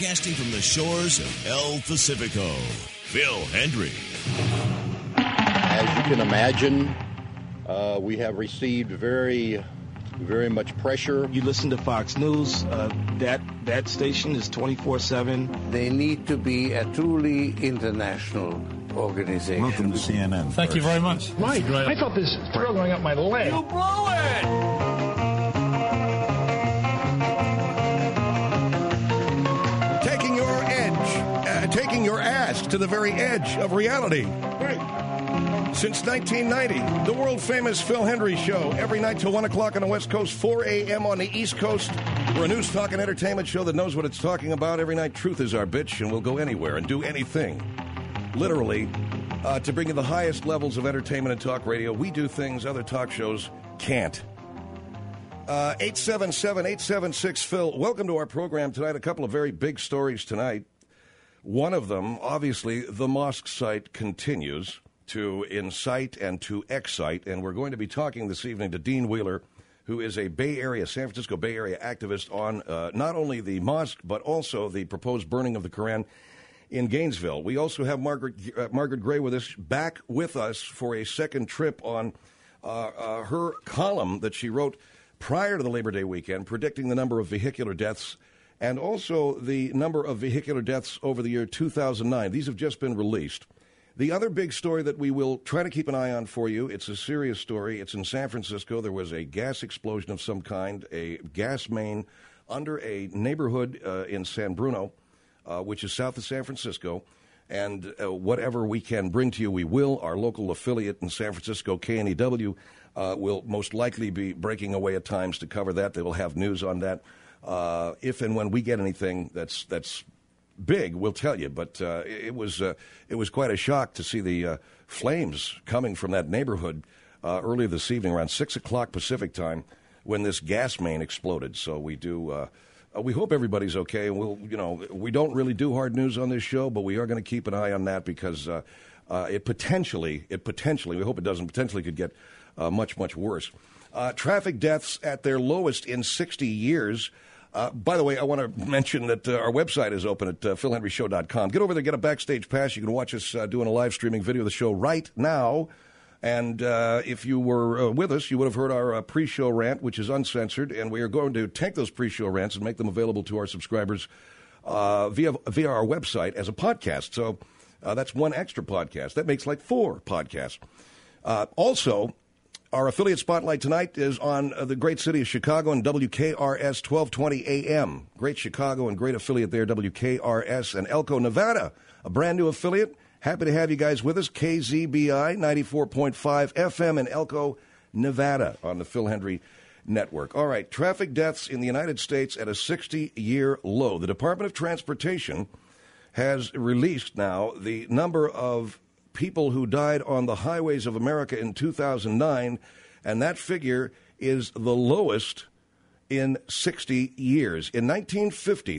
Broadcasting from the shores of El Pacifico, Phil Hendrie. As you can imagine, we have received very much pressure. You listen to Fox News, that station is 24/7. They need to be a truly international organization. Welcome to CNN. Thank you very much. Mike, I felt this thrill going up my leg. You blew it! Taking your ass to the very edge of reality. Right. Since 1990, the world-famous Phil Hendrie Show, every night till 1 o'clock on the West Coast, 4 a.m. on the East Coast. We're a news, talk, and entertainment show that knows what it's talking about. Every night, truth is our bitch, and we'll go anywhere and do anything, literally, to bring you the highest levels of entertainment and talk radio. We do things other talk shows can't. 877-876-PHIL. Welcome to our program tonight. A couple of very big stories tonight. One of them, obviously, the mosque site continues to incite and to excite, and we're going to be talking this evening to Dean Wheeler, who is a San Francisco Bay Area activist on not only the mosque, but also the proposed burning of the Koran in Gainesville. We also have Margaret Gray with us, back with us for a second trip on her column that she wrote prior to the Labor Day weekend, predicting the number of vehicular deaths and also the number of vehicular deaths over the year 2009. These have just been released. The other big story that we will try to keep an eye on for you, it's a serious story. It's in San Francisco. There was a gas explosion of some kind, a gas main under a neighborhood in San Bruno, which is south of San Francisco. And whatever we can bring to you, we will. Our local affiliate in San Francisco, KNEW, will most likely be breaking away at times to cover that. They will have news on that. If and when we get anything that's big, we'll tell you. But it was quite a shock to see the flames coming from that neighborhood earlier this evening, around 6 o'clock Pacific time, when this gas main exploded. So we do. We hope everybody's okay. We don't really do hard news on this show, but we are going to keep an eye on that because it potentially, we hope it doesn't, potentially could get much, much worse. Traffic deaths at their lowest in 60 years. By the way, I want to mention that our website is open at philhendrieshow.com. Get over there, get a backstage pass. You can watch us doing a live streaming video of the show right now. And if you were with us, you would have heard our pre-show rant, which is uncensored. And we are going to take those pre-show rants and make them available to our subscribers via our website as a podcast. So that's one extra podcast. That makes like 4 podcasts. Also, our affiliate spotlight tonight is on the great city of Chicago and WKRS 1220 AM. Great Chicago and great affiliate there, WKRS and Elko, Nevada, a brand new affiliate. Happy to have you guys with us. KZBI 94.5 FM in Elko, Nevada on the Phil Hendrie Network. All right, traffic deaths in the United States at a 60-year low. The Department of Transportation has released now the number of people who died on the highways of America in 2009, and that figure is the lowest in 60 years. In 1950,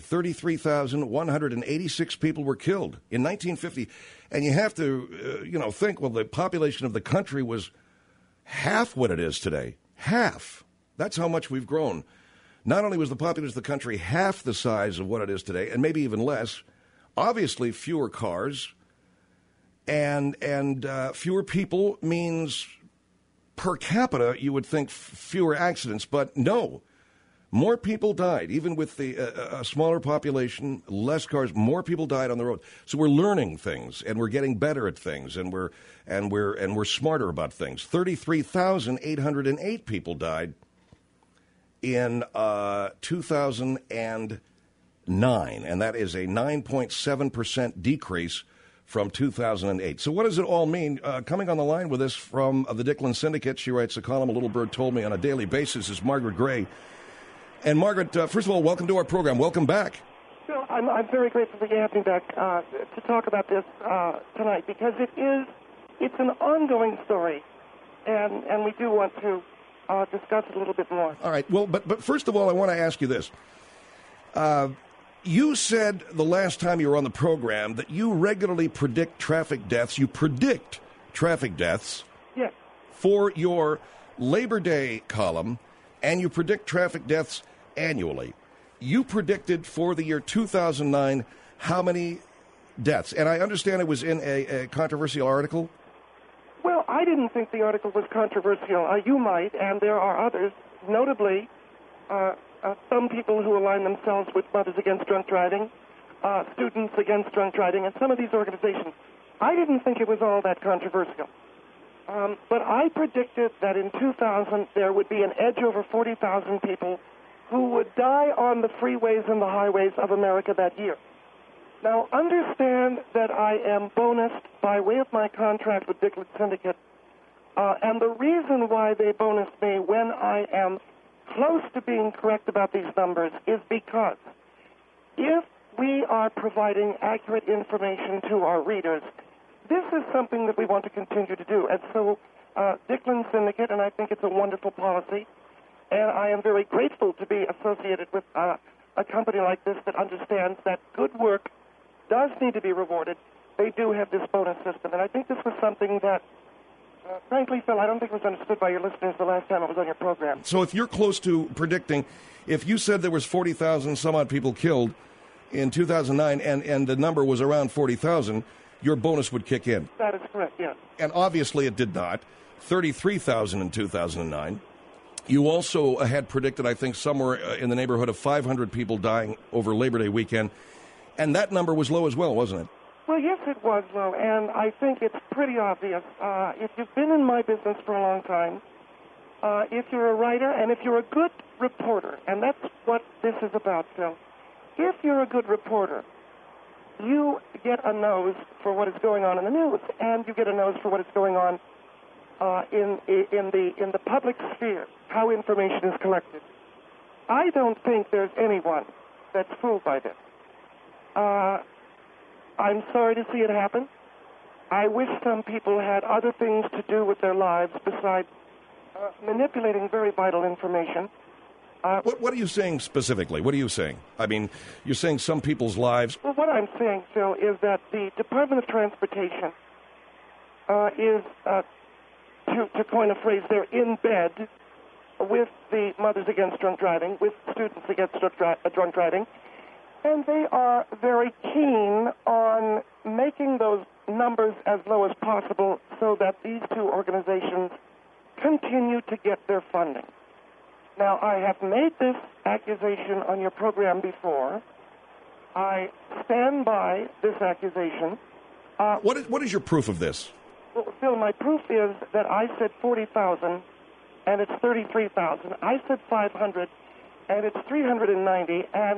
33,186 people were killed. In 1950, and you have to, think, well, the population of the country was half what it is today. Half. That's how much we've grown. Not only was the population of the country half the size of what it is today, and maybe even less, obviously fewer cars, and fewer people means per capita, you would think fewer accidents, but no. More people died, even with a smaller population, less cars. More people died on the road. So we're learning things, and we're getting better at things, and we're smarter about things. 33,808 people died in 2009, and that is a 9.7% decrease from 2008. So what does it all mean? Coming on the line with us from the Dicklin Syndicate, she writes a column, A Little Bird Told Me, on a daily basis, is Margaret Gray. And Margaret, first of all, welcome to our program. Welcome back. Well, I'm very grateful for you having me back to talk about this tonight, because it's an ongoing story, and we do want to discuss it a little bit more. All right. Well, but first of all, I want to ask you this. You said the last time you were on the program that you regularly predict traffic deaths. You predict traffic deaths yes. for your Labor Day column, and you predict traffic deaths annually. you predicted for the year 2009 how many deaths? And I understand it was in a controversial article. Well, I didn't think the article was controversial. You might, and there are others, notably some people who align themselves with Mothers Against Drunk Driving, Students Against Drunk Driving, and some of these organizations. I didn't think it was all that controversial. But I predicted that in 2000 there would be an edge over 40,000 people who would die on the freeways and the highways of America that year. Now, understand that I am bonused by way of my contract with Dicklin Syndicate, and the reason why they bonused me when I am close to being correct about these numbers is because if we are providing accurate information to our readers, this is something that we want to continue to do. And so Dicklin Syndicate, and I think it's a wonderful policy, and I am very grateful to be associated with a company like this that understands that good work does need to be rewarded. They do have this bonus system, and I think this was something that, frankly, Phil, I don't think was understood by your listeners the last time I was on your program. So if you're close to predicting, if you said there was 40,000 some odd people killed in 2009 and the number was around 40,000, your bonus would kick in. That is correct, yes. And obviously it did not. 33,000 in 2009. You also had predicted, I think, somewhere in the neighborhood of 500 people dying over Labor Day weekend. And that number was low as well, wasn't it? Well, yes, it was low, and I think it's pretty obvious. If you've been in my business for a long time, if you're a writer, and if you're a good reporter, and that's what this is about, Phil, if you're a good reporter, you get a nose for what is going on in the news, and you get a nose for what is going on in the public sphere, how information is collected. I don't think there's anyone that's fooled by this. I'm sorry to see it happen. I wish some people had other things to do with their lives besides manipulating very vital information. What are you saying specifically? What are you saying? I mean, you're saying some people's lives. Well, what I'm saying, Phil, is that the Department of Transportation is, to coin a phrase, they're in bed with the Mothers Against Drunk Driving, with Students Against Drunk Driving, and they are very keen on making those numbers as low as possible so that these two organizations continue to get their funding. Now, I have made this accusation on your program before. I stand by this accusation. What is your proof of this? Well, Phil, my proof is that I said 40,000, and it's 33,000. I said 500, and it's 390, and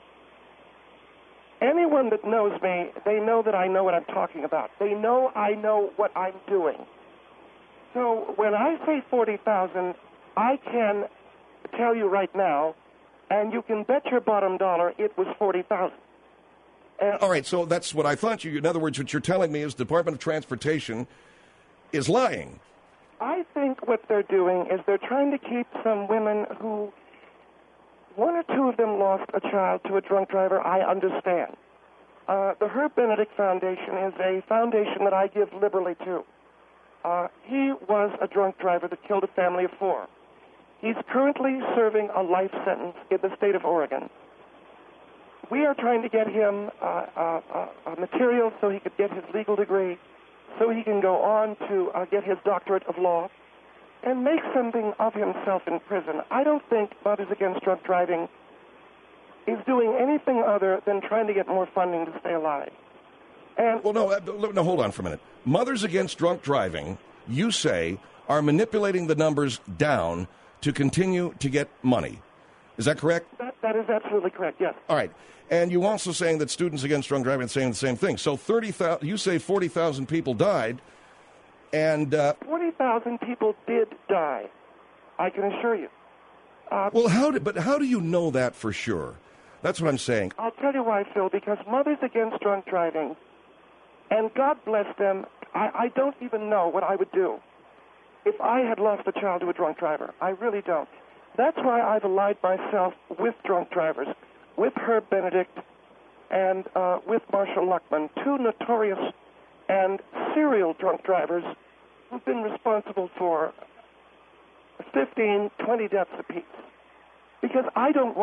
anyone that knows me, they know that I know what I'm talking about. They know I know what I'm doing. So when I say 40,000, I can tell you right now, and you can bet your bottom dollar it was 40,000. All right, so that's what I thought you. In other words, what you're telling me is the Department of Transportation is lying. I think what they're doing is they're trying to keep some women who, one or two of them lost a child to a drunk driver, I understand. The Herb Benedict Foundation is a foundation that I give liberally to. He was a drunk driver that killed a family of 4. He's currently serving a life sentence in the state of Oregon. We are trying to get him material so he could get his legal degree, so he can go on to get his doctorate of law and make something of himself in prison. I don't think Mothers Against Drunk Driving is doing anything other than trying to get more funding to stay alive. And well, no, hold on for a minute. Mothers Against Drunk Driving, you say, are manipulating the numbers down to continue to get money. Is that correct? That is absolutely correct, yes. All right. And you're also saying that Students Against Drunk Driving are saying the same thing. So 30,000, you say 40,000 people died, and 40,000 people did die, I can assure you. Well, how do you know that for sure? That's what I'm saying. I'll tell you why, Phil, because Mothers Against Drunk Driving, and God bless them, I don't even know what I would do if I had lost a child to a drunk driver. I really don't. That's why I've allied myself with drunk drivers, with Herb Benedict and with Marshall Luckman, two notorious and serial drunk drivers who've been responsible for 15, 20 deaths apiece. Because I don't want to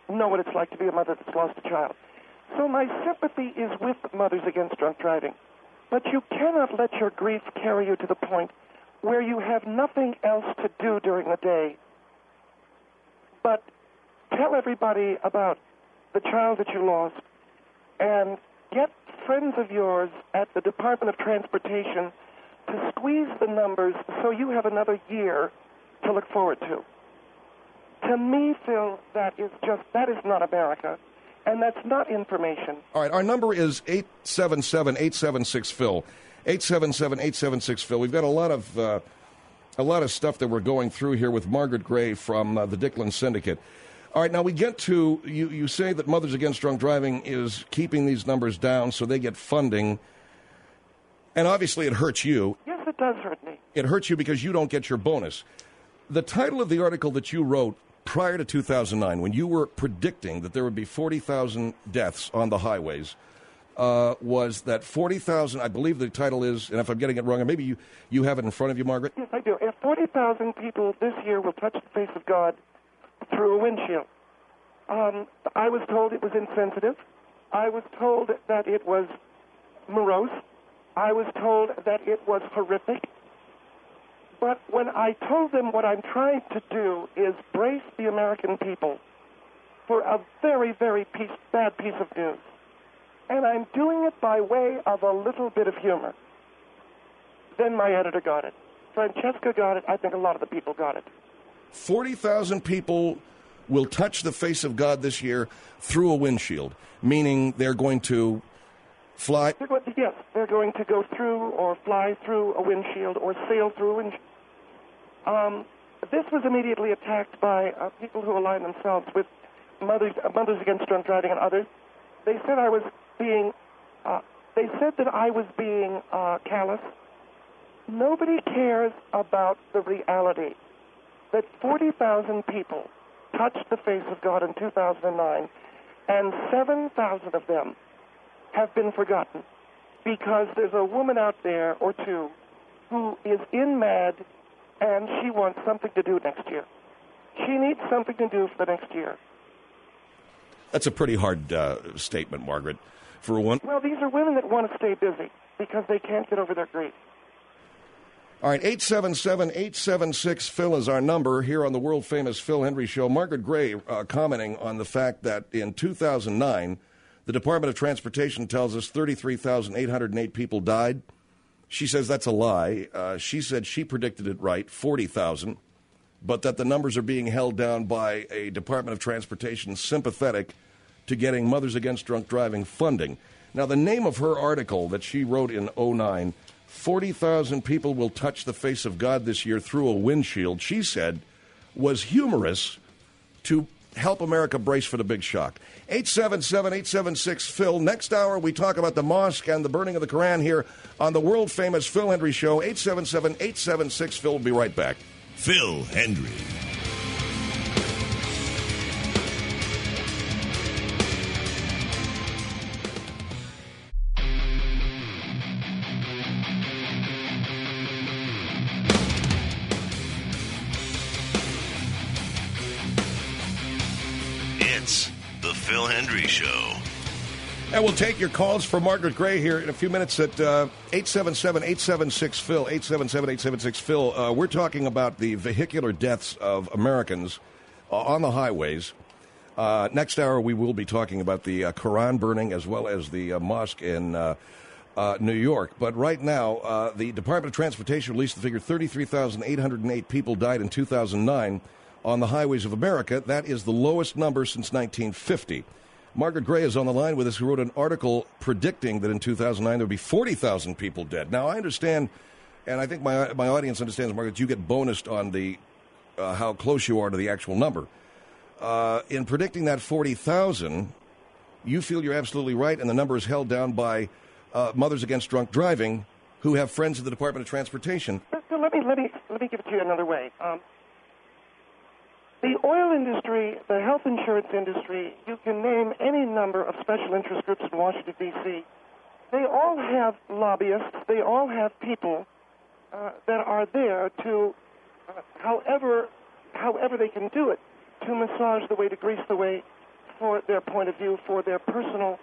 know what it's like to be a mother that's lost a child. So my sympathy is with Mothers Against Drunk Driving. But you cannot let your grief carry you to the point where you have nothing else to do during the day but tell everybody about the child that you lost and get friends of yours at the Department of Transportation to squeeze the numbers so you have another year to look forward to. To me, Phil, that is not America, and that's not information. All right, our number is 877-876-PHIL. 877-876-PHIL. We've got a lot of stuff that we're going through here with Margaret Gray from the Dicklin Syndicate. All right, now we get to, you say that Mothers Against Drunk Driving is keeping these numbers down so they get funding, and obviously it hurts you. Yes, it does hurt me. It hurts you because you don't get your bonus. The title of the article that you wrote prior to 2009, when you were predicting that there would be 40,000 deaths on the highways, was that 40,000, I believe the title is, and if I'm getting it wrong, and maybe you have it in front of you, Margaret? Yes, I do. If 40,000 people this year will touch the face of God through a windshield. I was told it was insensitive. I was told that it was morose. I was told that it was horrific. But when I told them what I'm trying to do is brace the American people for a very, very bad piece of news, and I'm doing it by way of a little bit of humor, then my editor got it. Francesca got it. I think a lot of the people got it. 40,000 people will touch the face of God this year through a windshield, meaning they're going to fly? Yes, they're going to go through or fly through a windshield or sail through a windshield. This was immediately attacked by people who align themselves with Mothers Against Drunk Driving and others. They said I was being, callous. Nobody cares about the reality that 40,000 people touched the face of God in 2009, and 7,000 of them have been forgotten because there's a woman out there or two who is in MAD and she wants something to do next year. She needs something to do for the next year. That's a pretty hard statement, Margaret, for one. Well, these are women that want to stay busy because they can't get over their grief. All right, 877-876-PHIL is our number here on the world-famous Phil Hendrie Show. Margaret Gray commenting on the fact that in 2009, the Department of Transportation tells us 33,808 people died. She says that's a lie. She said she predicted it right, 40,000, but that the numbers are being held down by a Department of Transportation sympathetic to getting Mothers Against Drunk Driving funding. Now, the name of her article that she wrote in 2009, 40,000 people will touch the face of God this year through a windshield, she said, was humorous to help America brace for the big shock. 877-876-PHIL. Next hour, we talk about the mosque and the burning of the Quran here on the world-famous Phil Hendrie Show. 877-876-PHIL. We'll be right back. Phil Hendrie. It's the Phil Hendrie Show. And we'll take your calls for Margaret Gray here in a few minutes at 877-876-PHIL, 877-876-PHIL. We're talking about the vehicular deaths of Americans on the highways. Next hour, we will be talking about the Quran burning as well as the mosque in New York. But right now, the Department of Transportation released the figure 33,808 people died in 2009 on the highways of America. That is the lowest number since 1950. Margaret Gray is on the line with us, who wrote an article predicting that in 2009 there would be 40,000 people dead. Now, I understand, and I think my audience understands, Margaret, you get bonused on the how close you are to the actual number. In predicting that 40,000, you feel you're absolutely right, and the number is held down by Mothers Against Drunk Driving, who have friends at the Department of Transportation. So let me give it to you another way. The oil industry, the health insurance industry, you can name any number of special interest groups in Washington, D.C. They all have lobbyists. They all have people that are there to, however they can do it, to massage the way, to grease the way, for their point of view, for their personal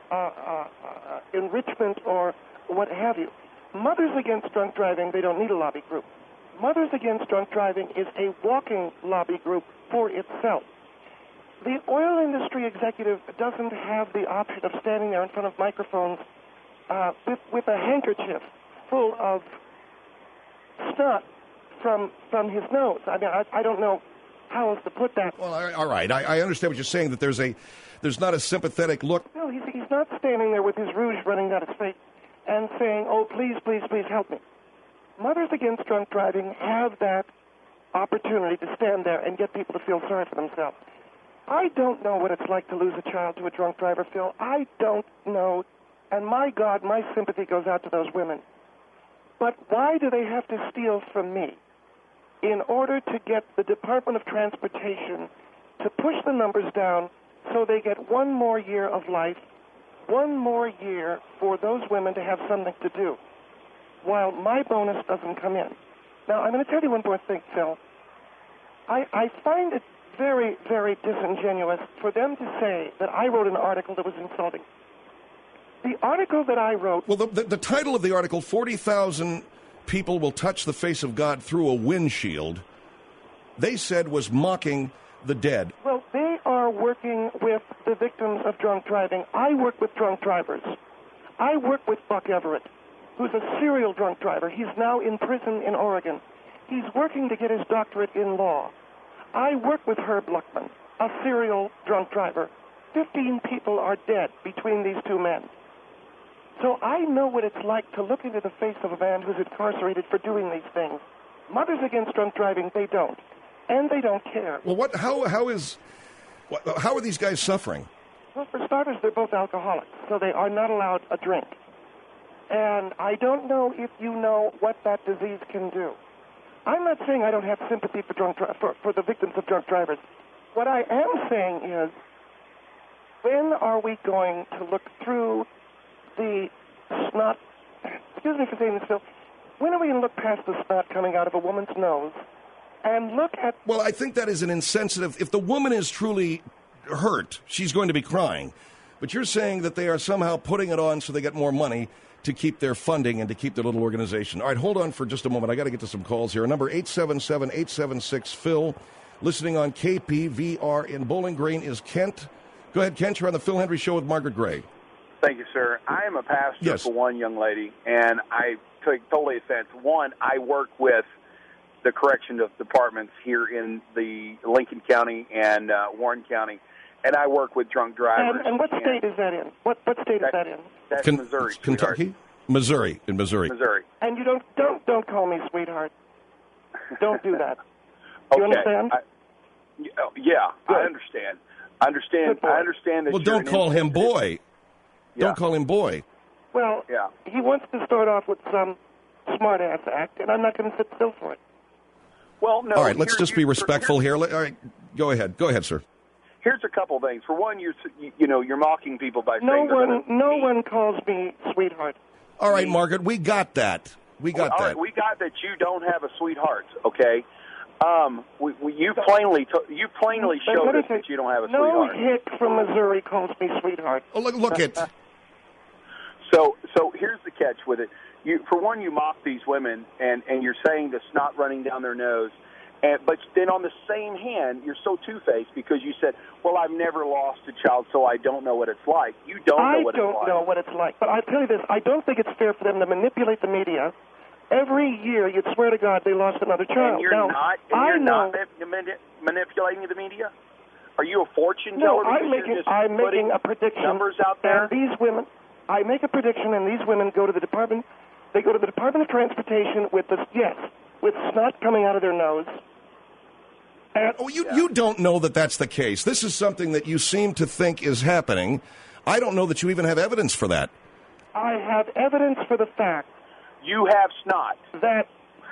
enrichment or what have you. Mothers Against Drunk Driving, they don't need a lobby group. Mothers Against Drunk Driving is a walking lobby group for itself. The oil industry executive doesn't have the option of standing there in front of microphones with a handkerchief full of snot from his nose. I mean, I don't know how else to put that. Well, all right. I understand what you're saying, that there's not a sympathetic look. No, he's not standing there with his rouge running down his face and saying, oh, please, please, please help me. Mothers Against Drunk Driving have that opportunity to stand there and get people to feel sorry for themselves. I don't know what it's like to lose a child to a drunk driver, Phil. I don't know. And my God, my sympathy goes out to those women. But why do they have to steal from me in order to get the Department of Transportation to push the numbers down so they get one more year of life, one more year for those women to have something to do, while my bonus doesn't come in? Now, I'm going to tell you one more thing, Phil. I find it very, very disingenuous for them to say that I wrote an article that was insulting. The article that I wrote... Well, the title of the article, 40,000 people will touch the face of God through a windshield, they said was mocking the dead. Well, they are working with the victims of drunk driving. I work with drunk drivers. I work with Buck Everett, who's a serial drunk driver. He's now in prison in Oregon. He's working to get his doctorate in law. I work with Herb Luckman, a serial drunk driver. 15 people are dead between these two men. So I know what it's like to look into the face of a man who's incarcerated for doing these things. Mothers Against Drunk Driving, they don't. And they don't care. Well, how are these guys suffering? Well, for starters, they're both alcoholics, so they are not allowed a drink. And I don't know if you know what that disease can do. I'm not saying I don't have sympathy for the victims of drunk drivers. What I am saying is, when are we going to look through the snot, excuse me for saying this, Phil, when are we going to look past the snot coming out of a woman's nose and look at... Well, I think that is an insensitive... If the woman is truly hurt, she's going to be crying. But you're saying that they are somehow putting it on so they get more money to keep their funding and to keep their little organization. All right, hold on for just a moment. I got to get to some calls here. Number 877-876-PHIL. Listening on KPVR in Bowling Green is Kent. Go ahead, Kent. You're on the Phil Hendry Show with Margaret Gray. Thank you, sir. I am a pastor for one young lady, and I take totally offense. One, I work with the corrections departments here in the Lincoln County and Warren County, and I work with drunk drivers. And what state is that in? What state is that in? That's Missouri. Kentucky? Missouri. In Missouri. Missouri. And you don't call me sweetheart. Don't do that. You understand? Yeah, Good. I understand. I understand that. Well, don't call him boy. Yeah. Don't call him boy. Well, he wants to start off with some smart-ass act, and I'm not going to sit still for it. Well, no. All right, let's just be respectful here. All right, go ahead. Go ahead, sir. Here's a couple of things. For one, you're mocking people by saying no one calls me sweetheart. All right, Margaret, we got that. We got that. Right, we got that you don't have a sweetheart. Okay. You plainly showed us that you don't have a sweetheart. No hick from Missouri calls me sweetheart. Oh, look it. So here's the catch with it. For one, you mock these women, and you're saying the snot running down their nose. But then on the same hand, you're so two-faced because you said, well, I've never lost a child, so I don't know what it's like. You don't know what it's like. I don't know what it's like. But I'll tell you this. I don't think it's fair for them to manipulate the media. Every year, you'd swear to God they lost another child. And you're not manipulating the media? Are you a fortune teller? No, I'm making a prediction. Numbers out there? And these women, I make a prediction, and these women go to the Department. They go to the Department of Transportation with snot coming out of their nose. You don't know that that's the case. This is something that you seem to think is happening. I don't know that you even have evidence for that. I have evidence for the fact. You have snot. That.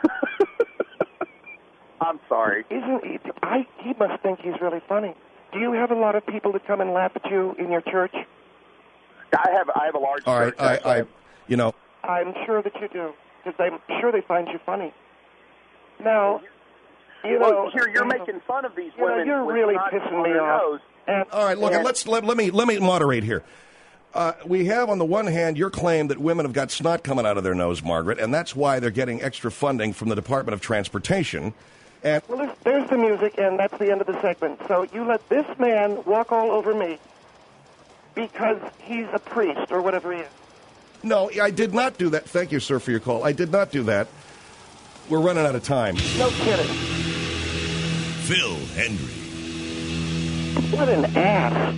I'm sorry. He must think he's really funny. Do you have a lot of people that come and laugh at you in your church? I have a large church. All right, I'm sure that you do, because I'm sure they find you funny. Now, You're making fun of these women. You're with really snot pissing on me their off. nose. All right, look, let me moderate here. We have, on the one hand, your claim that women have got snot coming out of their nose, Margaret, and that's why they're getting extra funding from the Department of Transportation. And well, there's the music, and that's the end of the segment. So you let this man walk all over me because he's a priest or whatever he is. No, I did not do that. Thank you, sir, for your call. I did not do that. We're running out of time. No kidding. Phil Hendrie. What an ass.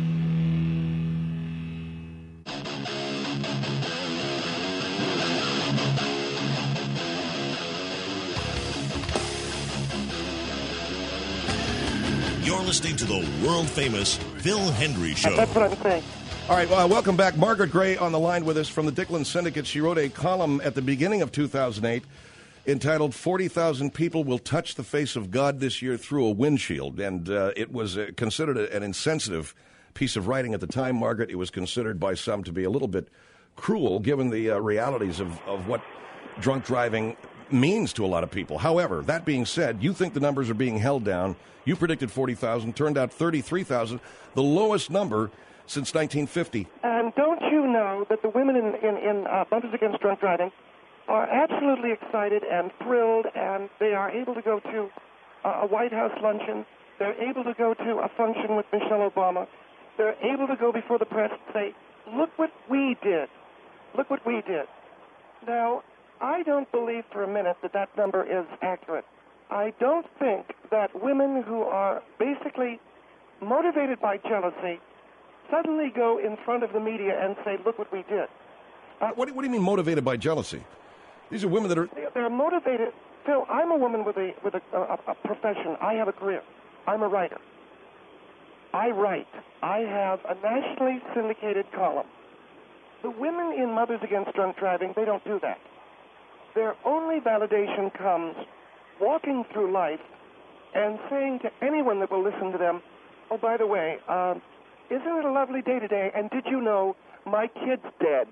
You're listening to the world-famous Phil Hendrie Show. That's what I'm saying. All right, welcome back. Margaret Gray on the line with us from the Dicklin Syndicate. She wrote a column at the beginning of 2008 entitled 40,000 People Will Touch the Face of God This Year Through a Windshield. And it was considered an insensitive piece of writing at the time, Margaret. It was considered by some to be a little bit cruel, given the realities of what drunk driving means to a lot of people. However, that being said, you think the numbers are being held down. You predicted 40,000, turned out 33,000, the lowest number since 1950. And don't you know that the women in Mothers Against Drunk Driving are absolutely excited and thrilled, and they are able to go to a White House luncheon. They're able to go to a function with Michelle Obama. They're able to go before the press and say, look what we did. Look what we did. Now, I don't believe for a minute that that number is accurate. I don't think that women who are basically motivated by jealousy suddenly go in front of the media and say, look what we did. What do you mean motivated by jealousy? These are women that are... They're motivated. Phil, I'm a woman with a profession. I have a career. I'm a writer. I write. I have a nationally syndicated column. The women in Mothers Against Drunk Driving, they don't do that. Their only validation comes walking through life and saying to anyone that will listen to them, oh, by the way, isn't it a lovely day today? And did you know my kid's dead?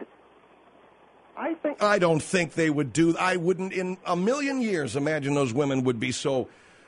I don't think they would do. I wouldn't in a million years imagine those women would be so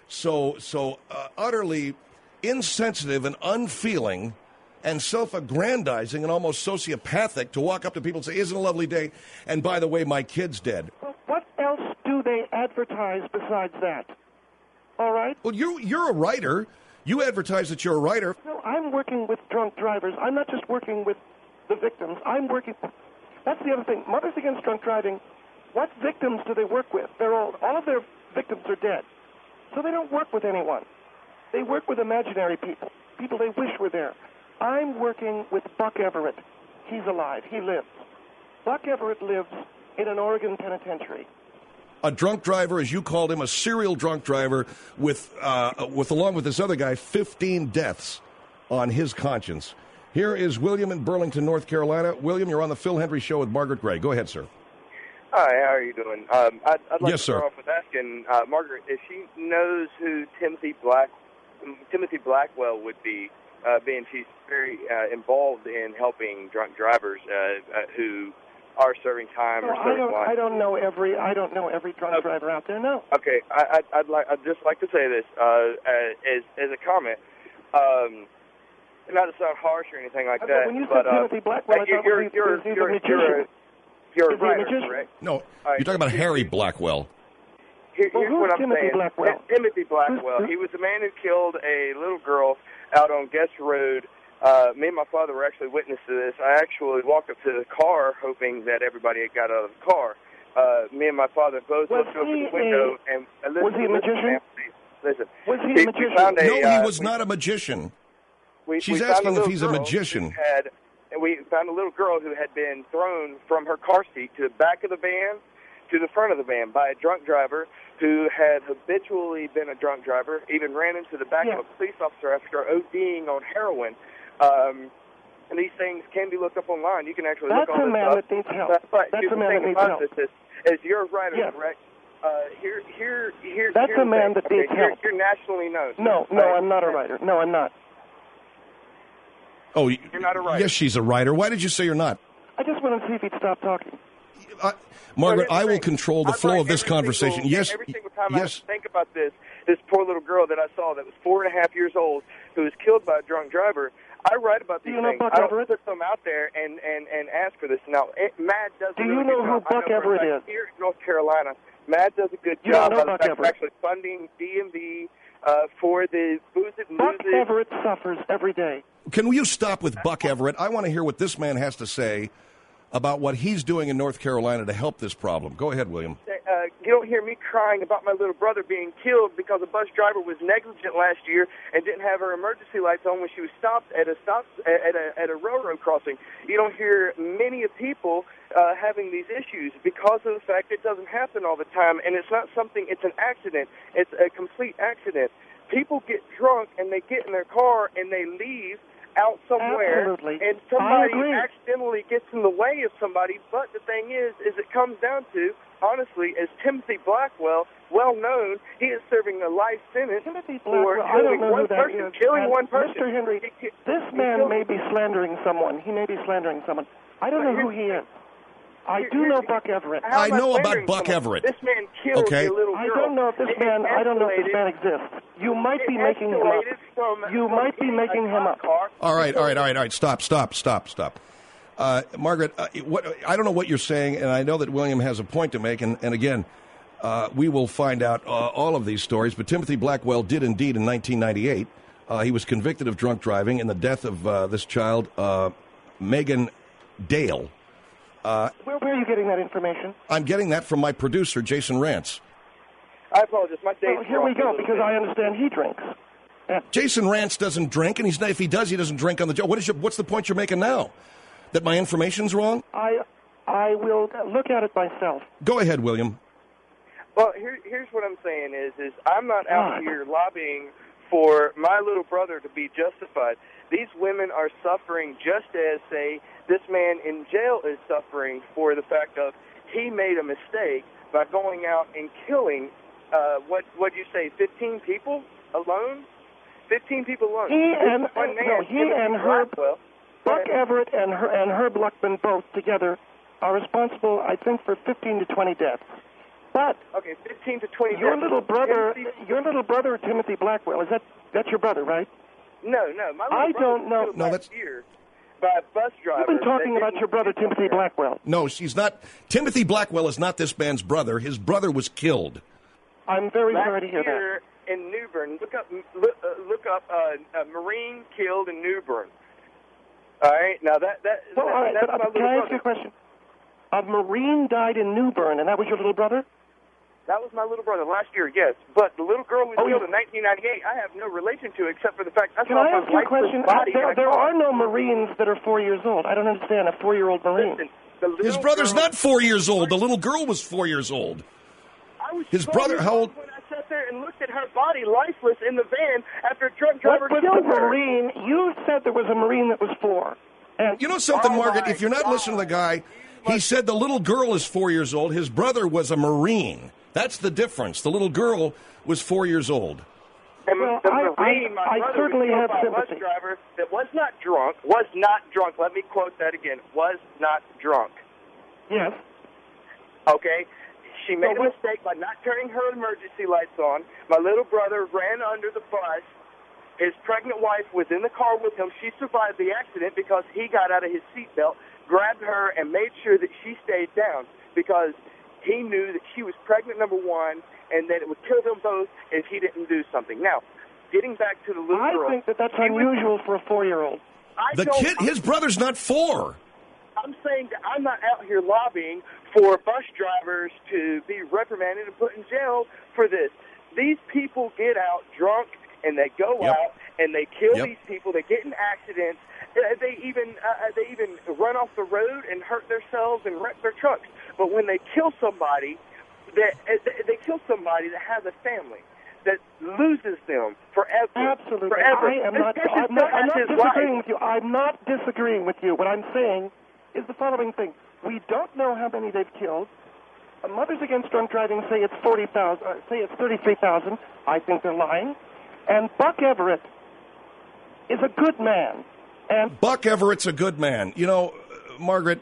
utterly insensitive and unfeeling and self-aggrandizing and almost sociopathic to walk up to people and say, isn't it a lovely day? And by the way, my kid's dead. Well, what else do they advertise besides that? All right? Well, you're a writer. You advertise that you're a writer. No, I'm working with drunk drivers. I'm not just working with the victims. I'm working... That's the other thing. Mothers Against Drunk Driving, what victims do they work with? All of their victims are dead. So they don't work with anyone. They work with imaginary people they wish were there. I'm working with Buck Everett. He's alive. He lives. Buck Everett lives in an Oregon penitentiary. A drunk driver, as you called him, a serial drunk driver with along with this other guy, 15 deaths on his conscience. Here is William in Burlington, North Carolina. William, you're on the Phil Hendrie Show with Margaret Gray. Go ahead, sir. Hi, how are you doing? I'd like to Yes, sir. start off with asking Margaret if she knows who Timothy Blackwell would be, being she's very involved in helping drunk drivers who are serving time or serving life. I don't know every drunk driver out there. No. Okay, I'd just like to say this as a comment. Not to sound harsh or anything like that, when you but said Timothy Blackwell, I thought you're a writer, correct? No, you're talking about Harry Blackwell. Here's what I'm Timothy saying. Blackwell? Timothy Blackwell. He was the man who killed a little girl out on Guest Road. Me and my father were actually witness to this. I actually walked up to the car hoping that everybody had got out of the car. Me and my father both looked over the window and listened. Was he a magician? Listen. Was he a magician? No, he was not a magician. She's asking if he's a magician. We found a little girl who had been thrown from her car seat to the back of the van to the front of the van by a drunk driver who had habitually been a drunk driver, even ran into the back of a police officer after ODing on heroin. And these things can be looked up online. You can actually look on this stuff. That's a man that needs help. That's a man that needs help. As you're a writer, correct? That's a man that needs help. You're nationally known. No, I'm not a writer. No, I'm not. Oh, you're not a writer. Yes, she's a writer. Why did you say you're not? I just want to see if he'd stop talking. Margaret, I will control the flow of this conversation. Yes, every single time I think about this, this poor little girl that I saw that was 4.5 years old who was killed by a drunk driver. I write about these things. I don't put them out there and ask for this. Now, Matt does. Do you know who Buck Everett is? Here in North Carolina, Matt does a good job of actually funding DMV for the Booze It and Lose It. Buck Everett suffers every day. Can you stop with Buck Everett? I want to hear what this man has to say about what he's doing in North Carolina to help this problem. Go ahead, William. You don't hear me crying about my little brother being killed because a bus driver was negligent last year and didn't have her emergency lights on when she was stopped at a railroad crossing. You don't hear many of people having these issues because of the fact it doesn't happen all the time, and it's not something. It's an accident. It's a complete accident. People get drunk and they get in their car and they leave out somewhere, and somebody accidentally gets in the way of somebody. But the thing is it comes down to, honestly, as Timothy Blackwell, well known, he is serving a life sentence for killing one person. Mr. Henry, this man may be slandering someone. He may be slandering someone. I don't know who he is. I do know Buck Everett. I know about Buck Everett. This man killed a little girl. I don't know if this man exists. You might be making him up. You might be making him up. All right. Stop. Margaret, I don't know what you're saying, and I know that William has a point to make, and again, we will find out all of these stories, but Timothy Blackwell did indeed in 1998. He was convicted of drunk driving in the death of this child, Megan Dale. Where are you getting that information? I'm getting that from my producer, Jason Rantz. I apologize. My date's here we go, because I understand he drinks. Jason Rantz doesn't drink, and if he does, he doesn't drink on the job. What's the point you're making now? That my information's wrong? I will look at it myself. Go ahead, William. Well, here's what I'm saying is I'm not out here lobbying for my little brother to be justified. These women are suffering just as, say, this man in jail is suffering for the fact of he made a mistake by going out and killing, what do you say, 15 people alone? 15 people alone. Buck Everett and Herb Luckman both together are responsible, I think, for 15 to 20 deaths. But 15 to 20 your little brother Timothy Blackwell, that's your brother, right? No, my little brother was that's year by a bus driver. You've been talking about your brother Timothy Blackwell. No, she's not. Timothy Blackwell is not this man's brother. His brother was killed. I'm very sorry to hear that. In New Bern, look up a Marine killed in New Bern. All right, now that's my little brother. Can I ask you a question? A Marine died in New Bern, and that was your little brother? That was my little brother last year, yes. But the little girl who was killed in 1998, I have no relation to except for the fact I saw her lifeless body. There are no Marines that are 4 years old. I don't understand a 4-year-old Marine. Listen, his brother's not 4 years old. The little girl was 4 years old. His brother, how old? When I sat there and looked at her body lifeless in the van after a drunk driver killed her. Marine? You said there was a Marine that was 4. And you know something, Margaret? If you're not listening to the guy, he said the little girl is 4 years old. His brother was a Marine. That's the difference. The little girl was 4 years old. And the Marine, my brother certainly was have killed by a bus sympathy. driver that was not drunk. Let me quote that again. Was not drunk. Yes. Okay? She made a mistake by not turning her emergency lights on. My little brother ran under the bus. His pregnant wife was in the car with him. She survived the accident because he got out of his seatbelt, grabbed her, and made sure that she stayed down because he knew that she was pregnant, number one, and that it would kill them both if he didn't do something. Now, getting back to the little girl. I think that's unusual for a 4-year-old. His brother's not 4. I'm saying that I'm not out here lobbying for bus drivers to be reprimanded and put in jail for this. These people get out drunk, and they go out, and they kill these people. They get in accidents. They even run off the road and hurt themselves and wreck their trucks. But when they kill somebody, they kill somebody that has a family that loses them forever. Absolutely. Forever. I'm not disagreeing with you. I'm not disagreeing with you. What I'm saying is the following thing. We don't know how many they've killed. Mothers Against Drunk Driving say it's 40,000. Say it's 33,000. I think they're lying. And Buck Everett is a good man. And Buck Everett's a good man. You know, Margaret.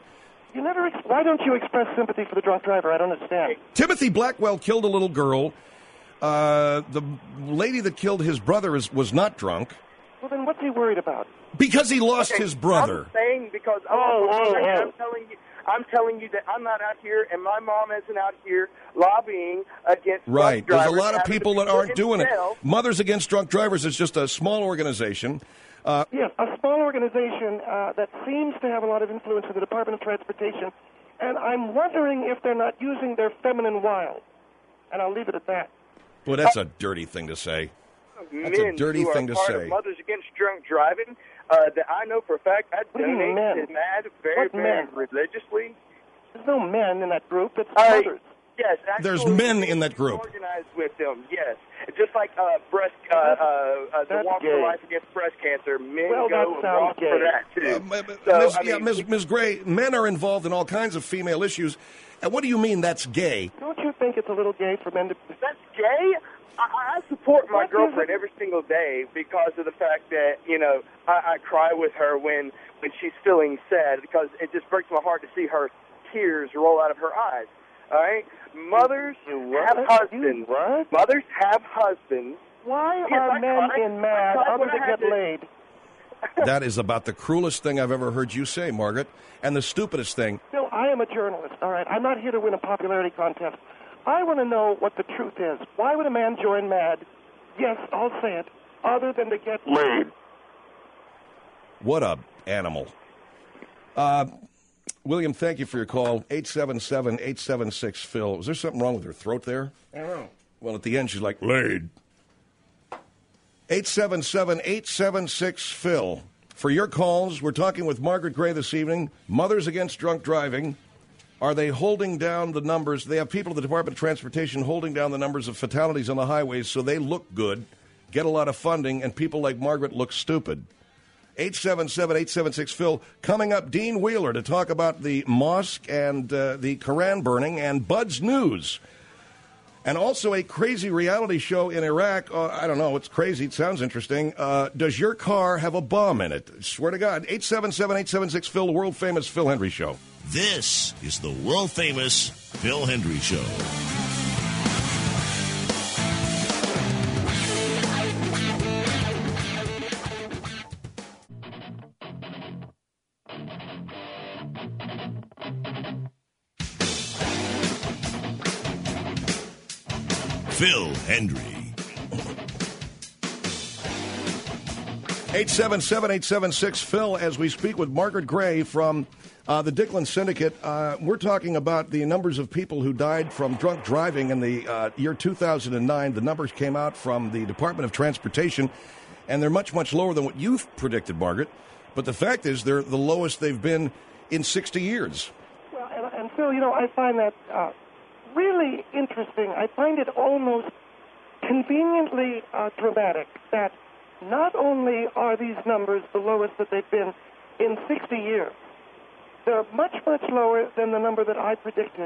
Why don't you express sympathy for the drunk driver? I don't understand. Timothy Blackwell killed a little girl. The lady that killed his brother was not drunk. Well, then what's he worried about? Because he lost his brother. I'm saying because I'm telling you that I'm not out here, and my mom isn't out here lobbying against Right. drunk There's a drivers lot of having people to that be aren't put doing in it. jail. Mothers Against Drunk Drivers is just a small organization. Yes, a small organization that seems to have a lot of influence in the Department of Transportation, and I'm wondering if they're not using their feminine wiles. And I'll leave it at that. Well, that's a dirty thing to say. That's a dirty thing to say. Mothers Against Drunk Driving, that I know for a fact, I donate to MAD very religiously. There's no men in that group. It's mothers. Yes, there's men in that group. Organized with them, yes. Just like the Walk for Life Against Breast Cancer, men go and walk for that too. Ms. Gray, men are involved in all kinds of female issues. And what do you mean that's gay? Don't you think it's a little gay for men to... That's gay? I support my girlfriend every single day because of the fact that, I cry with her when she's feeling sad because it just breaks my heart to see her tears roll out of her eyes. All right? Mothers have husbands. Mothers have husbands. Why are men in MAD other to get laid? That is about the cruelest thing I've ever heard you say, Margaret, and the stupidest thing. No, I am a journalist, all right? I'm not here to win a popularity contest. I want to know what the truth is. Why would a man join MAD? Yes, I'll say it, other than to get laid. What a animal. William, thank you for your call. 877-876-PHIL. Was there something wrong with her throat there? I don't know. Well, at the end, she's like, laid. 877-876-PHIL. For your calls, we're talking with Margaret Gray this evening. Mothers Against Drunk Driving. Are they holding down the numbers? They have people at the Department of Transportation holding down the numbers of fatalities on the highways so they look good, get a lot of funding, and people like Margaret look stupid. 877-876-PHIL. Coming up, Dean Wheeler to talk about the mosque and the Koran burning and Bud's News. And also a crazy reality show in Iraq. I don't know. It's crazy. It sounds interesting. Does your car have a bomb in it? Swear to God. 877-876-PHIL, the world-famous Phil Hendry Show. This is the world-famous Phil Hendry Show. Phil Hendry. 877-876-PHIL as we speak with Margaret Gray from the Dicklin Syndicate. We're talking about the numbers of people who died from drunk driving in the year 2009. The numbers came out from the Department of Transportation, and they're much, much lower than what you've predicted, Margaret. But the fact is they're the lowest they've been in 60 years. Well, and Phil, I find that really interesting. I find it almost conveniently dramatic that not only are these numbers the lowest that they've been in 60 years, they're much, much lower than the number that I predicted.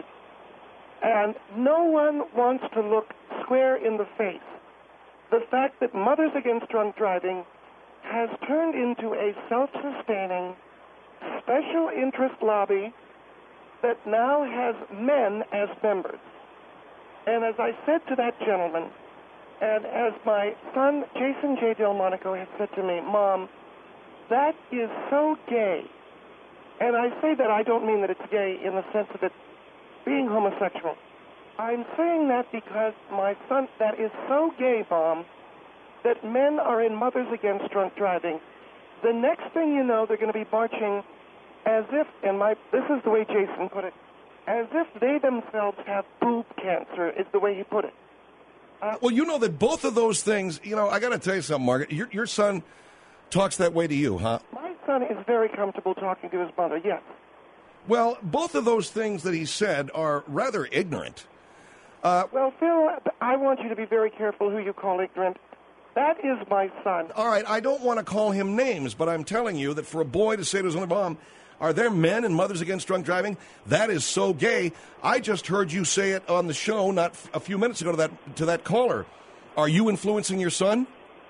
And no one wants to look square in the face the fact that Mothers Against Drunk Driving has turned into a self-sustaining special interest lobby that now has men as members. And as I said to that gentleman, and as my son, Jason J. Delmonico, has said to me, Mom, that is so gay. And I say that I don't mean that it's gay in the sense of it being homosexual. I'm saying that because my son, that is so gay, Mom, that men are in Mothers Against Drunk Driving. The next thing you know, they're going to be marching as if, this is the way Jason put it, as if they themselves have boob cancer, is the way he put it. Well, you know that both of those things, I got to tell you something, Margaret. Your son talks that way to you, huh? My son is very comfortable talking to his mother, yes. Well, both of those things that he said are rather ignorant. Well, Phil, I want you to be very careful who you call ignorant. That is my son. All right, I don't want to call him names, but I'm telling you that for a boy to say to his own mom, are there men in Mothers Against Drunk Driving? That is so gay. I just heard you say it on the show not a few minutes ago to that caller. Are you influencing your son?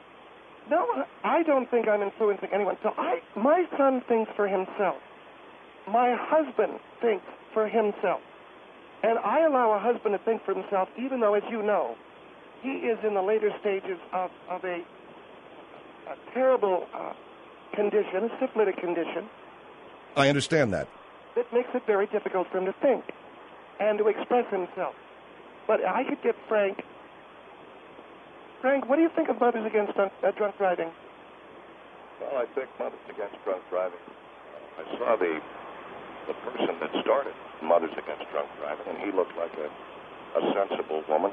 No, I don't think I'm influencing anyone. So my son thinks for himself. My husband thinks for himself. And I allow a husband to think for himself, even though, as you know, he is in the later stages of a terrible condition, a syphilitic condition. I understand that. That makes it very difficult for him to think and to express himself. But I could get Frank. Frank, what do you think of Mothers Against Drunk Driving? Well, I think Mothers Against Drunk Driving. I saw the person that started Mothers Against Drunk Driving, and he looked like a sensible woman.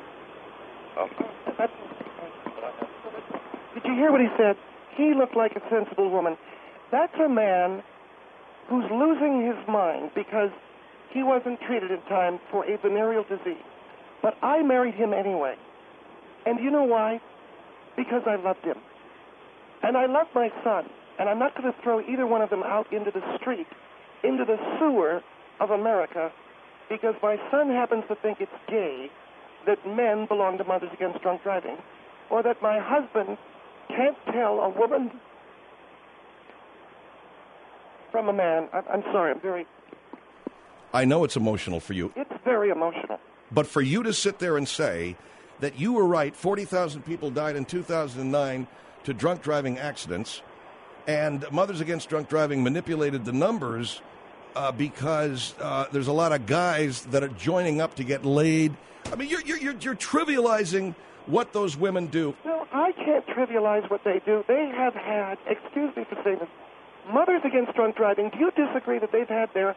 Did you hear what he said? He looked like a sensible woman. That's a man who's losing his mind because he wasn't treated in time for a venereal disease. But I married him anyway. And you know why? Because I loved him. And I love my son. And I'm not going to throw either one of them out into the street, into the sewer of America, because my son happens to think it's gay that men belong to Mothers Against Drunk Driving, or that my husband can't tell a woman from a man. I'm sorry, I know it's emotional for you. It's very emotional. But for you to sit there and say that you were right, 40,000 people died in 2009 to drunk driving accidents, and Mothers Against Drunk Driving manipulated the numbers because there's a lot of guys that are joining up to get laid. I mean, you're trivializing what those women do. No, I can't trivialize what they do. They have had, excuse me for saying this, Mothers Against Drunk Driving. Do you disagree that they've had their,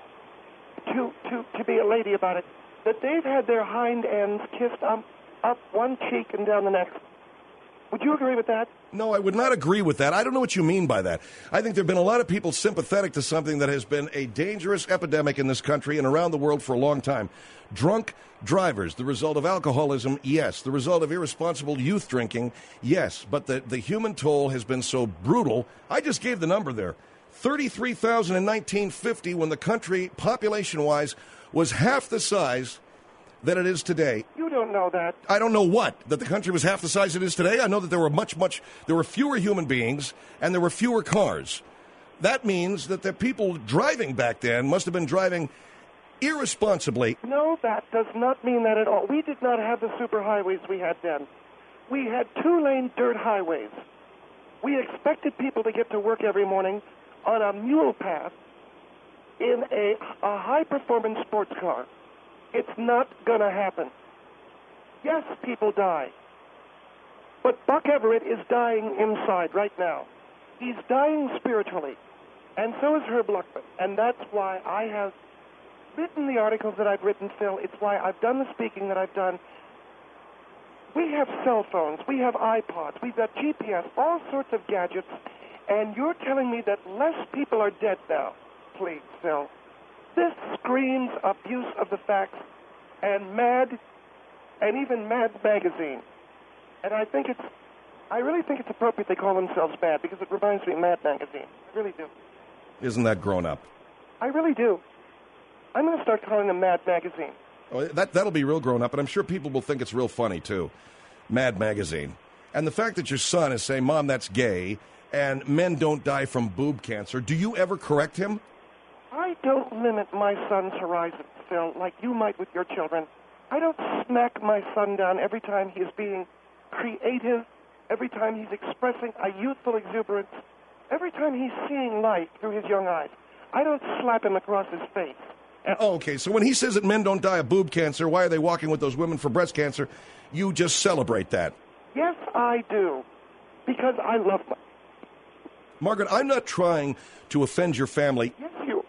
to be a lady about it, that they've had their hind ends kissed up one cheek and down the next? Would you agree with that? No, I would not agree with that. I don't know what you mean by that. I think there have been a lot of people sympathetic to something that has been a dangerous epidemic in this country and around the world for a long time. Drunk drivers, the result of alcoholism, yes. The result of irresponsible youth drinking, yes. But the human toll has been so brutal. I just gave the number there. 33,000 in 1950 when the country, population-wise, was half the size that it is today. You don't know that. I don't know what? That the country was half the size it is today? I know that there were fewer human beings and there were fewer cars. That means that the people driving back then must have been driving irresponsibly. No, that does not mean that at all. We did not have the superhighways we had then. We had 2-lane dirt highways. We expected people to get to work every morning on a mule path in a high-performance sports car. It's not going to happen. Yes, people die. But Buck Everett is dying inside right now. He's dying spiritually. And so is Herb Luckman. And that's why I have written the articles that I've written, Phil. It's why I've done the speaking that I've done. We have cell phones. We have iPods. We've got GPS, all sorts of gadgets. And you're telling me that less people are dead now. Please, Phil. This screams abuse of the facts and Mad, and even Mad Magazine. And I really think it's appropriate they call themselves Mad because it reminds me of Mad Magazine. I really do. Isn't that grown up? I really do. I'm going to start calling them Mad Magazine. Oh, that'll be real grown up, and I'm sure people will think it's real funny, too. Mad Magazine. And the fact that your son is saying, Mom, that's gay, and men don't die from boob cancer, do you ever correct him? I don't limit my son's horizons, Phil, like you might with your children. I don't smack my son down every time he is being creative, every time he's expressing a youthful exuberance, every time he's seeing life through his young eyes. I don't slap him across his face. Okay, so when he says that men don't die of boob cancer, why are they walking with those women for breast cancer? You just celebrate that. Yes, I do, because I love them. Margaret, I'm not trying to offend your family. Yes, you.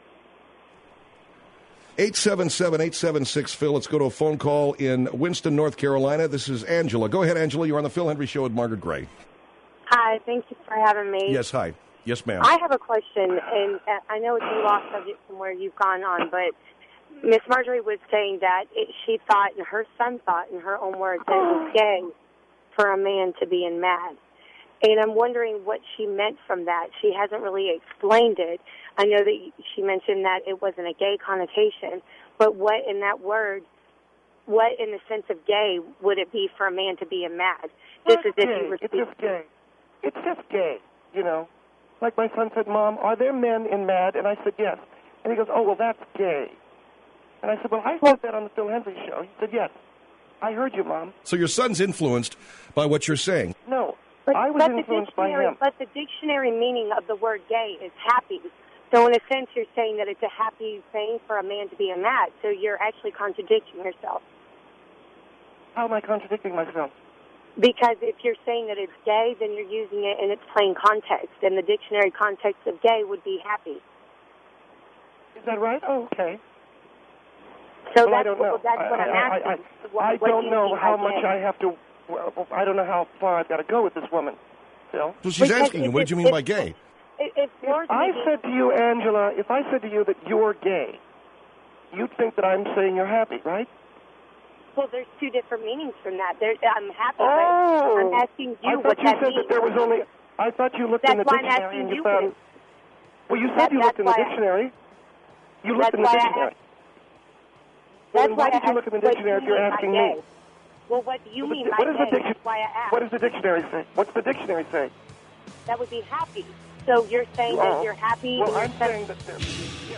877-876-PHIL. Let's go to a phone call in Winston, North Carolina. This is Angela. Go ahead, Angela. You're on the Phil Hendrie Show with Margaret Gray. Hi. Thank you for having me. Yes, hi. Yes, ma'am. I have a question, and I know it's a lost subject from where you've gone on, but Miss Marjorie was saying that she thought, and her son thought, in her own words, that it was gay for a man to be in Mad. And I'm wondering what she meant from that. She hasn't really explained it. I know that she mentioned that it wasn't a gay connotation, but what in that word, what in the sense of gay would it be for a man to be in Mad? Just as if he were it's just gay. It's just gay, you know. Like my son said, Mom, are there men in Mad? And I said, yes. And he goes, oh, well, that's gay. And I said, well, I said that on the Phil Hendrie Show. He said, yes. I heard you, Mom. So your son's influenced by what you're saying. No, But, I was influenced by him. But the dictionary meaning of the word gay is happy. So in a sense, you're saying that it's a happy thing for a man to be in that. So you're actually contradicting yourself. How am I contradicting myself? Because if you're saying that it's gay, then you're using it in its plain context. And the dictionary context of gay would be happy. Is that right? Oh, okay. So well, I don't know. That's what I'm asking. I don't know how much I have to... Well, I don't know how far I've got to go with this woman, Phil. So she's asking you, what did you mean by gay? If I said to you, Angela, if I said to you that you're gay, you'd think that I'm saying you're happy, right? Well, there's two different meanings from that. I'm happy, but I'm asking you what that means. I thought you said that there was only... I thought you looked in the dictionary and you found... Well, you said you looked in the dictionary. You looked in the dictionary. Well, why did you look in the dictionary if you're asking me? Well, what do you mean by gay? That's why I asked. What does the dictionary say? What's the dictionary say? That would be happy. So you're saying that you're happy? Well, I'm saying that... Yeah,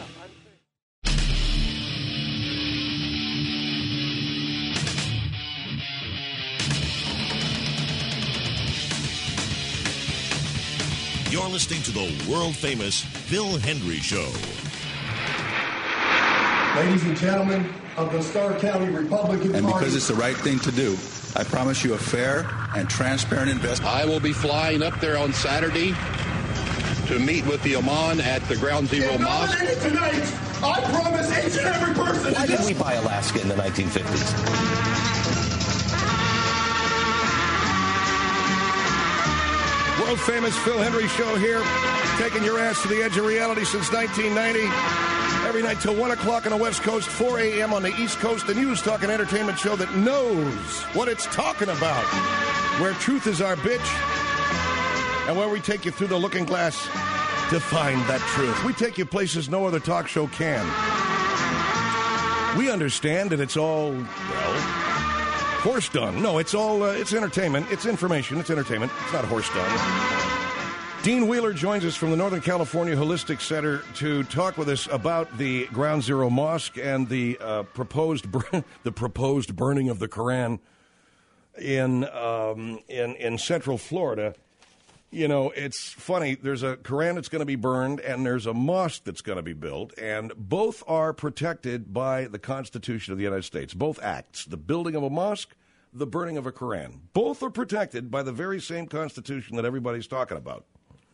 You're listening to the world-famous Phil Hendrie Show. Ladies and gentlemen of the Starr County Republican Party. And because it's the right thing to do, I promise you a fair and transparent investment. I will be flying up there on Saturday to meet with the Imam at the Ground Zero Mosque. Tonight, I promise each and every person. Why did we buy Alaska in the 1950s? World famous Phil Hendrie Show here, taking your ass to the edge of reality since 1990. Every night till 1 o'clock on the West Coast, 4 a.m. on the East Coast, the news, talk, and entertainment show that knows what it's talking about. Where truth is our bitch, and where we take you through the looking glass to find that truth. We take you places no other talk show can. We understand that it's all, well, horse done. No, it's all, it's entertainment. It's information. It's entertainment. It's not horse done. Dean Wheeler joins us from the Northern California Holistic Center to talk with us about the Ground Zero Mosque and the proposed burning of the Quran in Central Florida. You know, it's funny. There's a Quran that's going to be burned, and there's a mosque that's going to be built, and both are protected by the Constitution of the United States. Both acts, the building of a mosque, the burning of a Quran, both are protected by the very same Constitution that everybody's talking about.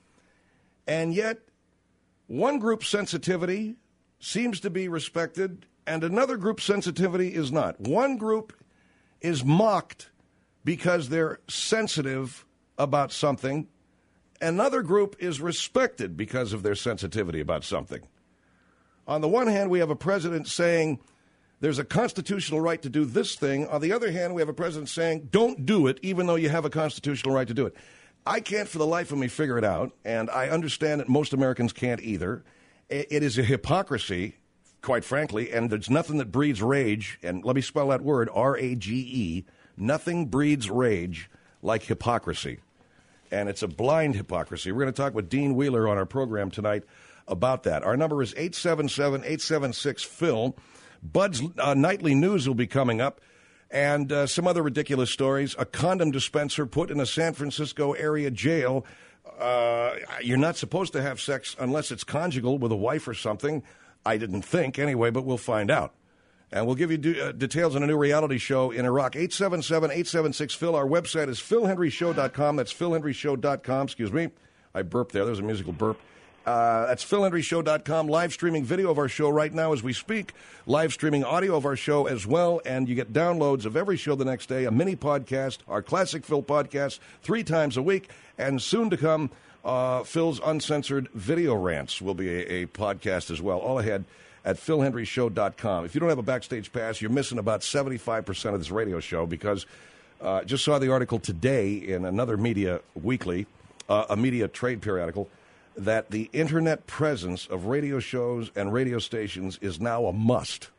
And yet, one group's sensitivity seems to be respected, and another group's sensitivity is not. One group is mocked because they're sensitive about something. Another group is respected because of their sensitivity about something. On the one hand, we have a president saying there's a constitutional right to do this thing. On the other hand, we have a president saying don't do it, even though you have a constitutional right to do it. I can't for the life of me figure it out, and I understand that most Americans can't either. It is a hypocrisy, quite frankly, and there's nothing that breeds rage, and let me spell that word, R-A-G-E, nothing breeds rage like hypocrisy. And it's a blind hypocrisy. We're going to talk with Dean Wheeler on our program tonight about that. Our number is 877-876-PHIL. Bud's Nightly News will be coming up. And some other ridiculous stories. A condom dispenser put in a San Francisco area jail. You're not supposed to have sex unless it's conjugal with a wife or something. I didn't think anyway, but we'll find out. And we'll give you details on a new reality show in Iraq. 877-876-PHIL. Our website is philhendrieshow.com. That's philhendrieshow.com. Excuse me. I burped there. There's a musical burp. That's philhendrieshow.com. Live streaming video of our show right now as we speak. Live streaming audio of our show as well. And you get downloads of every show the next day. A mini podcast, our Classic Phil podcast, 3 times a week. And soon to come, Phil's Uncensored Video Rants will be a podcast as well. All ahead at philhendrieshow.com. If you don't have a backstage pass, you're missing about 75% of this radio show because just saw the article today in another media weekly, a media trade periodical, that the internet presence of radio shows and radio stations is now a must,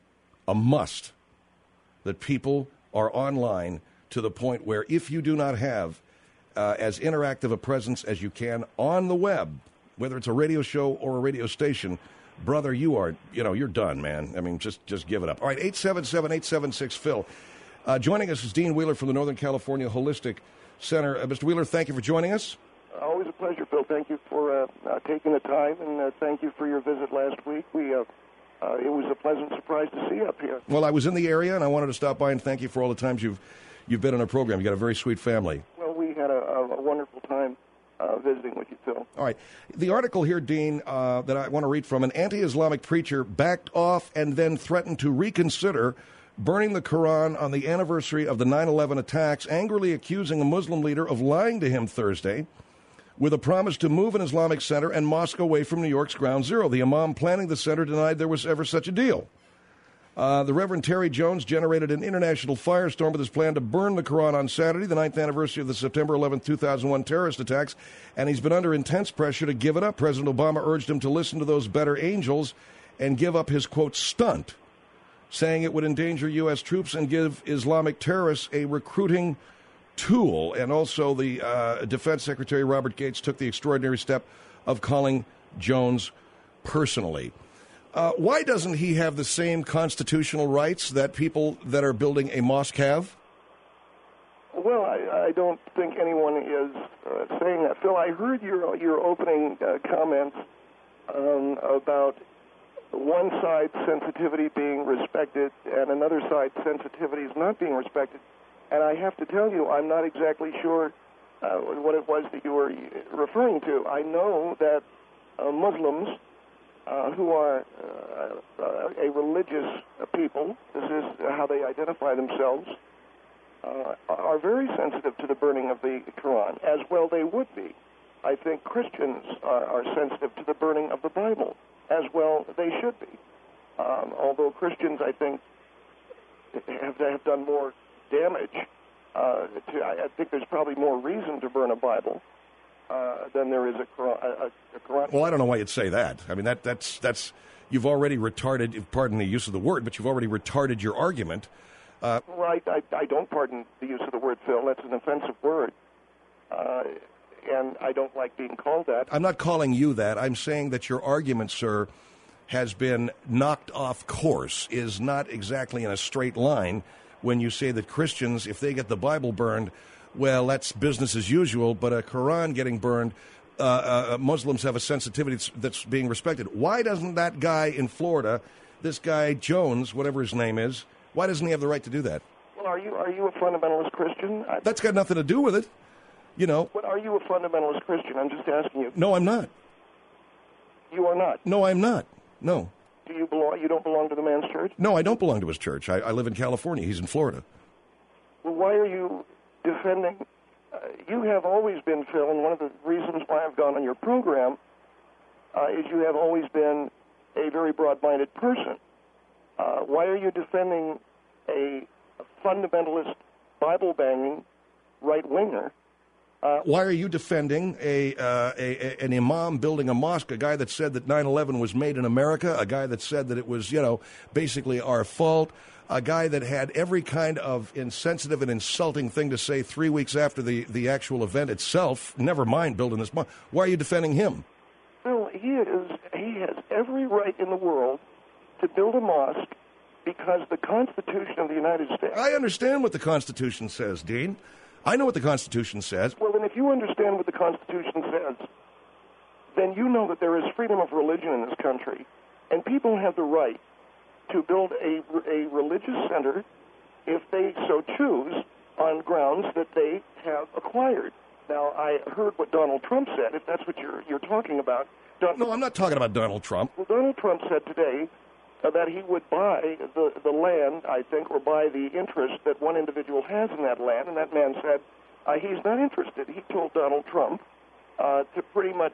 that people are online to the point where if you do not have as interactive a presence as you can on the web, whether it's a radio show or a radio station, brother, you're done, man. I mean, just give it up. All right, 877-876-PHIL. Joining us is Dean Wheeler from the Northern California Holistic Center. Mr. Wheeler, thank you for joining us. Always a pleasure, Phil. Thank you for taking the time, and thank you for your visit last week. It was a pleasant surprise to see you up here. Well, I was in the area, and I wanted to stop by and thank you for all the times you've been on our program. You've got a very sweet family. Well, we had a wonderful time visiting with you, Phil. All right. The article here, Dean, that I want to read from, an anti-Islamic preacher backed off and then threatened to reconsider burning the Quran on the anniversary of the 9/11 attacks, angrily accusing a Muslim leader of lying to him Thursday with a promise to move an Islamic center and mosque away from New York's Ground Zero. The imam planning the center denied there was ever such a deal. The Reverend Terry Jones generated an international firestorm with his plan to burn the Quran on Saturday, the 9th anniversary of the September 11, 2001 terrorist attacks, and he's been under intense pressure to give it up. President Obama urged him to listen to those better angels and give up his, quote, stunt, saying it would endanger U.S. troops and give Islamic terrorists a recruiting tool. And also the Defense Secretary Robert Gates took the extraordinary step of calling Jones personally. Why doesn't he have the same constitutional rights that people that are building a mosque have? Well, I don't think anyone is saying that. Phil, I heard your opening comments about one side's sensitivity being respected and another side's sensitivity is not being respected. And I have to tell you, I'm not exactly sure what it was that you were referring to. I know that Muslims who are a religious people, this is how they identify themselves, are very sensitive to the burning of the Quran, as well they would be. I think Christians are sensitive to the burning of the Bible, as well they should be. Although Christians, I think, have done more damage. I think there's probably more reason to burn a Bible than there is a Quran. Well, I don't know why you'd say that. I mean, that's you've already retarded, pardon the use of the word, but you've already retarded your argument. Well, I don't pardon the use of the word, Phil. That's an offensive word. And I don't like being called that. I'm not calling you that. I'm saying that your argument, sir, has been knocked off course, is not exactly in a straight line when you say that Christians, if they get the Bible burned, well, that's business as usual, but a Quran getting burned, Muslims have a sensitivity that's being respected. Why doesn't that guy in Florida, this guy Jones, whatever his name is, why doesn't he have the right to do that? Well, are you a fundamentalist Christian? That's got nothing to do with it, you know. But are you a fundamentalist Christian? I'm just asking you. No, I'm not. You are not? No, I'm not. No. Do you belong? You don't belong to the man's church? No, I don't belong to his church. I live in California. He's in Florida. Well, why are you defending? You have always been, Phil, and one of the reasons why I've gone on your program is you have always been a very broad-minded person. Why are you defending a fundamentalist, Bible-banging right-winger? Why are you defending an imam building a mosque, a guy that said that 9/11 was made in America, a guy that said that it was, basically our fault, a guy that had every kind of insensitive and insulting thing to say 3 weeks after the actual event itself, never mind building this mosque? Why are you defending him? Well, he has every right in the world to build a mosque because the Constitution of the United States... I understand what the Constitution says, Dean. I know what the Constitution says. Well, then if you understand what the Constitution says, then you know that there is freedom of religion in this country, and people have the right to build a religious center if they so choose on grounds that they have acquired. Now, I heard what Donald Trump said, if that's what you're talking about. No, I'm not talking about Donald Trump. Well, Donald Trump said today that he would buy the land, I think, or buy the interest that one individual has in that land, and that man said he's not interested. He told Donald Trump to pretty much,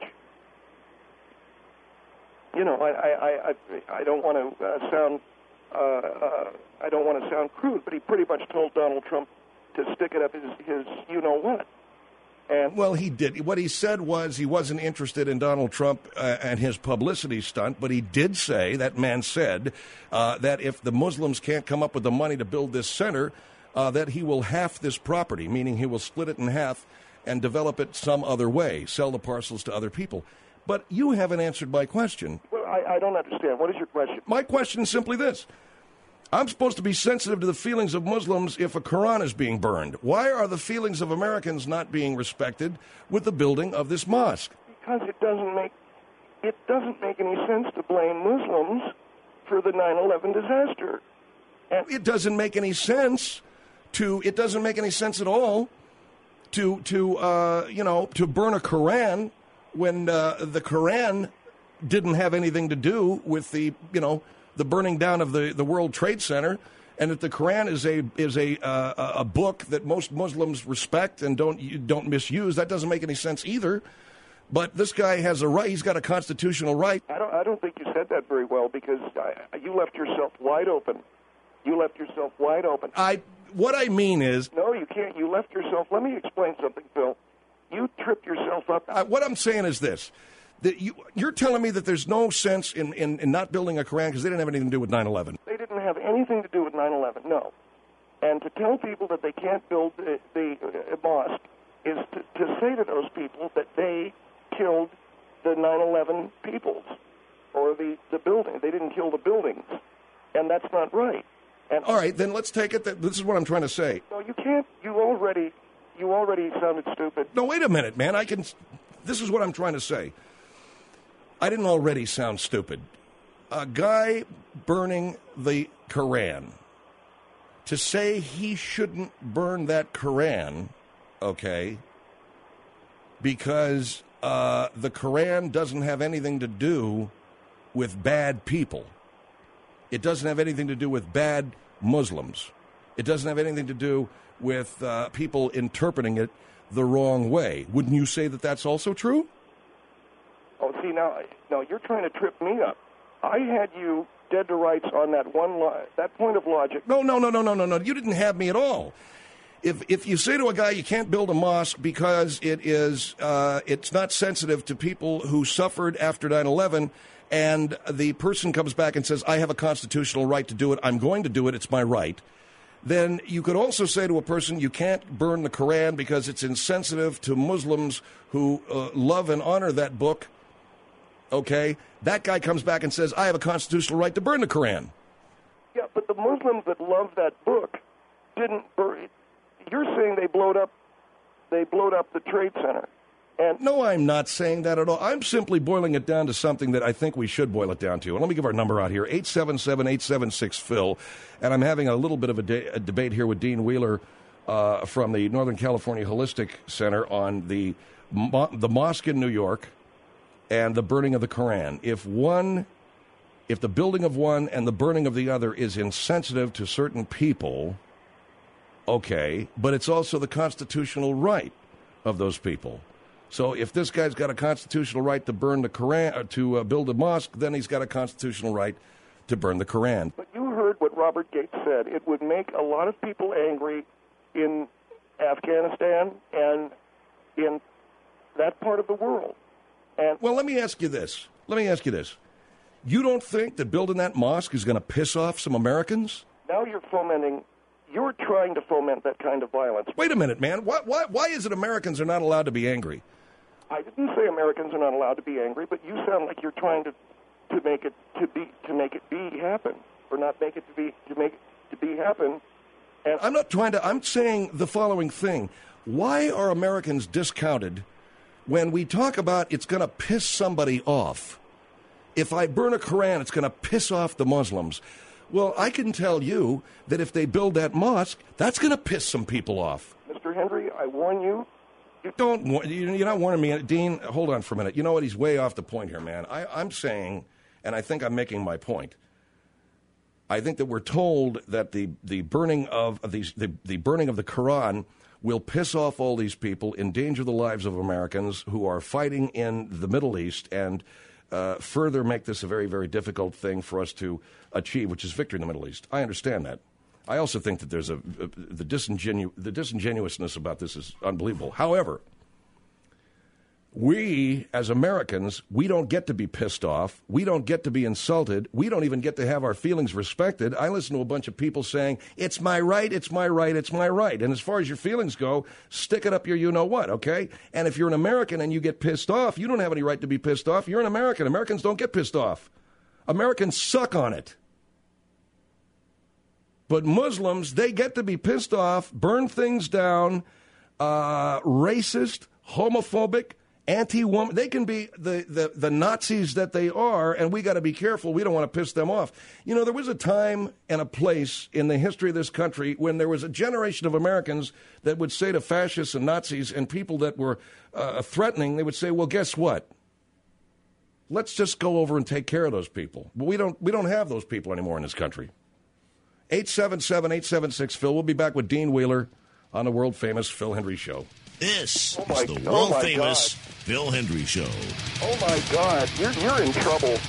I don't want to sound I don't want to sound crude, but he pretty much told Donald Trump to stick it up his you-know-what. Well, he did. What he said was he wasn't interested in Donald Trump and his publicity stunt, but he did say, that man said, that if the Muslims can't come up with the money to build this center, that he will half this property, meaning he will split it in half and develop it some other way, sell the parcels to other people. But you haven't answered my question. Well, I don't understand. What is your question? My question is simply this. I'm supposed to be sensitive to the feelings of Muslims if a Quran is being burned. Why are the feelings of Americans not being respected with the building of this mosque? Because it doesn't make any sense to blame Muslims for the 9/11 disaster. And it doesn't make any sense it doesn't make any sense at all to burn a Quran when the Quran didn't have anything to do with the burning down of the World Trade Center, and that the Quran is a book that most Muslims respect and don't misuse. That doesn't make any sense either. But this guy has a right. He's got a constitutional right. I don't think you said that very well, because you left yourself wide open. What I mean is... No, you can't. You left yourself... Let me explain something, Phil. You tripped yourself up. What I'm saying is this. That you're telling me that there's no sense in not building a Quran because they didn't have anything to do with 9/11. They didn't have anything to do with 9/11, no. And to tell people that they can't build the mosque is to say to those people that they killed the 9/11 peoples or the building. They didn't kill the buildings, and that's not right. And all right, then let's take it that this is what I'm trying to say. No, you can't. You already sounded stupid. No, wait a minute, man. This is what I'm trying to say. I didn't already sound stupid. A guy burning the Quran, to say he shouldn't burn that Quran, okay, because the Quran doesn't have anything to do with bad people. It doesn't have anything to do with bad Muslims. It doesn't have anything to do with people interpreting it the wrong way. Wouldn't you say that that's also true? Oh, see, now you're trying to trip me up. I had you dead to rights on that that point of logic. No. You didn't have me at all. If you say to a guy you can't build a mosque because it's not sensitive to people who suffered after 9/11, and the person comes back and says, I have a constitutional right to do it, I'm going to do it, it's my right, then you could also say to a person you can't burn the Quran because it's insensitive to Muslims who love and honor that book. Okay, that guy comes back and says, I have a constitutional right to burn the Quran. Yeah, but the Muslims that love that book didn't burn it. You're saying they blowed up the Trade Center. And no, I'm not saying that at all. I'm simply boiling it down to something that I think we should boil it down to. And let me give our number out here, 877-876-PHIL. And I'm having a little bit of a debate here with Dean Wheeler from the Northern California Holistic Center on the mosque in New York and the burning of the Quran. If the building of one and the burning of the other is insensitive to certain people, okay, but it's also the constitutional right of those people. So if this guy's got a constitutional right to burn the Quran, or to build a mosque, then he's got a constitutional right to burn the Quran. But you heard what Robert Gates said. It would make a lot of people angry in Afghanistan and in that part of the world. And well, let me ask you this. You don't think that building that mosque is going to piss off some Americans? Now you're trying to foment that kind of violence. Wait a minute, man. Why is it Americans are not allowed to be angry? I didn't say Americans are not allowed to be angry, but you sound like you're trying to make it happen, or not make it to be happen. And I'm not trying to. I'm saying the following thing: why are Americans discounted when we talk about it's going to piss somebody off? If I burn a Quran, it's going to piss off the Muslims. Well, I can tell you that if they build that mosque, that's going to piss some people off. Mr. Henry, I warn you. You're not warning me. Dean, hold on for a minute. You know what? He's way off the point here, man. I'm saying, and I think I'm making my point, I think that we're told that the burning of the burning of the Quran will piss off all these people, endanger the lives of Americans who are fighting in the Middle East, and further make this a very, very difficult thing for us to achieve, which is victory in the Middle East. I understand that. I also think that there's the disingenuousness about this is unbelievable. However, we, as Americans, we don't get to be pissed off. We don't get to be insulted. We don't even get to have our feelings respected. I listen to a bunch of people saying, it's my right, it's my right, it's my right. And as far as your feelings go, stick it up your you-know-what, okay? And if you're an American and you get pissed off, you don't have any right to be pissed off. You're an American. Americans don't get pissed off. Americans suck on it. But Muslims, they get to be pissed off, burn things down, racist, homophobic, anti-woman. They can be the Nazis that they are, and we got to be careful. We don't want to piss them off. You know, there was a time and a place in the history of this country when there was a generation of Americans that would say to fascists and Nazis and people that were threatening, they would say, well, guess what? Let's just go over and take care of those people. But we don't have those people anymore in this country. 877-876-PHIL. We'll be back with Dean Wheeler on the world-famous Phil Hendry Show. This is the world-famous Phil Hendry Show. Oh, my God. You're in trouble.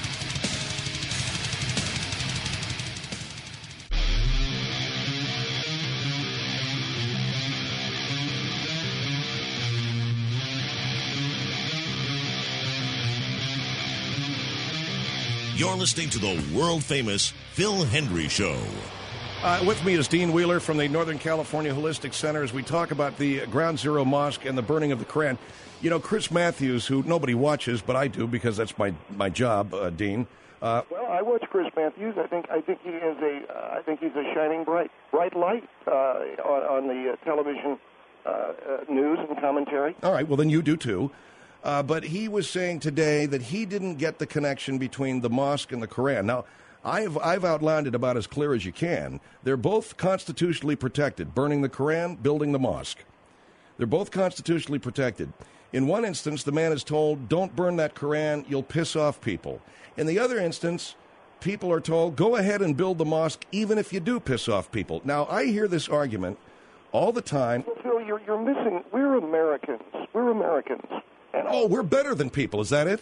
You're listening to the world-famous Phil Hendry Show. With me is Dean Wheeler from the Northern California Holistic Center as we talk about the Ground Zero Mosque and the burning of the Koran. You know, Chris Matthews, who nobody watches, but I do because that's my job, Dean. Well, I watch Chris Matthews. I think he is he's a shining bright light on the television news and commentary. All right, well then you do too. But he was saying today that he didn't get the connection between the mosque and the Koran. Now, I've outlined it about as clear as you can. They're both constitutionally protected, burning the Koran, building the mosque. They're both constitutionally protected. In one instance, the man is told, don't burn that Koran, you'll piss off people. In the other instance, people are told, go ahead and build the mosque even if you do piss off people. Now, I hear this argument all the time. Well, Phil, you're missing, we're Americans. We're Americans. We're better than people, is that it?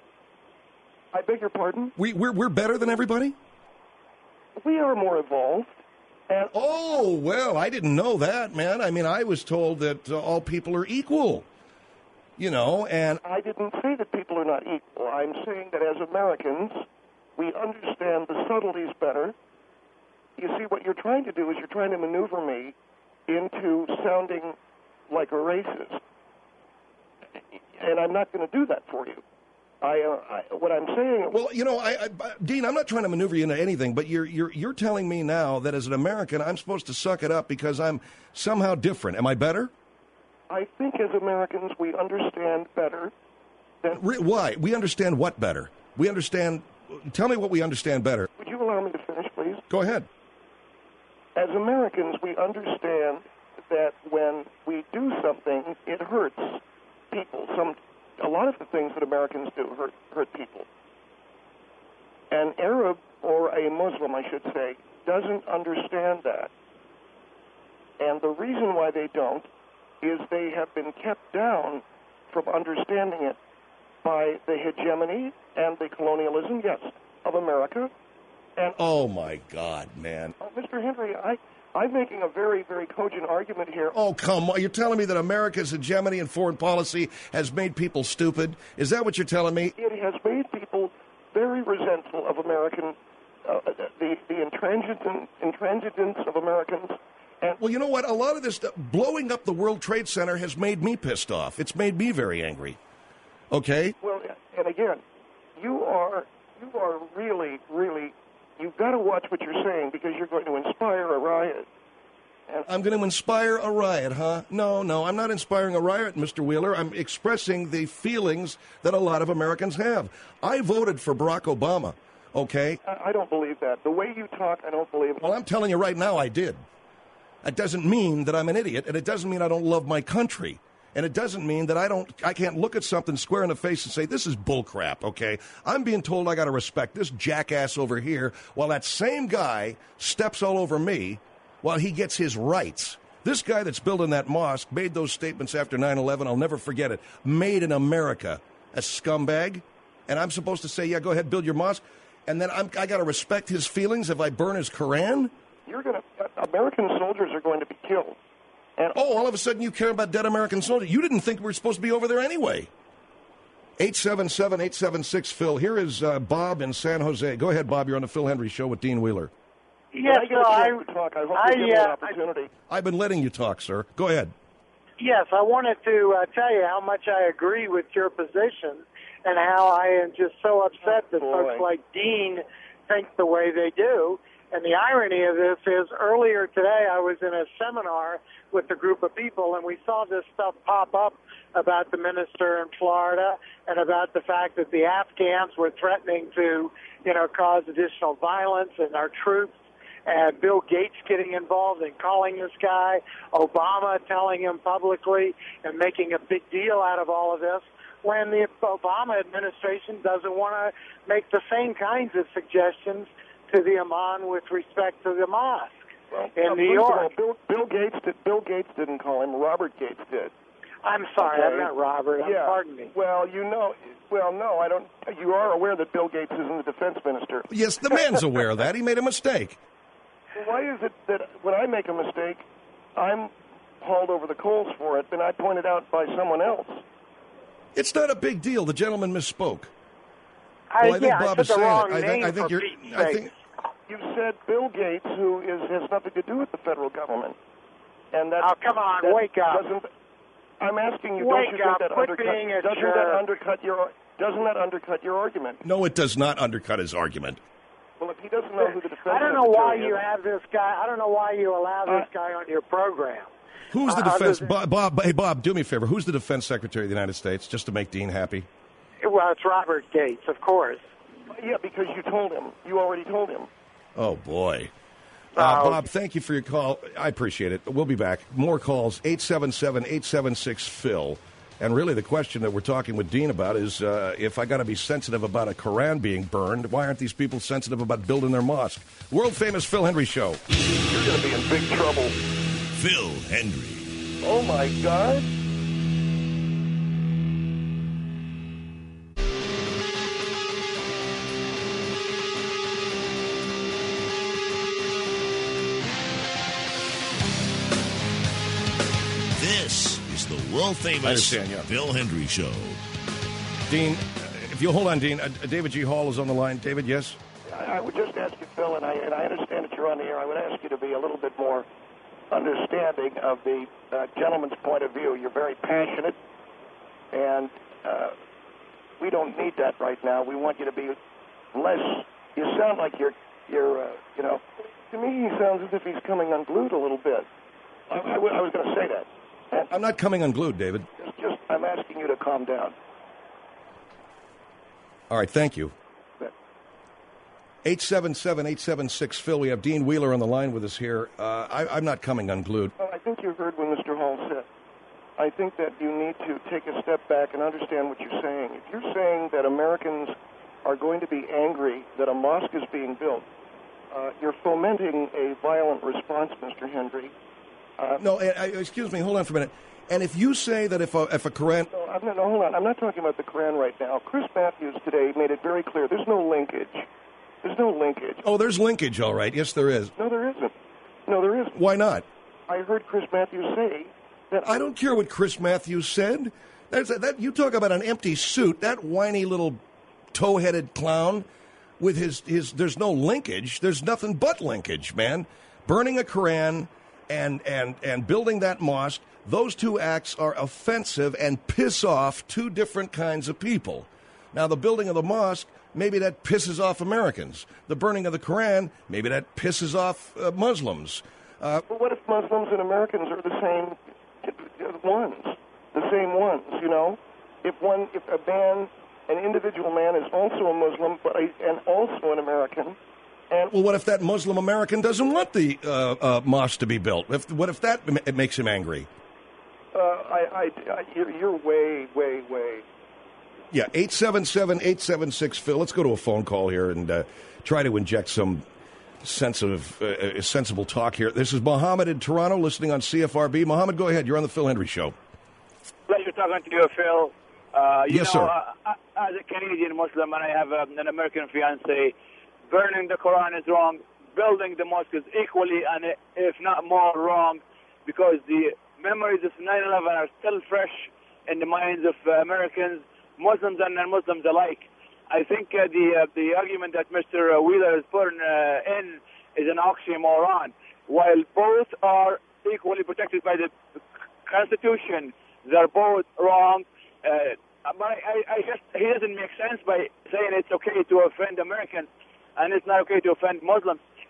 I beg your pardon? We're better than everybody? We are more evolved. Oh, well, I didn't know that, man. I mean, I was told that all people are equal, you know, and... I didn't say that people are not equal. I'm saying that as Americans, we understand the subtleties better. You see, what you're trying to do is you're trying to maneuver me into sounding like a racist. And I'm not going to do that for you. What I'm saying. Well, you know, Dean, I'm not trying to maneuver you into anything, but you're telling me now that as an American, I'm supposed to suck it up because I'm somehow different. Am I better? I think as Americans, we understand better. Why? We understand what better? We understand. Tell me what we understand better. Would you allow me to finish, please? Go ahead. As Americans, we understand that when we do something, it hurts people. A lot of the things that Americans do hurt people. An Arab, or a Muslim, I should say, doesn't understand that. And the reason why they don't is they have been kept down from understanding it by the hegemony and the colonialism, yes, of America. And oh, my God, man. Mr. Henry, I'm making a very, very cogent argument here. Oh, come on. You're telling me that America's hegemony and foreign policy has made people stupid? Is that what you're telling me? It has made people very resentful of American, the intransigence of Americans. And well, you know what? A lot of this blowing up the World Trade Center has made me pissed off. It's made me very angry. Okay? Well, and again, you are really, really... You've got to watch what you're saying because you're going to inspire a riot. I'm going to inspire a riot, huh? No, I'm not inspiring a riot, Mr. Wheeler. I'm expressing the feelings that a lot of Americans have. I voted for Barack Obama, okay? I don't believe that. The way you talk, I don't believe it. Well, I'm telling you right now I did. That doesn't mean that I'm an idiot, and it doesn't mean I don't love my country. And it doesn't mean that I can't look at something square in the face and say, this is bullcrap, okay? I'm being told I got to respect this jackass over here while that same guy steps all over me while he gets his rights. This guy that's building that mosque made those statements after 9/11. I'll never forget it. Made in America. A scumbag. And I'm supposed to say, yeah, go ahead, build your mosque. And then I got to respect his feelings if I burn his Koran? American soldiers are going to be killed. And all of a sudden you care about dead American soldiers. You didn't think we were supposed to be over there anyway. 877-876-PHIL. Here is Bob in San Jose. Go ahead, Bob. You're on the Phil Hendry Show with Dean Wheeler. Yes, I hope you get an opportunity. I've been letting you talk, sir. Go ahead. Yes, I wanted to tell you how much I agree with your position and how I am just so upset that folks like Dean think the way they do. And the irony of this is earlier today I was in a seminar with a group of people, and we saw this stuff pop up about the minister in Florida and about the fact that the Afghans were threatening to, cause additional violence and our troops, and Bill Gates getting involved and calling this guy, Obama telling him publicly and making a big deal out of all of this, when the Obama administration doesn't want to make the same kinds of suggestions to the Imam with respect to the mosque in New York. Bill Gates didn't call him. Robert Gates did. I'm sorry, Okay. I'm not Robert. Yeah. Pardon me. Well, no, I don't. You are aware that Bill Gates isn't the defense minister. Yes, the man's aware of that. He made a mistake. Why is it that when I make a mistake, I'm hauled over the coals for it, and I pointed out by someone else? It's not a big deal. The gentleman misspoke. I think Bob said is the saying wrong it. name I think for you're. Pete's I sake. think You said Bill Gates, who has nothing to do with the federal government, and that. Oh, come on, that wake up! I'm asking you, Wake don't you think up, that quit undercut? being a Doesn't jerk. that undercut your argument? no, it does not undercut his argument. Well, if he doesn't know who the defense I don't know why secretary you is- have this guy. I don't know why you allow this guy on your program. Who's the other defense? than- Bob, hey, Bob, do me a favor. Who's the defense secretary of the United States, just to make Dean happy? Well, it's Robert Gates, of course. Yeah, because you told him. You already told him. Oh, boy. Bob, thank you for your call. I appreciate it. We'll be back. More calls, 877-876-PHIL. And really the question that we're talking with Dean about is if I got to be sensitive about a Koran being burned, why aren't these people sensitive about building their mosque? World-famous Phil Hendry Show. You're going to be in big trouble. Phil Hendry. Oh, my God. This is the world-famous I understand, yeah. Phil Hendry Show. Dean, if you'll hold on, Dean. David G. Hall is on the line. David, yes? I would just ask you, Phil, and I understand that you're on the air, I would ask you to be a little bit more understanding of the gentleman's point of view. You're very passionate, and we don't need that right now. We want you to be less. You sound like you're to me, he sounds as if he's coming unglued a little bit. I was going to say that. And I'm not coming unglued, David. I'm asking you to calm down. All right, thank you. 877-876-PHIL. We have Dean Wheeler on the line with us here. I'm not coming unglued. Well, I think you heard what Mr. Hall said. I think that you need to take a step back and understand what you're saying. If you're saying that Americans are going to be angry that a mosque is being built, you're fomenting a violent response, Mr. Hendry. No, excuse me. Hold on for a minute. And if you say that if a Koran... No, hold on. I'm not talking about the Koran right now. Chris Matthews today made it very clear. There's no linkage. There's no linkage. Oh, there's linkage, all right. Yes, there is. No, there isn't. No, there isn't. Why not? I heard Chris Matthews say that... I don't care what Chris Matthews said. You talk about an empty suit. That whiny little toe-headed clown with his... There's no linkage. There's nothing but linkage, man. Burning a Koran and building that mosque, those two acts are offensive and piss off two different kinds of people. Now, the building of the mosque, maybe that pisses off Americans. The burning of the Koran, maybe that pisses off Muslims. Well, what if Muslims and Americans are the same ones? The same ones, you know? If an individual man is also a Muslim and also an American... Well, what if that Muslim American doesn't want the mosque to be built? What if that makes him angry? You're way. Yeah, 877-876-PHIL. Let's go to a phone call here and try to inject some sensible talk here. This is Mohammed in Toronto listening on CFRB. Mohammed, go ahead. You're on the Phil Hendry Show. Pleasure talking to you, Phil. Yes, sir. As a Canadian Muslim, and I have an American fiancé, burning the Quran is wrong. Building the mosque is equally, and if not more, wrong, because the memories of 9/11 are still fresh in the minds of Americans, Muslims and non-Muslims alike. I think the argument that Mr. Wheeler is putting in is an oxymoron. While both are equally protected by the Constitution, they're both wrong. But I guess he doesn't make sense by saying it's okay to offend Americans and it's not okay to offend Muslims.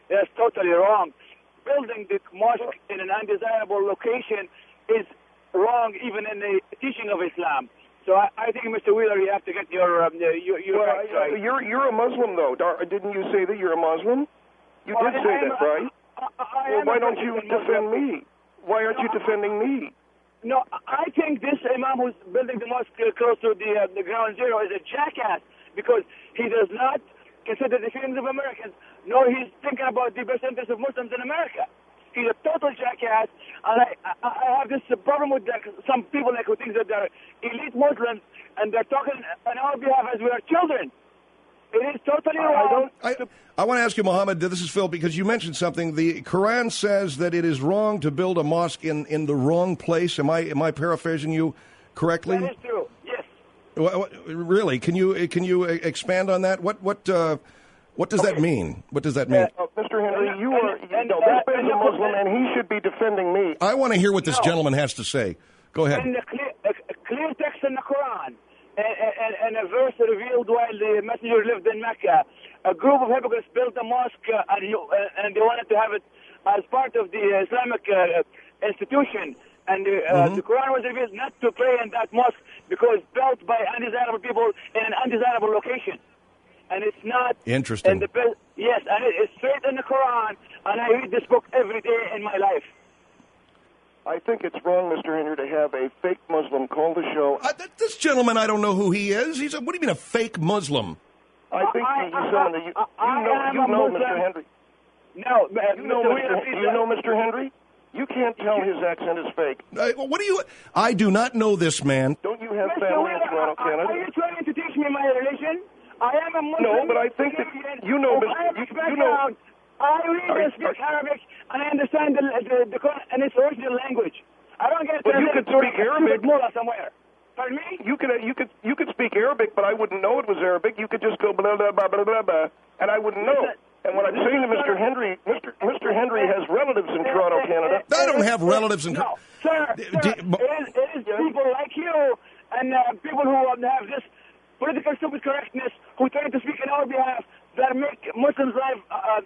That's totally wrong. Building the mosque in an undesirable location is wrong even in the teaching of Islam. So I think, Mr. Wheeler, you have to get your facts right. You're a Muslim, though. Didn't you say that you're a Muslim? You did say that, right? Well, why don't you defend me? Why aren't you defending me? No, I think this imam who's building the mosque close to the ground zero is a jackass because he does not consider the feelings of Americans, nor he's thinking about the best interests of Muslims in America. He's a total jackass, and I have this problem with some people who think that they're elite Muslims, and they're talking on our behalf as we are children. It is totally wrong. I want to ask you, Mohammed, this is Phil, because you mentioned something. The Quran says that it is wrong to build a mosque in the wrong place. Am I paraphrasing you correctly? That is true, yes. Really? Can you expand on that? What does that mean? What does that mean? Mr. Henry, this man's a Muslim, and he should be defending me. I want to hear what this gentleman has to say. Go ahead. In the clear text in the Quran, and a verse revealed while the messenger lived in Mecca, a group of hypocrites built a mosque, and they wanted to have it as part of the Islamic institution. And the Quran was revealed not to pray in that mosque because built by undesirable people in an undesirable location. And it's not interesting. Yes, and it's straight in the Quran, and I read this book every day in my life. I think it's wrong, Mr. Henry, to have a fake Muslim call the show. This gentleman, I don't know who he is. What do you mean a fake Muslim? I think he's someone that you know, Mr. Henry. No, you know Mr. Henry? You can't tell his accent is fake. I do not know this man. Don't you have family in Toronto, Canada? Are you trying to teach me my religion? I am a Muslim. No, but I think that you know. I read and speak Arabic, and I understand the Quran and its original language. I don't get. But you could speak Arabic. Somewhere. Pardon me? You could speak Arabic, but I wouldn't know it was Arabic. You could just go blah blah blah blah blah, blah and I wouldn't know. And what I'm saying to Mr. Henry, Mr. Henry has relatives in Toronto, Canada. I don't have relatives in. No, sir. It is people like you and people who have this political stupid correctness who try to speak on our behalf that make Muslims' life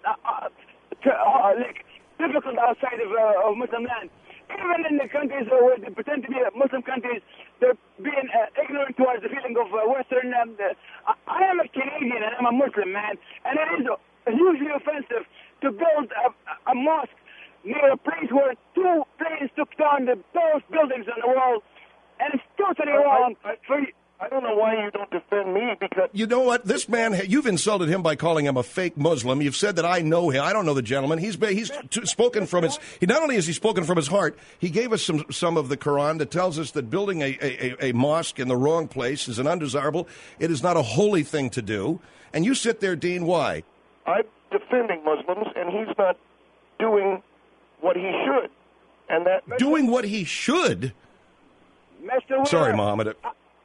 difficult outside of Muslim land. Even in the countries where they pretend to be Muslim countries, they're being ignorant towards the feeling of Western. I am a Canadian and I'm a Muslim man, and it is hugely offensive to build a mosque near a place where two planes took down the tallest buildings in the world, and it's totally wrong. I don't know why you don't defend me, because... You know what? This man, you've insulted him by calling him a fake Muslim. You've said that I know him. I don't know the gentleman. He's spoken from his... Not only has he spoken from his heart, he gave us some of the Quran that tells us that building a mosque in the wrong place is an undesirable. It is not a holy thing to do. And you sit there, Dean, why? I'm defending Muslims, and he's not doing what he should. And that... Doing what he should? Mr. Wheeler, sorry, Mohammed.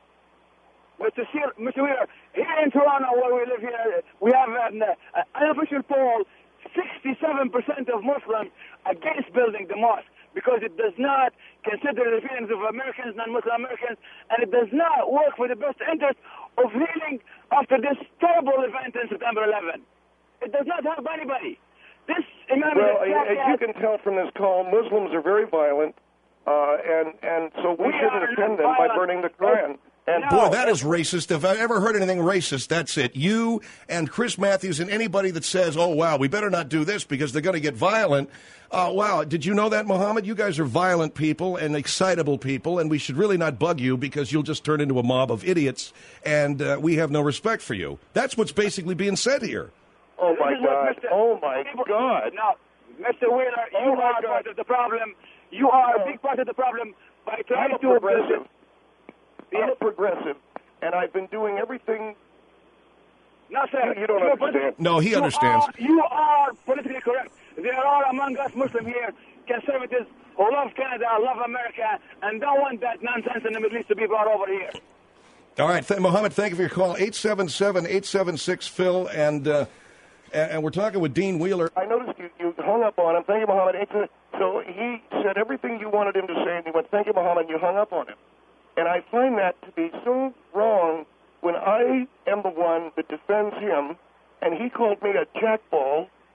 Mr. Wheeler, here in Toronto, where we live here, we have an unofficial poll, 67% of Muslims against building the mosque because it does not consider the feelings of Americans, non-Muslim Americans, and it does not work for the best interest of healing after this terrible event in September 11. It does not help anybody. This imam as you can tell from this call, Muslims are very violent, and so we shouldn't offend them by burning the Quran. And boy, that is racist. If I've ever heard anything racist, that's it. You and Chris Matthews and anybody that says, oh, wow, we better not do this because they're going to get violent. Wow, did you know that, Mohammed? You guys are violent people and excitable people, and we should really not bug you because you'll just turn into a mob of idiots, and we have no respect for you. That's what's basically being said here. Oh, my God. Oh, my God. Now, Mr. Wheeler, you are part of the problem. You are a big part of the problem by trying to... progressive. I'm a progressive, and I've been doing everything... No, sir. You don't understand. No, he understands. You are politically correct. There are among us Muslims here, conservatives, who love Canada, love America, and don't want that nonsense in the Middle East to be brought over here. All right, Mohammed, thank you for your call. 877-876-PHIL, and we're talking with Dean Wheeler. I noticed you hung up on him. Thank you, Mohammed. So he said everything you wanted him to say, and he went, thank you, Mohammed, and you hung up on him. And I find that to be so wrong when I am the one that defends him, and he called me a jackball,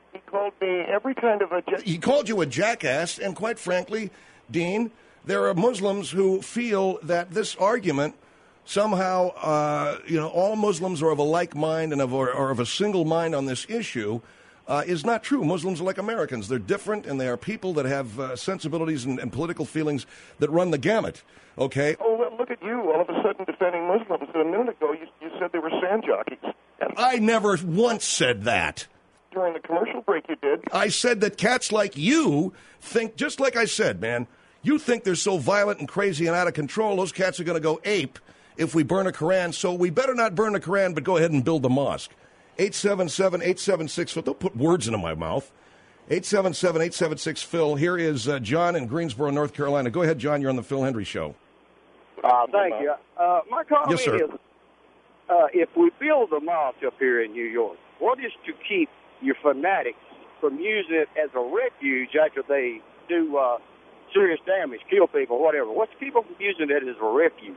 He called me every kind of a... He called you a jackass, and quite frankly, Dean, there are Muslims who feel that this argument somehow, all Muslims are of a like mind and are of a single mind on this issue is not true. Muslims are like Americans. They're different, and they are people that have sensibilities and political feelings that run the gamut, okay? Oh, well, look at you, all of a sudden defending Muslims. A minute ago, you said they were sand jockeys. I never once said that. During the commercial break, you did. I said that cats like you think, just like I said, man, you think they're so violent and crazy and out of control, those cats are going to go ape if we burn a Koran, so we better not burn the Koran, but go ahead and build the mosque. 877-876-PHIL. Don't put words into my mouth. 877-876-PHIL. Here is John in Greensboro, North Carolina. Go ahead, John. You're on the Phil Hendry Show. Thank you. My comment Yes, sir. is, if we build a mosque up here in New York, what is to keep your fanatics from using it as a refuge after they do serious damage, kill people, whatever? What's to keep them from using it as a refuge?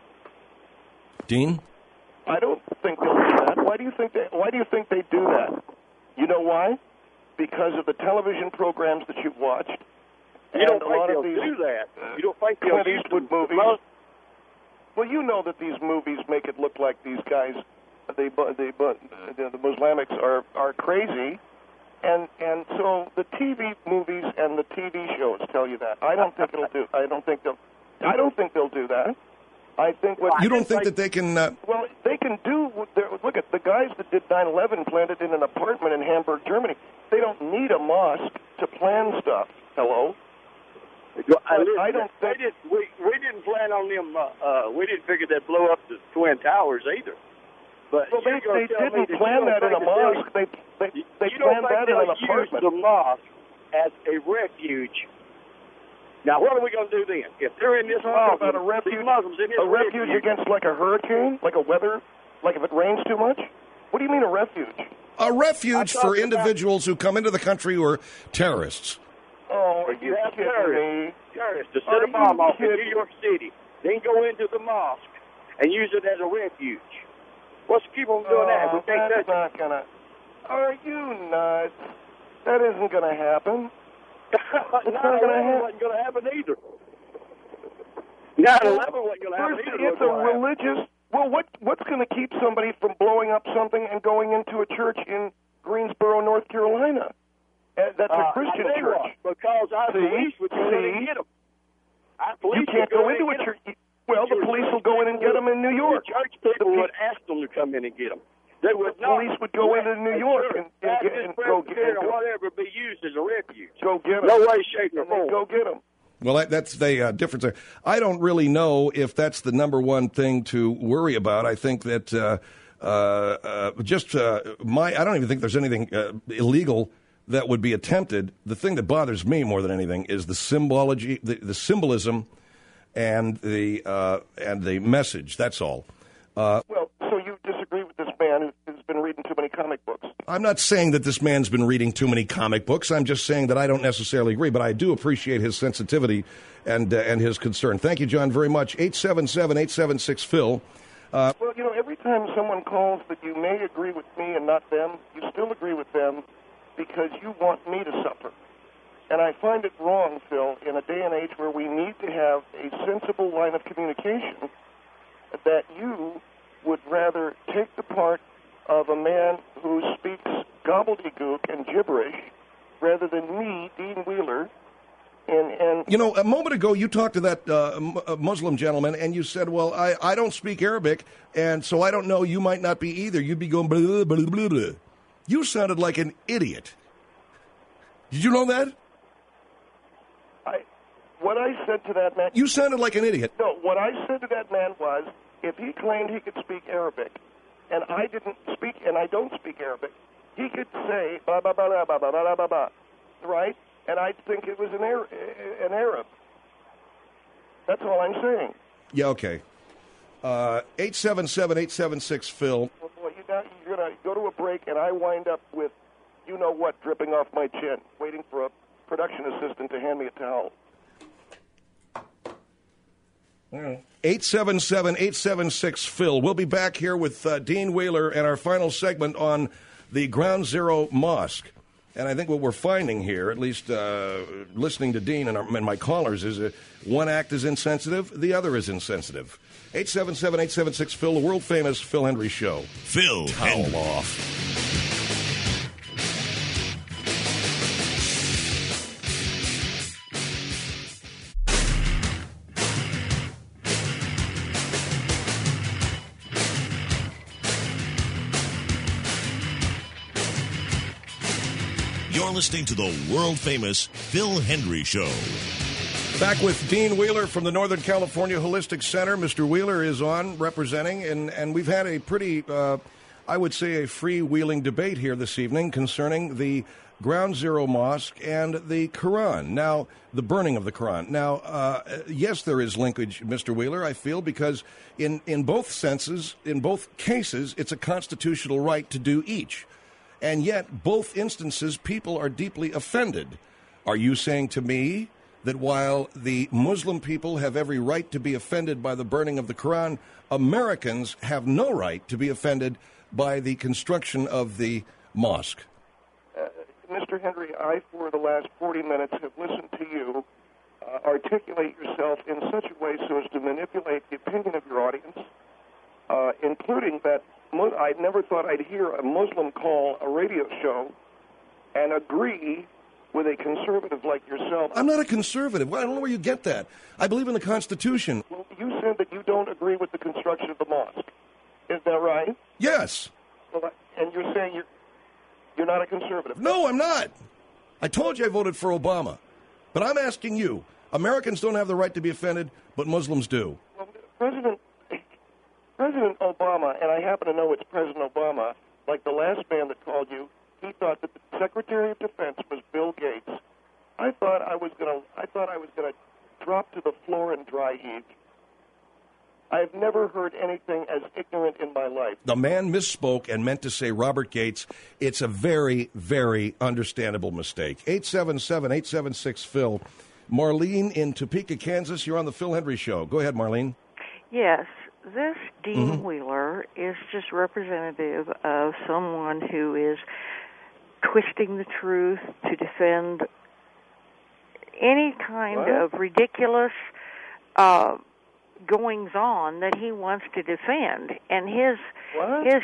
Dean? I don't think they'll do that. Why do you think they do that? You know why? Because of the television programs that you've watched. You don't think they'll do that? You don't think they'll use Eastwood movies? Well, you know that these movies make it look like these guys, the Muslimics are crazy, and so the TV movies and the TV shows tell you that. I don't think they'll do that. I think you don't think that they can... Well, they can do... Look at the guys that did 9/11 planted in an apartment in Hamburg, Germany. They don't need a mosque to plan stuff. Hello? I don't think... We didn't plan on them... we didn't figure they'd blow up the Twin Towers either. But well, they didn't plan that in a mosque. They planned that in an apartment. Use the mosque as a refuge. Now, what are we going to do then? If they're in this mosque, about a refuge, Muslims in this refuge against like a hurricane, like a weather, like if it rains too much? What do you mean a refuge? A refuge for individuals who come into the country who are terrorists. Oh, you have terrorists to set a bomb off in New York City, then go into the mosque and use it as a refuge. What's to keep them doing that? We think that's not going to... Are you nuts? That isn't going to happen. It's not wasn't going to happen either. 9/11 wasn't going to happen either. It's a religious... Well, what's going to keep somebody from blowing up something and going into a church in Greensboro, North Carolina? That's a Christian church. Because our police would go in and get them. You can't go into a church. Well, the police will go in and get them in New York. The church people would ask them to come in and get them. They would the police would go into New York and go get them. Whatever be used as a refuge. Go get them. No way, shape, or form. Go get them. Well, that's the difference there. I don't really know if that's the number one thing to worry about. I think that I don't even think there's anything illegal that would be attempted. The thing that bothers me more than anything is the symbology, the symbolism, and the message. That's all. Well, so you disagree with this man who's been reading too many comic books? I'm not saying that this man's been reading too many comic books. I'm just saying that I don't necessarily agree, but I do appreciate his sensitivity and his concern. Thank you, John, very much. 877-876-PHIL. Well, every time someone calls that you may agree with me and not them, you still agree with them because you want me to suffer. And I find it wrong, Phil, in a day and age where we need to have a sensible line of communication, that you would rather take the part of a man who speaks gobbledygook and gibberish rather than me, Dean Wheeler. And a moment ago you talked to that Muslim gentleman and you said, well, I don't speak Arabic, and so I don't know, you might not be either. You'd be going blah, blah, blah, blah. You sounded like an idiot. Did you know that? What I said to that man... You sounded like an idiot. No, what I said to that man was, if he claimed he could speak Arabic, and I didn't speak, and I don't speak Arabic, he could say, ba ba ba ba ba ba ba ba ba, right? And I'd think it was an Arab. That's all I'm saying. Yeah, okay. 877-876-PHIL. Well, you're going to go to a break, and I wind up with you-know-what dripping off my chin, waiting for a production assistant to hand me a towel. 877-876-PHIL. We'll be back here with Dean Wheeler and our final segment on the Ground Zero Mosque. And I think what we're finding here, at least listening to Dean and my callers, is that one act is insensitive, the other is insensitive. 877-876-PHIL, the world-famous Phil Hendry Show. Phil Towel off. You're listening to the world-famous Phil Hendry Show. Back with Dean Wheeler from the Northern California Holistic Center. Mr. Wheeler is on representing, and we've had a pretty, I would say, a freewheeling debate here this evening concerning the Ground Zero Mosque and the Quran. Now, the burning of the Quran. Now, yes, there is linkage, Mr. Wheeler, I feel, because in both senses, in both cases, it's a constitutional right to do each. And yet, both instances, people are deeply offended. Are you saying to me that while the Muslim people have every right to be offended by the burning of the Quran, Americans have no right to be offended by the construction of the mosque? Mr. Hendry, I, for the last 40 minutes, have listened to you articulate yourself in such a way so as to manipulate the opinion of your audience, including that I never thought I'd hear a Muslim call a radio show and agree with a conservative like yourself. I'm not a conservative. Well, I don't know where you get that. I believe in the Constitution. Well, you said that you don't agree with the construction of the mosque. Is that right? Yes. Well, and you're saying you're not a conservative. No, I'm not. I told you I voted for Obama. But I'm asking you, Americans don't have the right to be offended, but Muslims do. Well, President Obama, and I happen to know it's President Obama, like the last man that called you, he thought that the Secretary of Defense was Bill Gates. I thought I was gonna drop to the floor and dry heave. I've never heard anything as ignorant in my life. The man misspoke and meant to say Robert Gates. It's a very, very understandable mistake. 877-876-PHIL. Marlene in Topeka, Kansas. You're on the Phil Hendry Show. Go ahead, Marlene. Yes. This Dean Wheeler is just representative of someone who is twisting the truth to defend any kind of ridiculous goings-on that he wants to defend. And his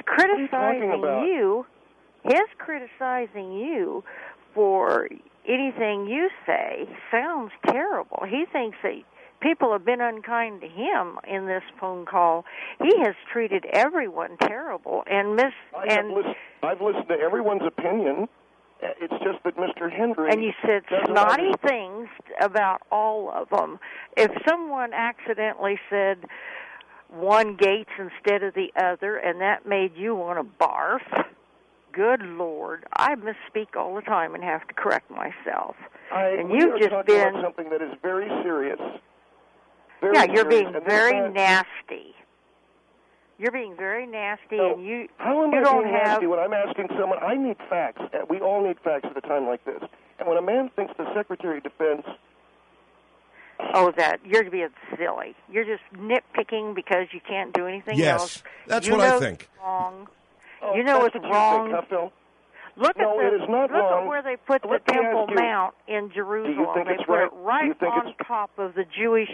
criticizing you for anything you say sounds terrible. He thinks that people have been unkind to him in this phone call. He has treated everyone terrible. I've listened to everyone's opinion. It's just that Mr. Hendry... And you said snotty things about all of them. If someone accidentally said one Gates instead of the other, and that made you want to barf, good Lord, I misspeak all the time and have to correct myself. You've just been about something that is very serious. You're being very nasty. You're being very nasty, and you how am you I don't being have... nasty when I'm asking someone? I need facts. We all need facts at a time like this. And when a man thinks the Secretary of Defense... Oh, you're being silly. You're just nitpicking because you can't do anything else. Yes, that's what I think. Wrong. You know it's wrong. Look at where they put the Temple Mount in Jerusalem. They put it right on top of the Jewish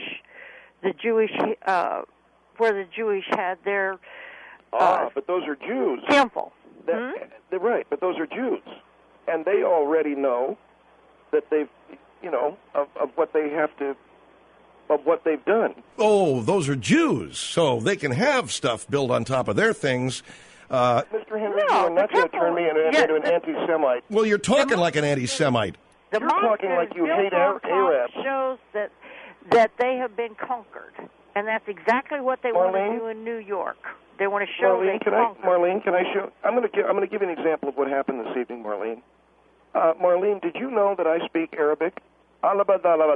where the Jewish had their but those are Jews. Temple. They're right, but those are Jews, and they already know that they've, of what they have to, of what they've done. Oh, those are Jews, so they can have stuff built on top of their things. Mr. Henry, you are not going to turn me into an anti-Semite. Well, you're talking like an anti-Semite. You're talking like you hate Arabs. Shows that they have been conquered, and that's exactly what they want to do in New York. They want to show they conquered. Marlene, can I show? I'm going to give you an example of what happened this evening, Marlene. Marlene, did you know that I speak Arabic? You know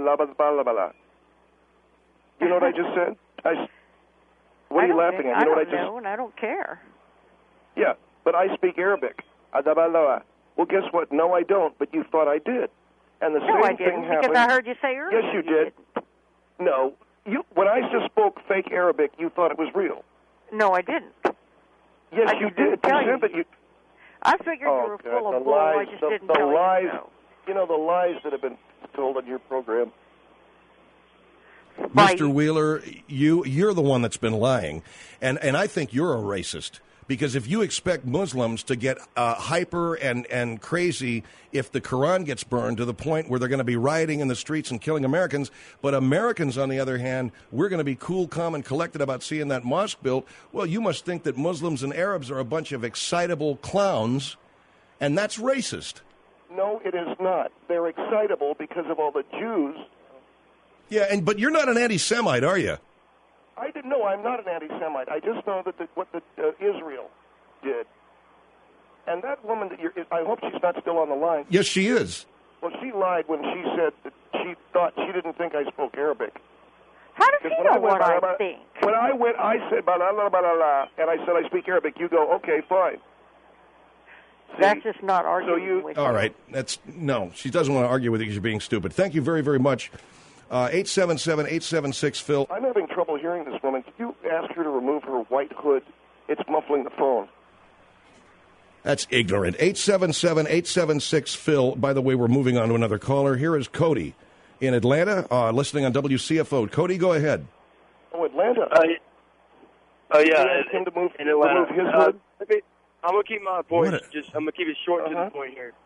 what I just said? What are you laughing at? I don't know, and I don't care. Yeah, but I speak Arabic. Well, guess what? No, I don't, but you thought I did. And the same thing happened. Because I heard you say earlier. Yes, you did. No. When I just spoke fake Arabic, you thought it was real. No, I didn't. Yes, you did. I figured you were full of bull. I just didn't tell lies, you so. You know, the lies that have been told on your program. Mr. Wheeler, you're the one that's been lying, and I think you're a racist, because if you expect Muslims to get hyper and crazy if the Quran gets burned to the point where they're going to be rioting in the streets and killing Americans, but Americans, on the other hand, we're going to be cool, calm, and collected about seeing that mosque built, well, you must think that Muslims and Arabs are a bunch of excitable clowns, and that's racist. No, it is not. They're excitable because of all the Jews. Yeah, but you're not an anti-Semite, are you? I didn't know. I'm not an anti-Semite. I just know that what Israel did. And that woman, I hope she's not still on the line. Yes, she is. Well, she lied when she said that she didn't think I spoke Arabic. How does she know what I think? When I went, I said, blah, blah, blah, blah, blah, and I said I speak Arabic. You go, okay, fine. That's just not arguing with you. All right. No, she doesn't want to argue with you because you're being stupid. Thank you very, very much. 877-876-PHIL. I'm having trouble hearing this woman. Could you ask her to remove her white hood? It's muffling the phone. That's ignorant. 877-876-PHIL. By the way, we're moving on to another caller. Here is Cody in Atlanta, listening on WCFO. Cody, go ahead. Oh, Atlanta. Yeah. Him to move in Atlanta. Remove his hood? I'm going to keep my voice. I'm going to keep it short to the point here.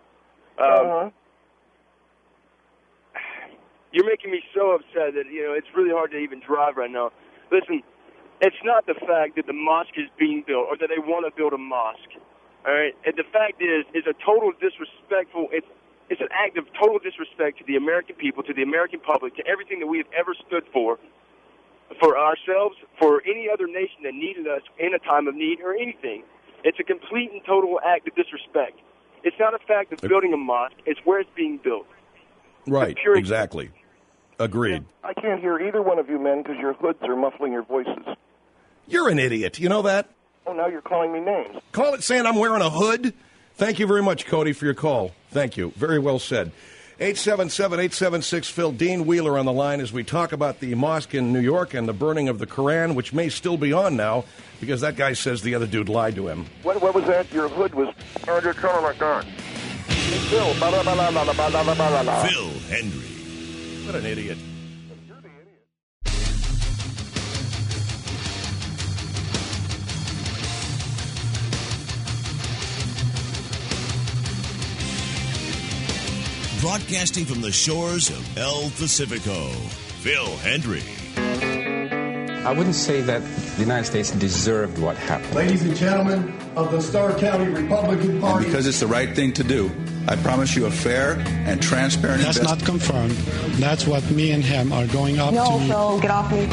You're making me so upset that, it's really hard to even drive right now. Listen, it's not the fact that the mosque is being built or that they want to build a mosque. All right? And the fact is, it's a total disrespectful, it's an act of total disrespect to the American people, to the American public, to everything that we have ever stood for ourselves, for any other nation that needed us in a time of need or anything. It's a complete and total act of disrespect. It's not a fact of building a mosque. It's where it's being built. Right, exactly. Agreed. I can't hear either one of you men because your hoods are muffling your voices. You're an idiot. You know that? Oh, now you're calling me names. Call it saying I'm wearing a hood? Thank you very much, Cody, for your call. Thank you. Very well said. 877-876-PHIL. Dean Wheeler on the line as we talk about the mosque in New York and the burning of the Quran, which may still be on now because that guy says the other dude lied to him. What was that? Your hood was... Phil, Phil Hendrie. What an idiot. Broadcasting from the shores of El Pacifico, Phil Hendrie. I wouldn't say that the United States deserved what happened. Ladies and gentlemen of the Starr County Republican Party. And because it's the right thing to do, I promise you a fair and transparent That's not confirmed. That's what me and him are going up to. No, Phil, get off me.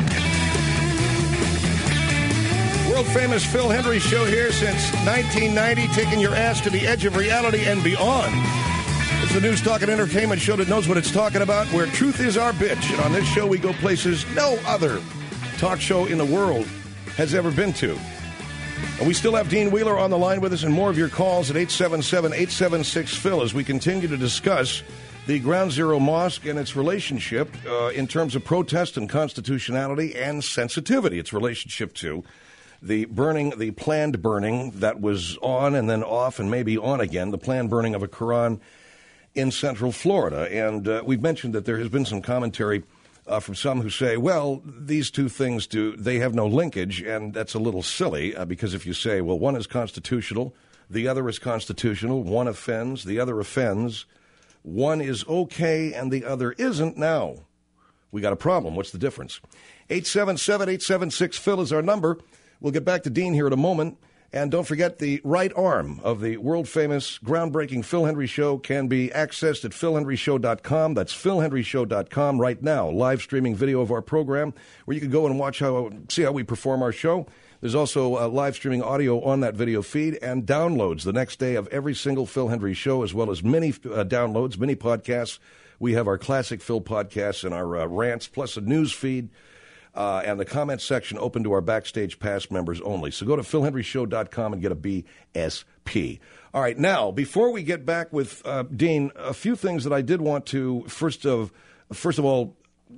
World-famous Phil Hendrie show here since 1990, taking your ass to the edge of reality and beyond. It's the news, talk, and entertainment show that knows what it's talking about, where truth is our bitch. And on this show, we go places no other talk show in the world has ever been to. And we still have Dean Wheeler on the line with us and more of your calls at 877-876-PHIL as we continue to discuss the Ground Zero Mosque and its relationship in terms of protest and constitutionality and sensitivity. Its relationship to the planned burning that was on and then off and maybe on again, the planned burning of a Quran in Central Florida. And we've mentioned that there has been some commentary from some who say, well, these two things they have no linkage, and that's a little silly because if you say, well, one is constitutional, the other is constitutional, one offends, the other offends, one is okay and the other isn't, now we got a problem. What's the difference? 877-876-PHIL is our number. We'll get back to Dean here in a moment. And don't forget, the right arm of the world-famous, groundbreaking Phil Hendrie Show can be accessed at philhendrieshow.com. That's philhendrieshow.com right now. Live streaming video of our program where you can go and see how we perform our show. There's also live streaming audio on that video feed and downloads the next day of every single Phil Hendrie Show, as well as many downloads, many podcasts. We have our classic Phil podcasts and our rants, plus a news feed. And the comment section open to our Backstage Pass members only. So go to philhendrieshow.com and get a BSP. All right, now, before we get back with Dean, a few things that I did want to, first of all,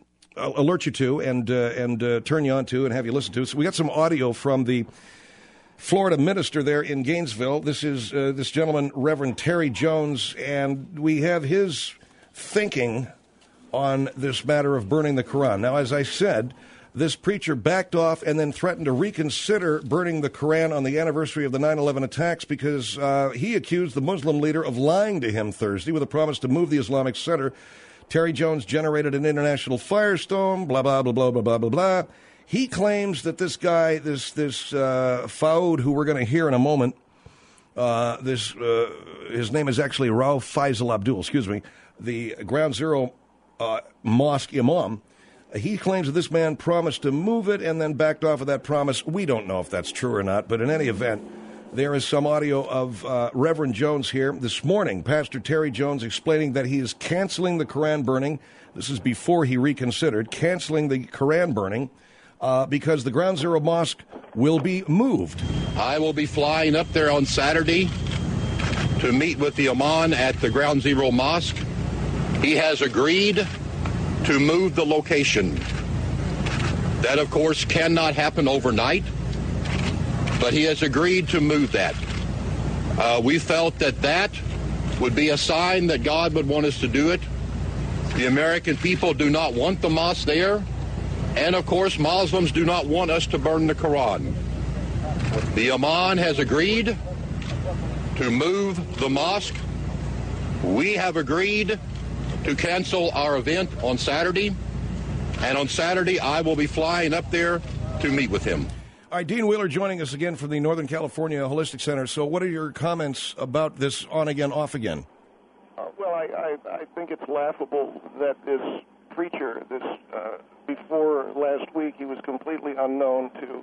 alert you to and turn you on to and have you listen to. So we got some audio from the Florida minister there in Gainesville. This is this gentleman, Reverend Terry Jones, and we have his thinking on this matter of burning the Quran. Now, as I said, this preacher backed off and then threatened to reconsider burning the Quran on the anniversary of the 9/11 attacks because he accused the Muslim leader of lying to him Thursday with a promise to move the Islamic Center. Terry Jones generated an international firestorm, blah, blah, blah, blah, blah, blah, blah, blah. He claims that this guy, this Fouad, who we're going to hear in a moment, his name is actually Rauf Faisal Abdul, the Ground Zero mosque imam. He claims that this man promised to move it and then backed off of that promise. We don't know if that's true or not, but in any event, there is some audio of Reverend Jones here this morning. Pastor Terry Jones explaining that he is canceling the Quran burning. This is before he reconsidered, canceling the Quran burning because the Ground Zero Mosque will be moved. I will be flying up there on Saturday to meet with the Imam at the Ground Zero Mosque. He has agreed to move the location. That, of course, cannot happen overnight, but he has agreed to move that. We felt that would be a sign that God would want us to do it. The American people do not want the mosque there, and, of course, Muslims do not want us to burn the Quran. The Imam has agreed to move the mosque. We have agreed to cancel our event on Saturday, and on Saturday I will be flying up there to meet with him. All right, Dean Wheeler joining us again from the Northern California Holistic Center. So what are your comments about this on-again, off-again? Well, I think it's laughable that this preacher, before last week, he was completely unknown to...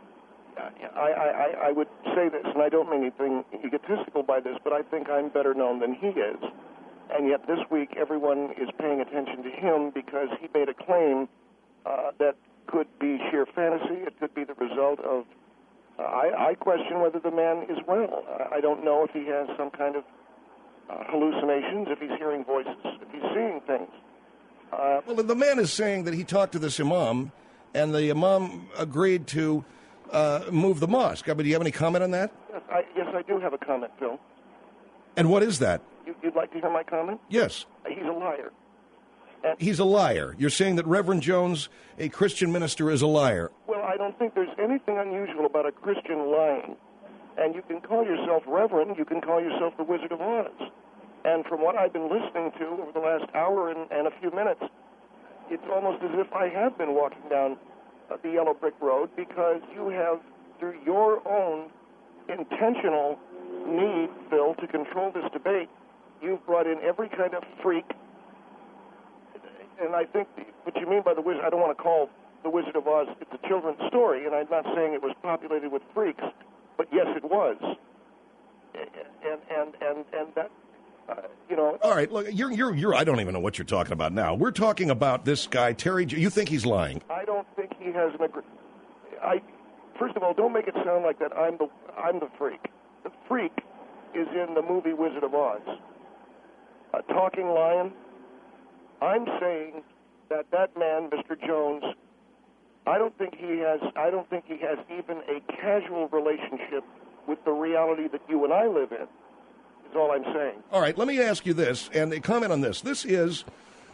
I would say this, and I don't mean anything egotistical by this, but I think I'm better known than he is. And yet this week, everyone is paying attention to him because he made a claim that could be sheer fantasy. It could be the result of... I question whether the man is well. I don't know if he has some kind of hallucinations, if he's hearing voices, if he's seeing things. Well, the man is saying that he talked to this imam, and the imam agreed to move the mosque. I mean, do you have any comment on that? Yes, I do have a comment, Phil. And what is that? You'd like to hear my comment? Yes. He's a liar. He's a liar. You're saying that Reverend Jones, a Christian minister, is a liar. Well, I don't think there's anything unusual about a Christian lying. And you can call yourself Reverend, you can call yourself the Wizard of Oz. And from what I've been listening to over the last hour and a few minutes, it's almost as if I have been walking down the yellow brick road because you have, through your own intentional need, Phil, to control this debate, you've brought in every kind of freak. And I think what you mean by the Wizard, I don't want to call the Wizard of Oz, it's a children's story, and I'm not saying it was populated with freaks, but yes, it was. And that, you know. All right, look, you're. I don't even know what you're talking about now. We're talking about this guy, Terry. You think he's lying? I don't think he has an. First of all, don't make it sound like that I'm the freak. The freak is in the movie Wizard of Oz. A talking lion. I'm saying that man, Mr. Jones, I don't think he has even a casual relationship with the reality that you and I live in. Is all I'm saying. All right, let me ask you this, and comment on this. This is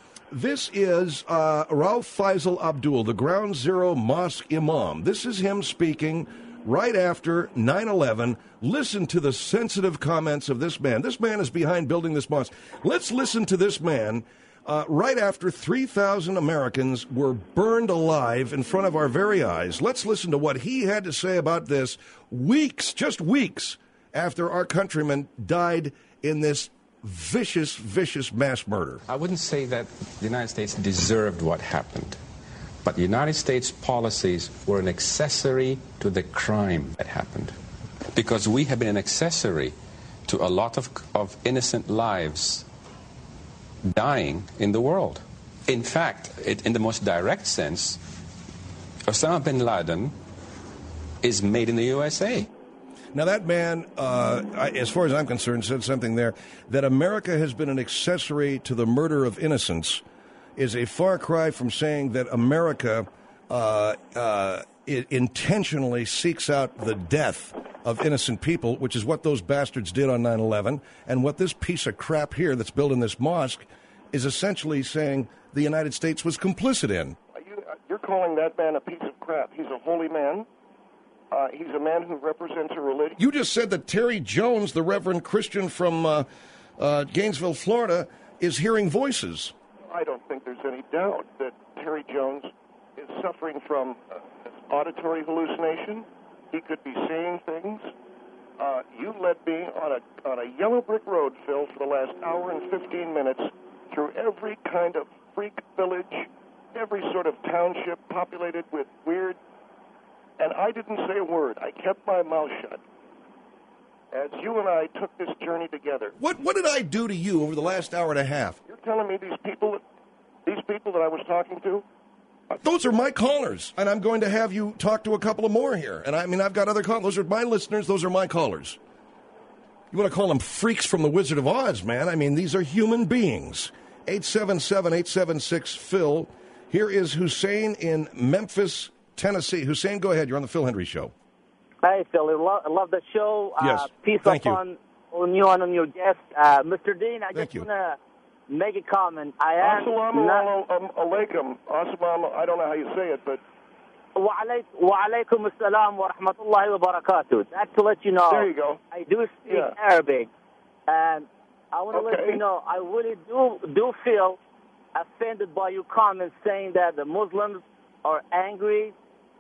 Rauf Faisal Abdul, the Ground Zero Mosque Imam. This is him speaking right after 9/11. Listen to the sensitive comments of this man. This man is behind building this mosque. Let's listen to this man right after 3,000 Americans were burned alive in front of our very eyes. Let's listen to what he had to say about this just weeks after our countrymen died in this vicious, vicious mass murder. I wouldn't say that the United States deserved what happened, but the United States policies were an accessory to the crime that happened, because we have been an accessory to a lot of innocent lives dying in the world. In fact, in the most direct sense, Osama bin Laden is made in the USA. Now, that man, as far as I'm concerned, said something there, that America has been an accessory to the murder of innocents is a far cry from saying that America intentionally seeks out the death of innocent people, which is what those bastards did on 9/11, and what this piece of crap here that's building this mosque is essentially saying the United States was complicit in. You're calling that man a piece of crap. He's a holy man. He's a man who represents a religion. You just said that Terry Jones, the Reverend Christian from Gainesville, Florida, is hearing voices. I don't think there's any doubt that Terry Jones is suffering from auditory hallucination. He could be seeing things. You led me on a yellow brick road, Phil, for the last hour and 15 minutes through every kind of freak village, every sort of township populated with weird, and I didn't say a word. I kept my mouth shut as you and I took this journey together. What did I do to you over the last hour and a half? You're telling me these people that I was talking to? Those are my callers, and I'm going to have you talk to a couple of more here. And I've got other callers. Those are my listeners. Those are my callers. You want to call them freaks from the Wizard of Oz, man? I mean, these are human beings. 877-876-PHIL. Here is Hussein in Memphis, Tennessee. Hussein, go ahead. You're on the Phil Hendry Show. Hi, Phil. I love the show. Yes. Peace Thank you. on you and on your guest. Mr. Dean, I Thank just you. want to make a comment. Assalamu alaikum. Assalamu, I don't know how you say it, but... Wa alaikum assalam wa rahmatullahi wa barakatuh. That's to let you know. There you go. I do speak Arabic. And I want to let you know, I really do feel offended by your comments saying that the Muslims are angry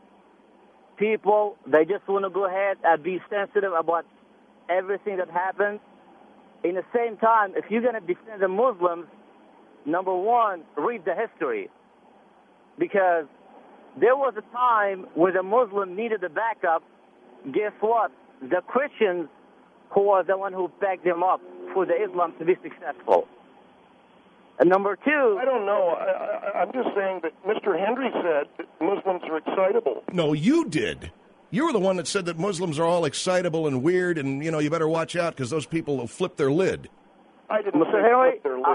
people. They just want to go ahead and be sensitive about everything that happens. In the same time, if you're going to defend the Muslims, number one, read the history. Because there was a time when the Muslim needed a backup. Guess what? The Christians who was the one who backed them up for the Islam to be successful. And number two... I don't know. I'm just saying that Mr. Hendry said that Muslims are excitable. No, you did. You were the one that said that Muslims are all excitable and weird, and, you better watch out because those people will flip their lid. I didn't Mr. say Henry, flip their lid.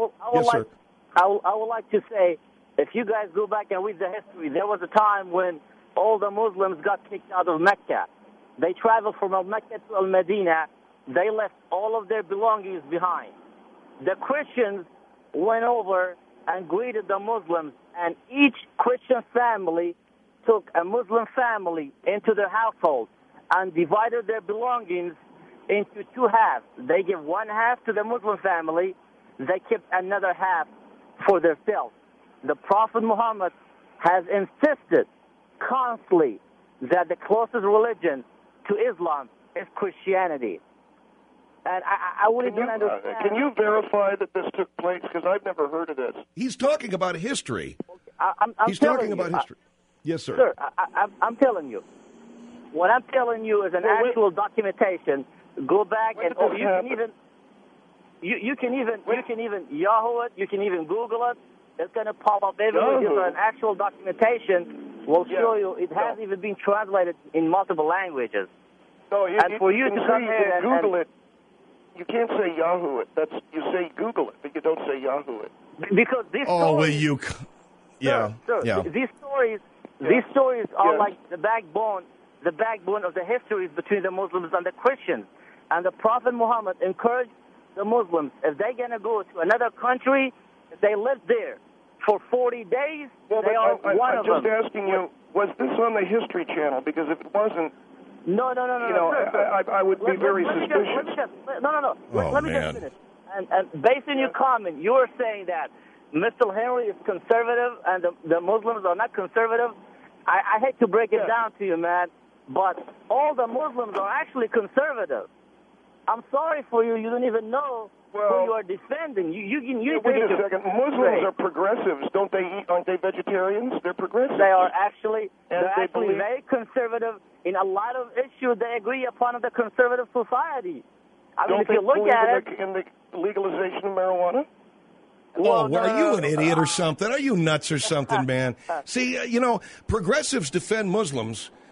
I would like to say, if you guys go back and read the history, there was a time when all the Muslims got kicked out of Mecca. They traveled from Mecca to Al-Medina. They left all of their belongings behind. The Christians went over and greeted the Muslims, and each Christian family took a Muslim family into their household and divided their belongings into two halves. They give one half to the Muslim family. They kept another half for themselves. The Prophet Muhammad has insisted constantly that the closest religion to Islam is Christianity. And I wouldn't understand. Can you verify that this took place? Because I've never heard of this. He's talking about history. He's talking about history. Yes, sir. Sir, I'm telling you. What I'm telling you is an actual documentation. Go back and you can even Yahoo it. You can even Google it. It's going to pop up everywhere. There's an actual documentation will show you. It has even been translated in multiple languages. No, and for you to come here and Google it. You can't say Yahoo it. You say Google it, but you don't say Yahoo it. Because these stories... Oh, will you... Yeah, sir, yeah. These stories are like the backbone of the histories between the Muslims and the Christians. And the Prophet Muhammad encouraged the Muslims, if they're going to go to another country, if they live there for 40 days, they are one of them. I'm just asking you, was this on the History Channel? Because if it wasn't... No. I would be very suspicious. Let me just finish. And based on your comment, you were saying that Mr. Henry is conservative and the Muslims are not conservative. I hate to break it down to you, man, but all the Muslims are actually conservative. I'm sorry for you. You don't even know who you are defending. Wait a second. Muslims are progressives, don't they? Aren't they vegetarians? They're progressives. They are actually very conservative in a lot of issues. They agree upon the conservative society. I mean, if you look at it, in the legalization of marijuana. Are you an idiot or something? Are you nuts or something, man? See, progressives defend Muslims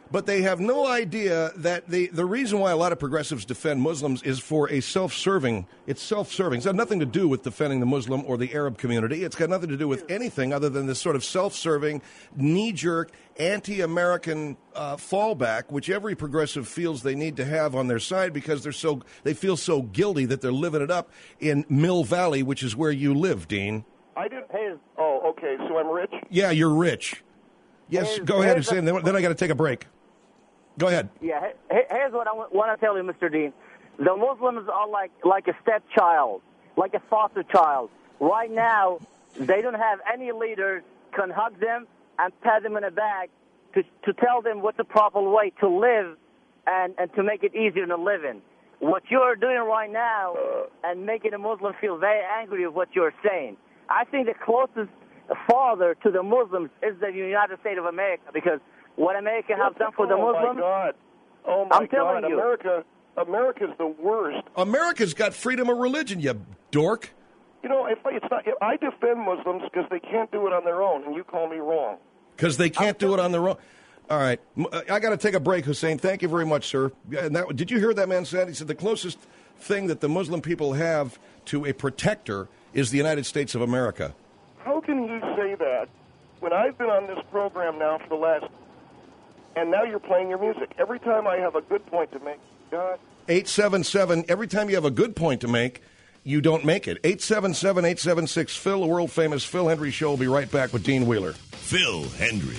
But they have no idea that the reason why a lot of progressives defend Muslims is for a self-serving. It's self-serving. It's got nothing to do with defending the Muslim or the Arab community. It's got nothing to do with anything other than this sort of self-serving, knee-jerk, anti-American fallback, which every progressive feels they need to have on their side because they feel so guilty that they're living it up in Mill Valley, which is where you live, Dean. I didn't. Oh, okay. So I'm rich. Yeah, you're rich. Yes, go ahead, Hussein. Then I got to take a break. Go ahead. Yeah, here's what I want to tell you, Mr. Dean. The Muslims are like a stepchild, like a foster child. Right now, they don't have any leaders can hug them and pat them in the back to tell them what's the proper way to live and to make it easier to live in. What you're doing right now and making a Muslim feel very angry with what you're saying. I think the closest father to the Muslims is the United States of America because what America has done for the Muslims. Oh my God! America's the worst. America's got freedom of religion, you dork. You know, if I defend Muslims because they can't do it on their own, and you call me wrong. Because they can't do it on their own. All right, I got to take a break, Hussein. Thank you very much, sir. And did you hear what that man said? He said the closest thing that the Muslim people have to a protector is the United States of America. How can you say that when I've been on this program now for the last... And now you're playing your music. Every time I have a good point to make, God... 877, every time you have a good point to make, you don't make it. 877-876-PHIL, a world-famous Phil Hendry Show. We'll be right back with Dean Wheeler. Phil Hendry.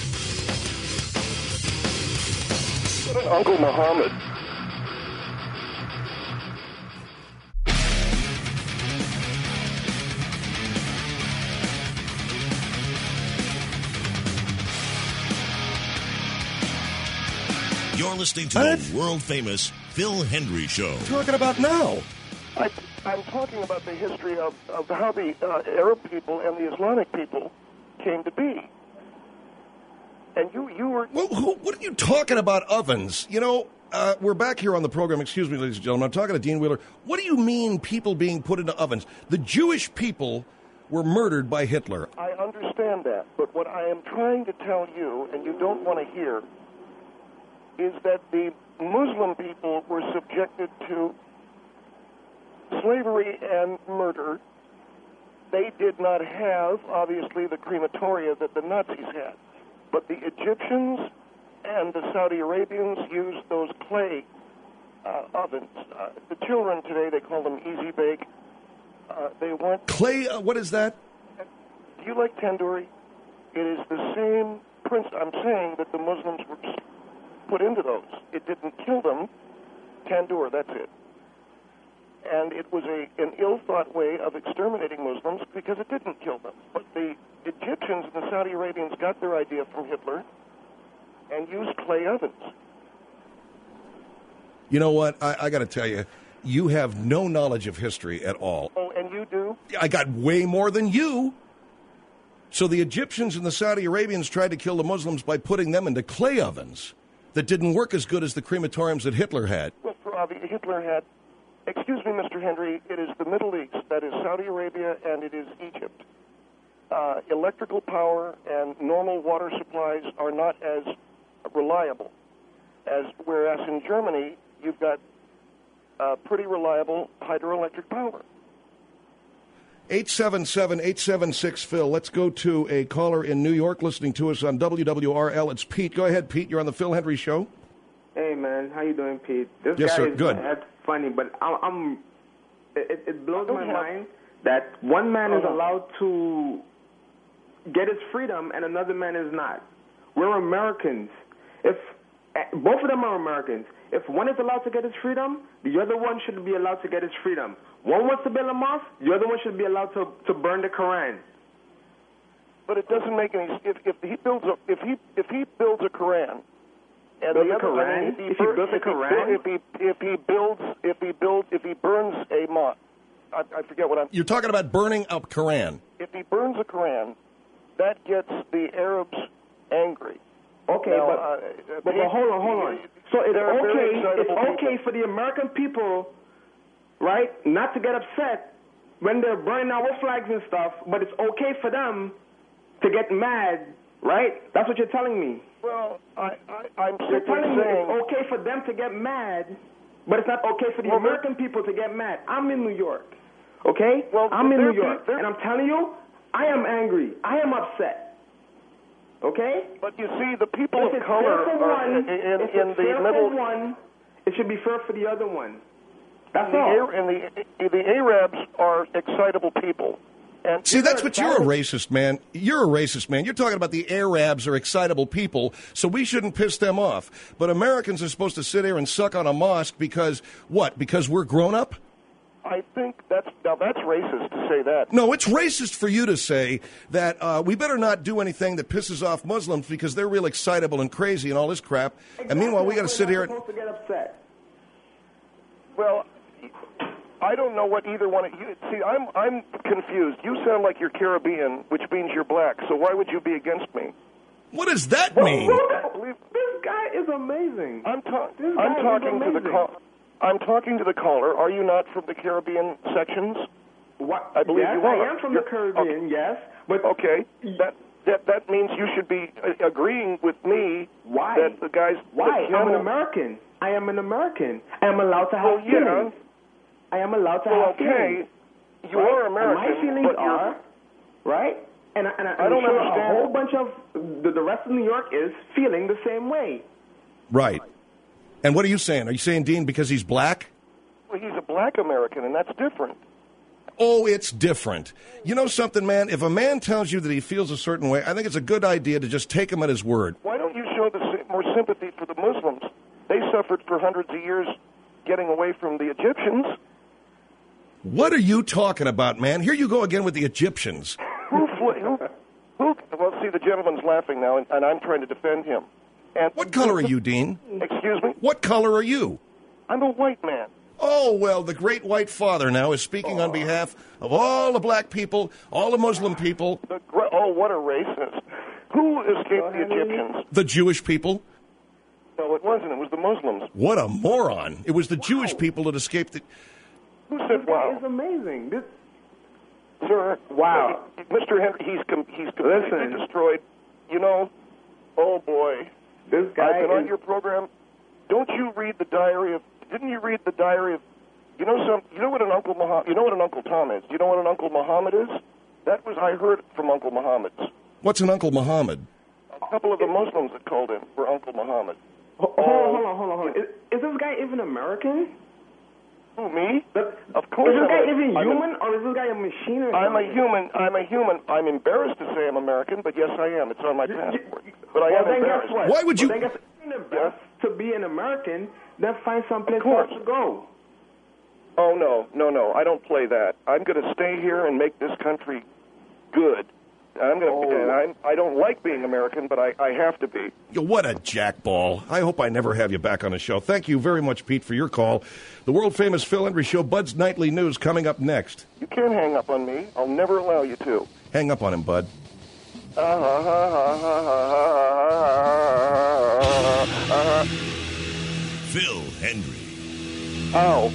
What an Uncle Muhammad. You're listening to the world-famous Phil Hendry Show. Talking about now. I'm talking about the history of how the Arab people and the Islamic people came to be. And you were... Well, what are you talking about ovens? You know, we're back here on the program. Excuse me, ladies and gentlemen. I'm talking to Dean Wheeler. What do you mean people being put into ovens? The Jewish people were murdered by Hitler. I understand that. But what I am trying to tell you, and you don't want to hear... is that the Muslim people were subjected to slavery and murder. They did not have, obviously, the crematoria that the Nazis had. But the Egyptians and the Saudi Arabians used those clay ovens. The children today, they call them Easy Bake. They weren't... Clay, what is that? Do you like tandoori? It is the same principle. I'm saying that the Muslims were... put into those. It didn't kill them. Tandoor, that's it. And it was an ill-thought way of exterminating Muslims because it didn't kill them. But the Egyptians and the Saudi Arabians got their idea from Hitler and used clay ovens. You know what? I got to tell you, you have no knowledge of history at all. Oh, and you do? I got way more than you. So the Egyptians and the Saudi Arabians tried to kill the Muslims by putting them into clay ovens that didn't work as good as the crematoriums that Hitler had. Well, Hitler had, excuse me, Mr. Hendry, it is the Middle East, that is Saudi Arabia, and it is Egypt. Electrical power and normal water supplies are not as reliable, whereas in Germany, you've got pretty reliable hydroelectric power. 877-876-PHIL. Let's go to a caller in New York listening to us on WWRL. It's Pete. Go ahead, Pete. You're on the Phil Hendry Show. Hey, man. How you doing, Pete? This yes, guy sir. is Good. That's funny, but it blows my mind that one man is allowed to get his freedom and another man is not. We're Americans. If both of them are Americans, if one is allowed to get his freedom, the other one should be allowed to get his freedom. One wants to build a mosque, the other one should be allowed to burn the Quran. But it doesn't make any. If he builds a Quran, and build a Quran, if he burns a mosque, I forget what I'm. You're talking about burning a Quran. If he burns a Quran, that gets the Arabs angry. Okay, now, but hold on. So it's okay for the American people, right, not to get upset when they're burning our flags and stuff, but it's okay for them to get mad, right? That's what you're telling me. Well, I'm They're simply telling you saying it's okay for them to get mad, but it's not okay for the American people to get mad. I'm in New York, okay? Well, I'm in New York, and I'm telling you, I am angry. I am upset. Okay? But you see, the people of color are in the middle. One, it should be fair for the other one. That's all. all. And the Arabs are excitable people. And see, that's what you're a racist, man. You're a racist, man. You're talking about the Arabs are excitable people, so we shouldn't piss them off. But Americans are supposed to sit here and suck on a mosque because, what, because we're grown up? I think that's racist to say that. No, it's racist for you to say that we better not do anything that pisses off Muslims because they're real excitable and crazy and all this crap. Exactly. And meanwhile, we got to sit here and... supposed to get upset. Well, I don't know what either one of you... See, I'm confused. You sound like you're Caribbean, which means you're black, so why would you be against me? What does that mean? This guy is amazing. I'm talking to the caller. Are you not from the Caribbean sections? What? I believe you are. I am from the Caribbean, okay. yes. But okay, that means you should be agreeing with me. Why? That the guys. Why? I'm an American. I am an American. I am allowed to have feelings. I am allowed to have feelings. You are American. And my feelings are right. And I don't understand. A whole bunch of the rest of New York is feeling the same way. Right. And what are you saying? Are you saying Dean because he's black? Well, he's a black American, and that's different. Oh, it's different. You know something, man? If a man tells you that he feels a certain way, I think it's a good idea to just take him at his word. Why don't you show more sympathy for the Muslims? They suffered for hundreds of years getting away from the Egyptians. What are you talking about, man? Here you go again with the Egyptians. Well, see, the gentleman's laughing now, and I'm trying to defend him. And what color are you, Dean? Excuse me? What color are you? I'm a white man. Oh, well, the great white father now is speaking on behalf of all the black people, all the Muslim people. What a racist. Who escaped the Egyptians? The Jewish people. No, it wasn't. It was the Muslims. What a moron. It was the Jewish people that escaped the... Who said wow? This is amazing. Sir, wow. Mr. Henry, he's completely destroyed. You know, oh boy. This guy I've been on your program. Don't you read the diary of... Didn't you read the diary of... You know what an Uncle Muhammad... You know what an Uncle Tom is? Do you know what an Uncle Muhammad is? That was... I heard from Uncle Muhammad. What's an Uncle Muhammad? A couple of the Muslims that called in were Uncle Muhammad. Hold on. Is this guy even American? Who, me? Of course. Is this guy even human, or is this guy a machine or I'm something? a human. I'm embarrassed to say I'm American, but yes, I am. It's on my passport. But I am then embarrassed. Guess what? Why would you... Then guess what? To be an American, then find someplace else to go. Oh, no. I don't play that. I'm going to stay here and make this country good. I don't like being American, but I have to be. What a jackball. I hope I never have you back on the show. Thank you very much, Pete, for your call. The world-famous Phil Hendrie Show, Bud's Nightly News, coming up next. You can't hang up on me. I'll never allow you to. Hang up on him, Bud. Phil Hendrie. Ow.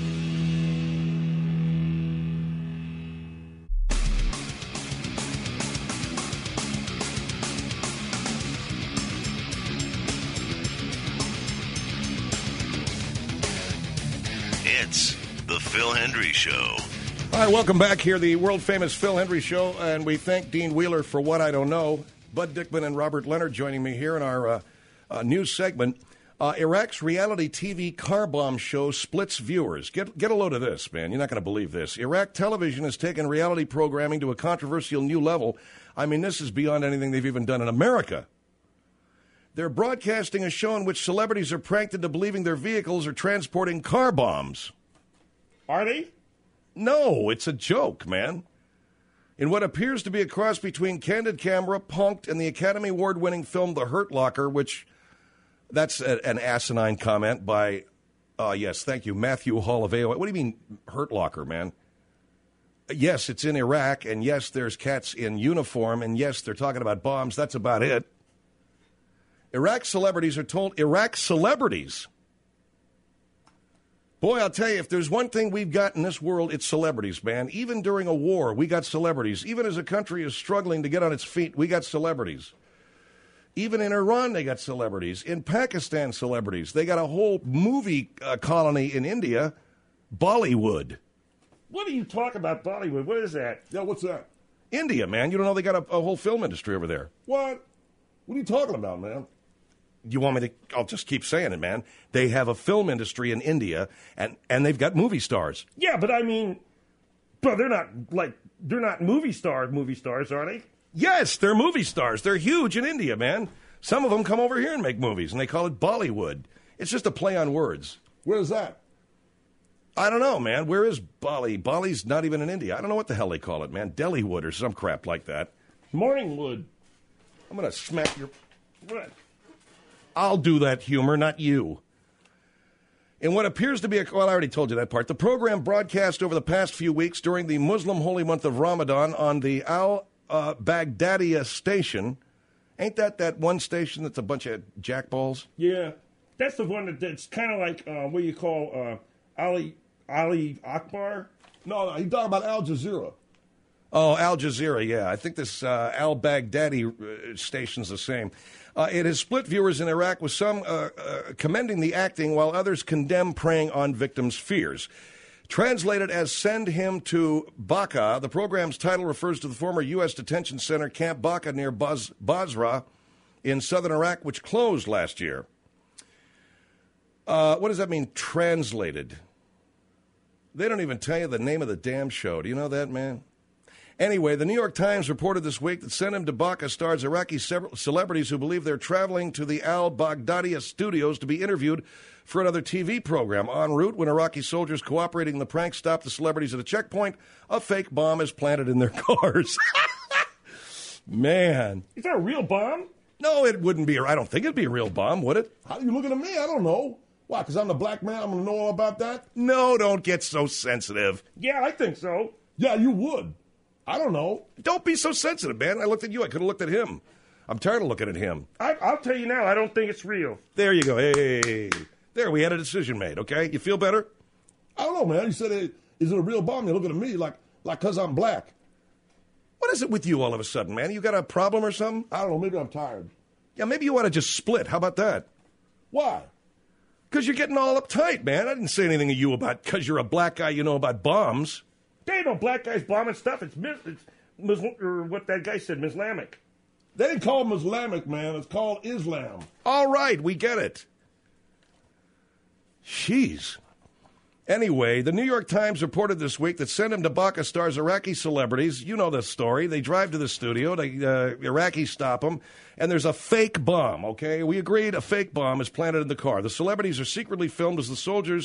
It's the Phil Hendrie Show. All right, welcome back here, the world-famous Phil Hendrie Show, and we thank Dean Wheeler for What I Don't Know. Bud Dickman and Robert Leonard joining me here in our news segment. Iraq's reality TV car bomb show splits viewers. Get a load of this, man. You're not going to believe this. Iraq television has taken reality programming to a controversial new level. I mean, this is beyond anything they've even done in America. They're broadcasting a show in which celebrities are pranked into believing their vehicles are transporting car bombs. Are they? No, it's a joke, man. In what appears to be a cross between Candid Camera, Punk'd, and the Academy Award-winning film The Hurt Locker, which, that's an asinine comment by, yes, thank you, Matthew Hall of AOA. What do you mean, Hurt Locker, man? Yes, it's in Iraq, and yes, there's cats in uniform, and yes, they're talking about bombs. That's about it. Iraq celebrities are told, Iraq celebrities. Boy, I'll tell you, if there's one thing we've got in this world, it's celebrities, man. Even during a war, we got celebrities. Even as a country is struggling to get on its feet, we got celebrities. Even in Iran, they got celebrities. In Pakistan, celebrities. They got a whole movie colony in India, Bollywood. What are you talking about, Bollywood? What is that? Yeah, what's that? India, man. You don't know they got a whole film industry over there. What? What are you talking about, man? You want me to? I'll just keep saying it, man. They have a film industry in India, and they've got movie stars. Yeah, but I mean, bro, they're not movie stars, are they? Yes, they're movie stars. They're huge in India, man. Some of them come over here and make movies, and they call it Bollywood. It's just a play on words. Where's that? I don't know, man. Where is Bali? Bali's not even in India. I don't know what the hell they call it, man. Delhiwood or some crap like that. Morningwood. I'm going to smack your... What? I'll do that humor, not you. In what appears to be I already told you that part. The program broadcast over the past few weeks during the Muslim holy month of Ramadan on the Al-Baghdadiya station. Ain't that one station that's a bunch of jackballs? Yeah. That's the one that's kind of like, what do you call, Ali Akbar? No, he's talking about Al Jazeera. Oh, Al Jazeera, yeah. I think this Al-Baghdadi station's the same. It has split viewers in Iraq, with some commending the acting while others condemn preying on victims' fears. Translated as Send Him to Baqa, the program's title refers to the former U.S. detention center Camp Baqa near Basra in southern Iraq, which closed last year. What does that mean, translated? They don't even tell you the name of the damn show. Do you know that, man? Anyway, the New York Times reported this week that Send Him to Baqa stars Iraqi celebrities who believe they're traveling to the al-Baghdadiya studios to be interviewed for another TV program. En route, when Iraqi soldiers cooperating in the prank stop the celebrities at a checkpoint, a fake bomb is planted in their cars. Man. Is that a real bomb? No, it wouldn't be. I don't think it'd be a real bomb, would it? How are you looking at me? I don't know. Why, because I'm the black man, I'm going to know all about that? No, don't get so sensitive. Yeah, I think so. Yeah, you would. I don't know. Don't be so sensitive, man. I looked at you. I could have looked at him. I'm tired of looking at him. I'll tell you now, I don't think it's real. There you go. Hey. There, we had a decision made, okay? You feel better? I don't know, man. You said, is it a real bomb? You're looking at me like because I'm black. What is it with you all of a sudden, man? You got a problem or something? I don't know. Maybe I'm tired. Yeah, maybe you ought to just split. How about that? Why? Because you're getting all uptight, man. I didn't say anything to you about because you're a black guy, you know about bombs. There ain't no black guys bombing stuff. It's Muslim, or what that guy said, Islamic. They didn't call him Islamic, man. It's called Islam. All right, we get it. Jeez. Anyway, the New York Times reported this week that Send Him to Baqa stars Iraqi celebrities. You know the story. They drive to the studio. Iraqis stop them. And there's a fake bomb, okay? We agreed a fake bomb is planted in the car. The celebrities are secretly filmed as the soldiers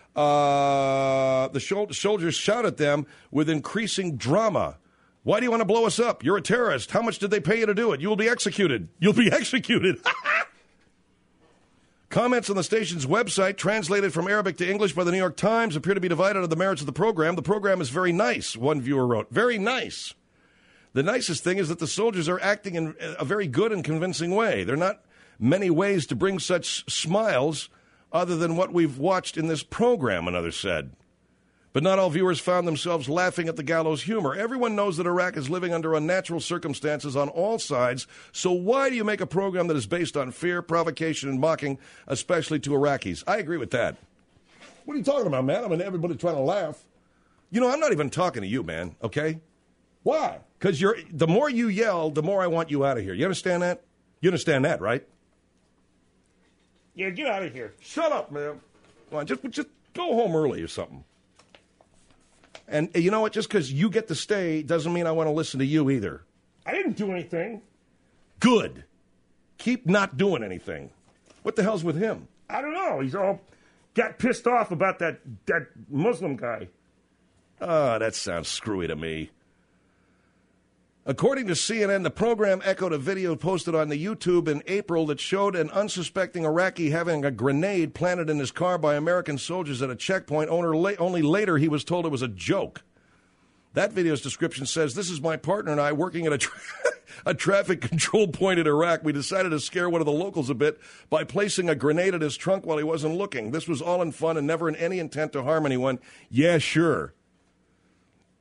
shout at them with increasing drama. Why do you want to blow us up? You're a terrorist. How much did they pay you to do it? You will be executed. You'll be executed. Comments on the station's website, translated from Arabic to English by the New York Times, appear to be divided on the merits of the program. The program is very nice, one viewer wrote. Very nice. The nicest thing is that the soldiers are acting in a very good and convincing way. There are not many ways to bring such smiles other than what we've watched in this program, another said. But not all viewers found themselves laughing at the gallows humor. Everyone knows that Iraq is living under unnatural circumstances on all sides, so why do you make a program that is based on fear, provocation, and mocking, especially to Iraqis? I agree with that. What are you talking about, man? I mean, everybody's trying to laugh. You know, I'm not even talking to you, man, okay? Why? Because the more you yell, the more I want you out of here. You understand that? You understand that, right? Yeah, get out of here. Shut up, man. Come on, just go home early or something. And you know what? Just because you get to stay doesn't mean I want to listen to you either. I didn't do anything. Good. Keep not doing anything. What the hell's with him? I don't know. He's all got pissed off about that Muslim guy. Oh, that sounds screwy to me. According to CNN, the program echoed a video posted on the YouTube in April that showed an unsuspecting Iraqi having a grenade planted in his car by American soldiers at a checkpoint. Only later he was told it was a joke. That video's description says, "This is my partner and I working at a traffic control point in Iraq. We decided to scare one of the locals a bit by placing a grenade in his trunk while he wasn't looking. This was all in fun and never in any intent to harm anyone." Yeah, sure.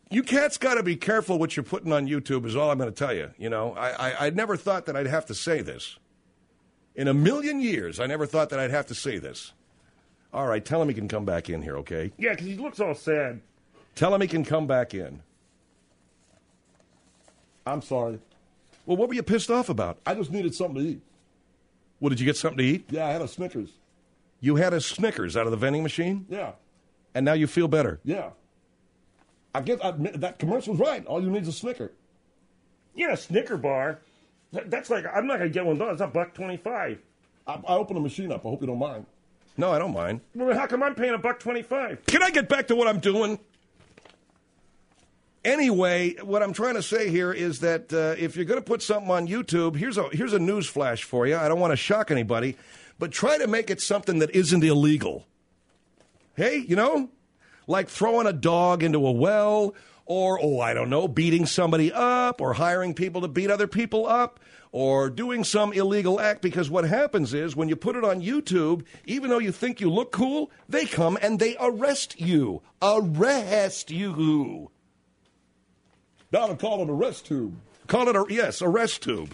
You cats got to be careful what you're putting on YouTube is all I'm going to tell you. You know, I never thought that I'd have to say this. In a million years, I never thought that I'd have to say this. All right, tell him he can come back in here, okay? Yeah, because he looks all sad. Tell him he can come back in. I'm sorry. Well, what were you pissed off about? I just needed something to eat. Well, did you get something to eat? Yeah, I had a Snickers. You had a Snickers out of the vending machine? Yeah. And now you feel better? Yeah. I guess that commercial's right. All you need is a Snicker. Yeah, a Snicker bar. That's like, I'm not going to get one of those. That's $1.25. I opened the machine up. I hope you don't mind. No, I don't mind. Well, how come I'm paying $1.25? Can I get back to what I'm doing? Anyway, what I'm trying to say here is that if you're going to put something on YouTube, here's a news flash for you. I don't want to shock anybody, but try to make it something that isn't illegal. Hey, you know? Like throwing a dog into a well, or, I don't know, beating somebody up, or hiring people to beat other people up, or doing some illegal act, because what happens is when you put it on YouTube, even though you think you look cool, they come and they arrest you. Arrest you. Now to call it a rest tube. Call it a rest tube.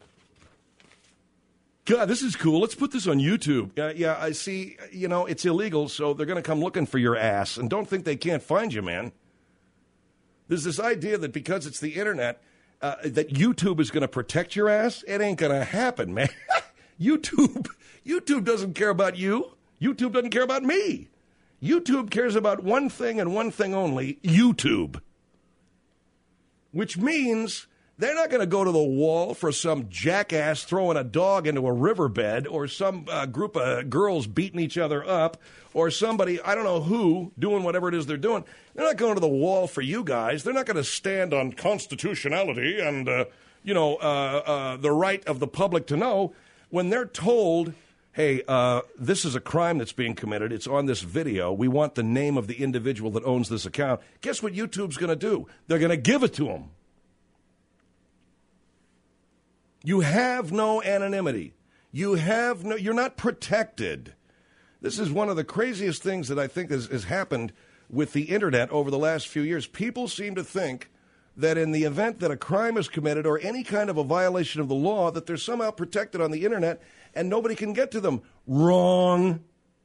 God, this is cool. Let's put this on YouTube. Yeah, I see, you know, it's illegal, so they're going to come looking for your ass. And don't think they can't find you, man. There's this idea that because it's the internet, that YouTube is going to protect your ass. It ain't going to happen, man. YouTube doesn't care about you. YouTube doesn't care about me. YouTube cares about one thing and one thing only, YouTube. Which means they're not going to go to the wall for some jackass throwing a dog into a riverbed, or some group of girls beating each other up, or somebody, I don't know who, doing whatever it is they're doing. They're not going to the wall for you guys. They're not going to stand on constitutionality and, the right of the public to know when they're told, hey, this is a crime that's being committed. It's on this video. We want the name of the individual that owns this account. Guess what YouTube's going to do? They're going to give it to them. You have no anonymity. You're not protected. This is one of the craziest things that I think has happened with the internet over the last few years. People seem to think that in the event that a crime is committed or any kind of a violation of the law, that they're somehow protected on the internet and nobody can get to them. Wrong.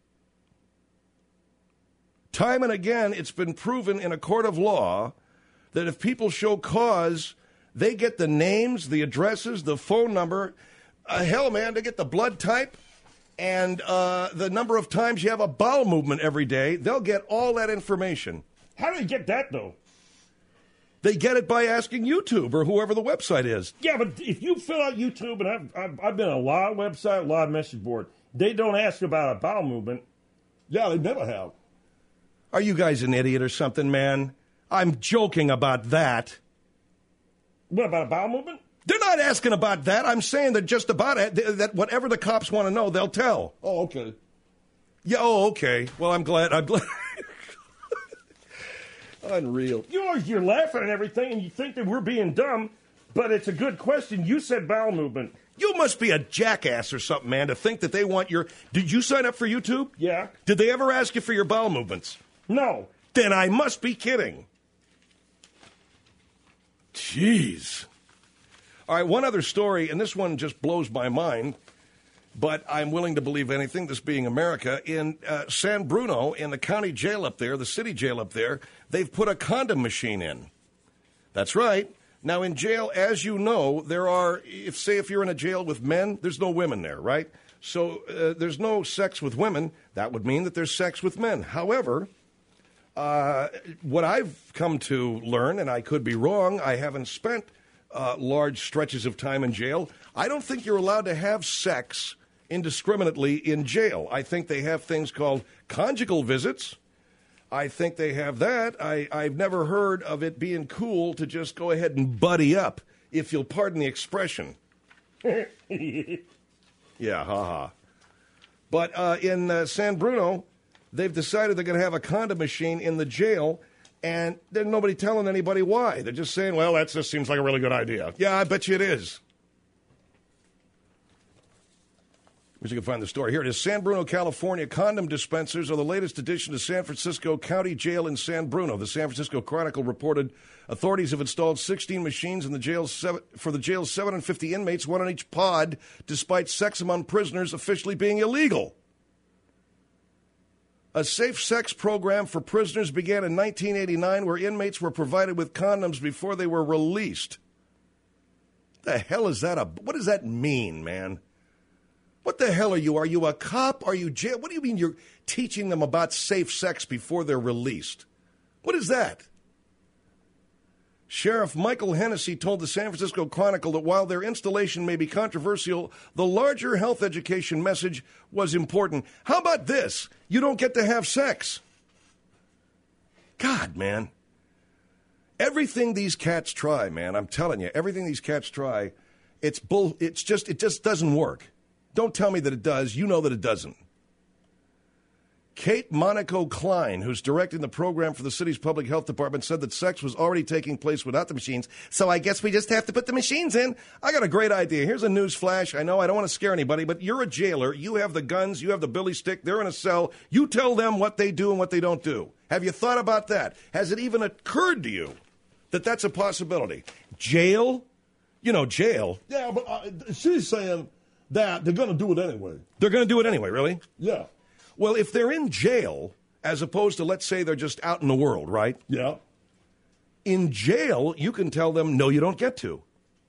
Time and again, it's been proven in a court of law that if people show cause, they get the names, the addresses, the phone number. Hell, man, they get the blood type and the number of times you have a bowel movement every day. They'll get all that information. How do they get that, though? They get it by asking YouTube or whoever the website is. Yeah, but if you fill out YouTube, and I've been on a lot of websites, a lot of message board, they don't ask about a bowel movement. Yeah, they never have. Are you guys an idiot or something, man? I'm joking about that. What, about a bowel movement? They're not asking about that. I'm saying that just about it, that whatever the cops want to know, they'll tell. Oh, okay. Yeah, okay. Well, I'm glad. Unreal. You're laughing at everything, and you think that we're being dumb, but it's a good question. You said bowel movement. You must be a jackass or something, man, to think that they want your... Did you sign up for YouTube? Yeah. Did they ever ask you for your bowel movements? No. Then I must be kidding. Jeez. All right, one other story, and this one just blows my mind, but I'm willing to believe anything, this being America. In San Bruno, in the county jail up there, the city jail up there, they've put a condom machine in. That's right. Now, in jail, as you know, there are, if you're in a jail with men, there's no women there, right? So there's no sex with women. That would mean that there's sex with men. However, what I've come to learn, and I could be wrong, I haven't spent large stretches of time in jail. I don't think you're allowed to have sex indiscriminately in jail. I think they have things called conjugal visits. I think they have that. I've never heard of it being cool to just go ahead and buddy up, if you'll pardon the expression. Yeah, ha-ha. But in San Bruno, they've decided they're going to have a condom machine in the jail, and there's nobody telling anybody why. They're just saying, well, that just seems like a really good idea. Yeah, I bet you it is. Wish I could find the story. Here it is. San Bruno, California. Condom dispensers are the latest addition to San Francisco County Jail in San Bruno. The San Francisco Chronicle reported authorities have installed 16 machines in the jail's for the jail's 750 inmates, one on each pod, despite sex among prisoners officially being illegal. A safe sex program for prisoners began in 1989 where inmates were provided with condoms before they were released. The hell is that? What does that mean, man? What the hell are you? Are you a cop? Are you jail? What do you mean you're teaching them about safe sex before they're released? What is that? Sheriff Michael Hennessy told the San Francisco Chronicle that while their installation may be controversial, the larger health education message was important. How about this? You don't get to have sex. God, man. Everything these cats try, man, I'm telling you, everything these cats try, it just doesn't work. Don't tell me that it does. You know that it doesn't. Kate Monaco Klein, who's directing the program for the city's public health department, said that sex was already taking place without the machines, so I guess we just have to put the machines in. I got a great idea. Here's a news flash. I know I don't want to scare anybody, but you're a jailer. You have the guns. You have the billy stick. They're in a cell. You tell them what they do and what they don't do. Have you thought about that? Has it even occurred to you that that's a possibility? Jail? You know, jail. Yeah, but she's saying that they're going to do it anyway. They're going to do it anyway, really? Yeah. Well, if they're in jail, as opposed to, let's say, they're just out in the world, right? Yeah. In jail, you can tell them, no, you don't get to.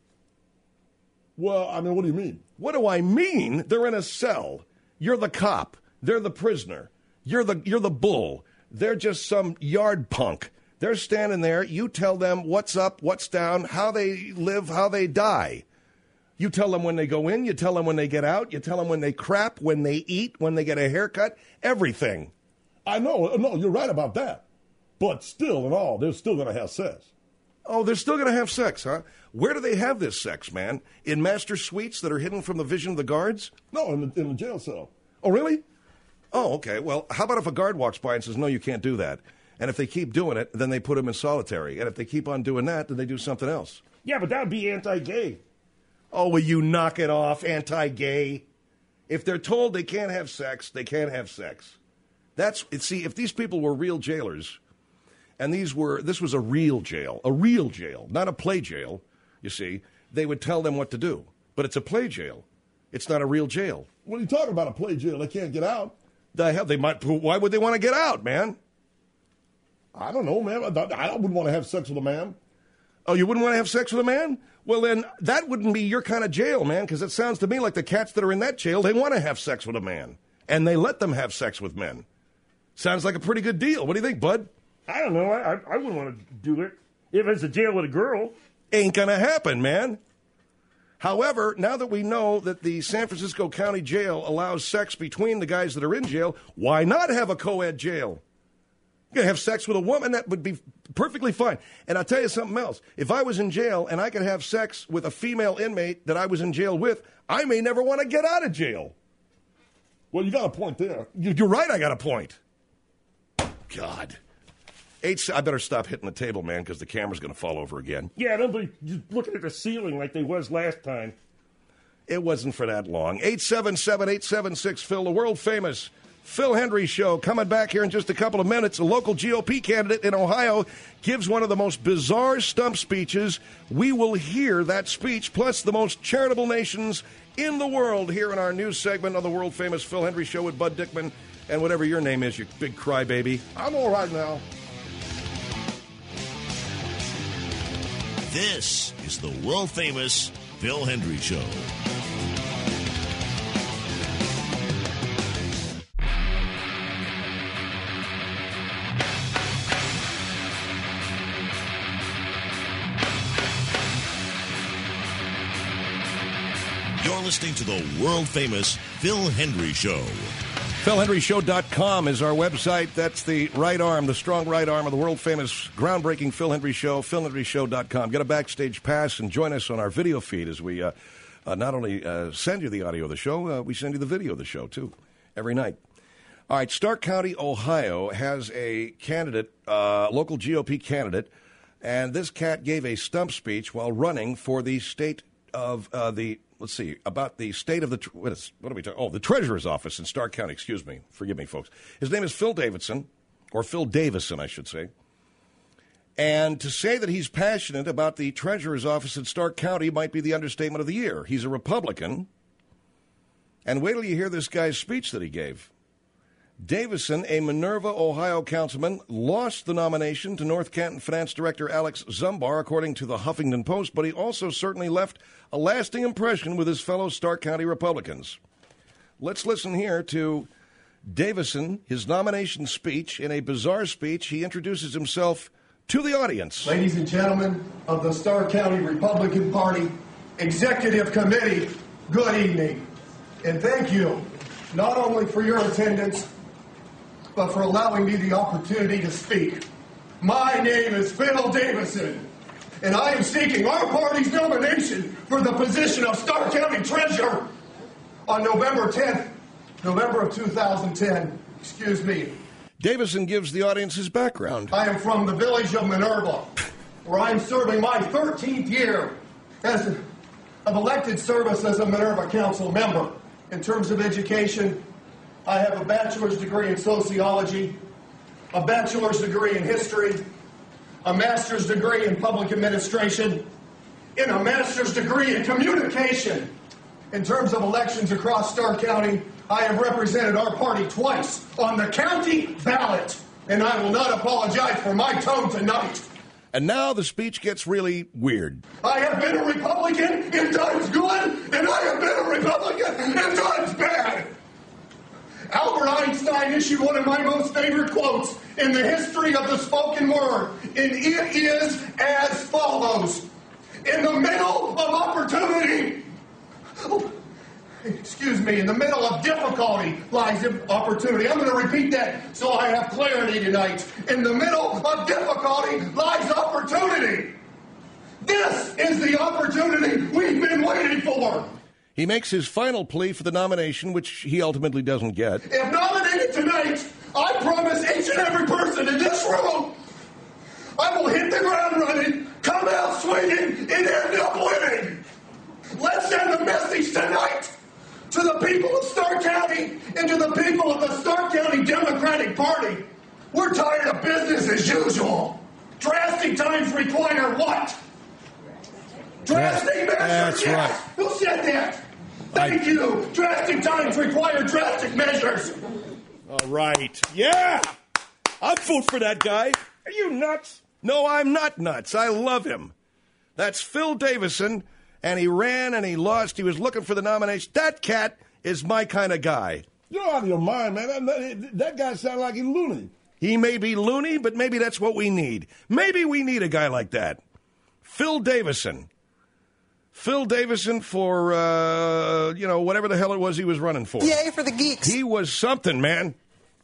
Well, I mean, what do you mean? What do I mean? They're in a cell. You're the cop. They're the prisoner. You're the bull. They're just some yard punk. They're standing there. You tell them what's up, what's down, how they live, how they die. You tell them when they go in. You tell them when they get out. You tell them when they crap, when they eat, when they get a haircut, everything. I know. No, you're right about that. But still and all, they're still going to have sex. Oh, they're still going to have sex, huh? Where do they have this sex, man? In master suites that are hidden from the vision of the guards? No, in the jail cell. Oh, really? Oh, okay. Well, how about if a guard walks by and says, no, you can't do that? And if they keep doing it, then they put them in solitary. And if they keep on doing that, then they do something else. Yeah, but that would be anti-gay. Oh, will you knock it off, If they're told they can't have sex, they can't have sex. See, if these people were real jailers, and this was a real jail, not a play jail, you see, they would tell them what to do. But it's a play jail. It's not a real jail. What are you talking about, a play jail? They can't get out. The hell, why would they want to get out, man? I don't know, man. I wouldn't want to have sex with a man. Oh, you wouldn't want to have sex with a man? Well, then that wouldn't be your kind of jail, man, because it sounds to me like the cats that are in that jail, they want to have sex with a man. And they let them have sex with men. Sounds like a pretty good deal. What do you think, bud? I don't know. I wouldn't want to do it. If it's a jail with a girl. Ain't going to happen, man. However, now that we know that the San Francisco County Jail allows sex between the guys that are in jail, why not have a co-ed jail? You're going to have sex with a woman, that would be perfectly fine. And I'll tell you something else. If I was in jail and I could have sex with a female inmate that I was in jail with, I may never want to get out of jail. Well, you got a point there. You're right, I got a point. God. I better stop hitting the table, man, because the camera's going to fall over again. Yeah, don't be just looking at the ceiling like they was last time. It wasn't for that long. 877-876-PHIL, the world-famous Phil Hendrie Show, coming back here in just a couple of minutes. A local GOP candidate in Ohio gives one of the most bizarre stump speeches. We will hear that speech, plus the most charitable nations in the world, here in our news segment of the world-famous Phil Hendrie Show with Bud Dickman and whatever your name is, you big crybaby. I'm all right now. This is the world-famous Phil Hendrie Show. You're listening to the world-famous Phil Hendrie Show. PhilHendrieShow.com is our website. That's the right arm, the strong right arm of the world-famous, groundbreaking Phil Hendrie Show, PhilHendrieShow.com. Get a backstage pass and join us on our video feed as we not only send you the audio of the show, we send you the video of the show, too, every night. All right, Stark County, Ohio, has a candidate, local GOP candidate, and this cat gave a stump speech while running for the state of the let's see, about the state of the, what are we talking? Oh, the Treasurer's Office in Stark County. Excuse me. Forgive me, folks. His name is Phil Davidson, or Phil Davison, I should say. And to say that he's passionate about the Treasurer's Office in Stark County might be the understatement of the year. He's a Republican. And wait till you hear this guy's speech that he gave. Davison, a Minerva, Ohio councilman, lost the nomination to North Canton Finance Director Alex Zumbar, according to the Huffington Post, but he also certainly left a lasting impression with his fellow Stark County Republicans. Let's listen here to Davison, his nomination speech. In a bizarre speech, he introduces himself to the audience. Ladies and gentlemen of the Stark County Republican Party Executive Committee, good evening. And thank you not only for your attendance, but for allowing me the opportunity to speak. My name is Phil Davison, and I am seeking our party's nomination for the position of Stark County Treasurer on November 10th, November of 2010. Excuse me. Davison gives the audience his background. I am from the village of Minerva, where I'm serving my 13th year of elected service as a Minerva Council member. In terms of education, I have a bachelor's degree in sociology, a bachelor's degree in history, a master's degree in public administration, and a master's degree in communication. In terms of elections across Stark County, I have represented our party twice on the county ballot, and I will not apologize for my tone tonight. And now the speech gets really weird. I have been a Republican in times good, and I have been a Republican in times bad. Albert Einstein issued one of my most favorite quotes in the history of the spoken word, and it is as follows. In the middle of opportunity, in the middle of difficulty lies opportunity. I'm going to repeat that so I have clarity tonight. In the middle of difficulty lies opportunity. This is the opportunity we've been waiting for. He makes his final plea for the nomination, which he ultimately doesn't get. If nominated tonight, I promise each and every person in this room, I will hit the ground running, come out swinging, and end up winning. Let's send a message tonight to the people of Stark County and to the people of the Stark County Democratic Party. We're tired of business as usual. Drastic times require what? Drastic measures. That's yes. right. Who said that? Thank you. Drastic times require drastic measures. All right. Yeah. I'll vote for that guy. Are you nuts? No, I'm not nuts. I love him. That's Phil Davison, and he ran and he lost. He was looking for the nomination. That cat is my kind of guy. You're out of your mind, man. That guy sounds like he's loony. He may be loony, but maybe that's what we need. Maybe we need a guy like that. Phil Davison. Phil Davison for, whatever the hell it was he was running for. Yay for the geeks. He was something, man.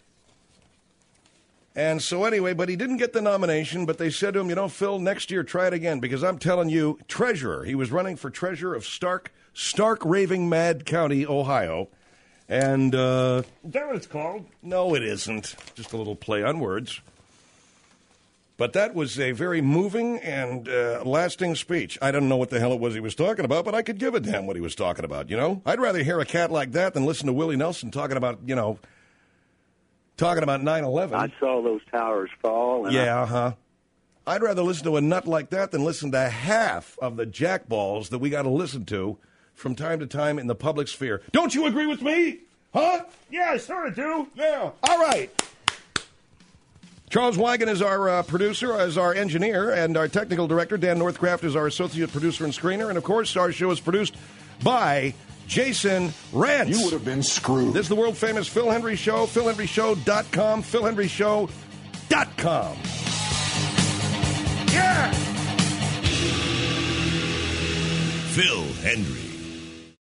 And so anyway, but he didn't get the nomination, but they said to him, Phil, next year try it again, because I'm telling you, treasurer. He was running for treasurer of Stark Raving Mad County, Ohio. And, is that what it's called? No, it isn't. Just a little play on words. But that was a very moving and lasting speech. I don't know what the hell it was he was talking about, but I could give a damn what he was talking about, I'd rather hear a cat like that than listen to Willie Nelson talking about 9/11. I saw those towers fall. And I'd rather listen to a nut like that than listen to half of the jackballs that we got to listen to from time to time in the public sphere. Don't you agree with me? Huh? Yeah, I sort of do. Yeah. All right. Charles Wigan is our producer, is our engineer, and our technical director. Dan Northcraft is our associate producer and screener. And, of course, our show is produced by Jason Rantz. You would have been screwed. This is the world-famous Phil Hendry Show, philhendryshow.com, philhendryshow.com. Yeah! Phil Hendry.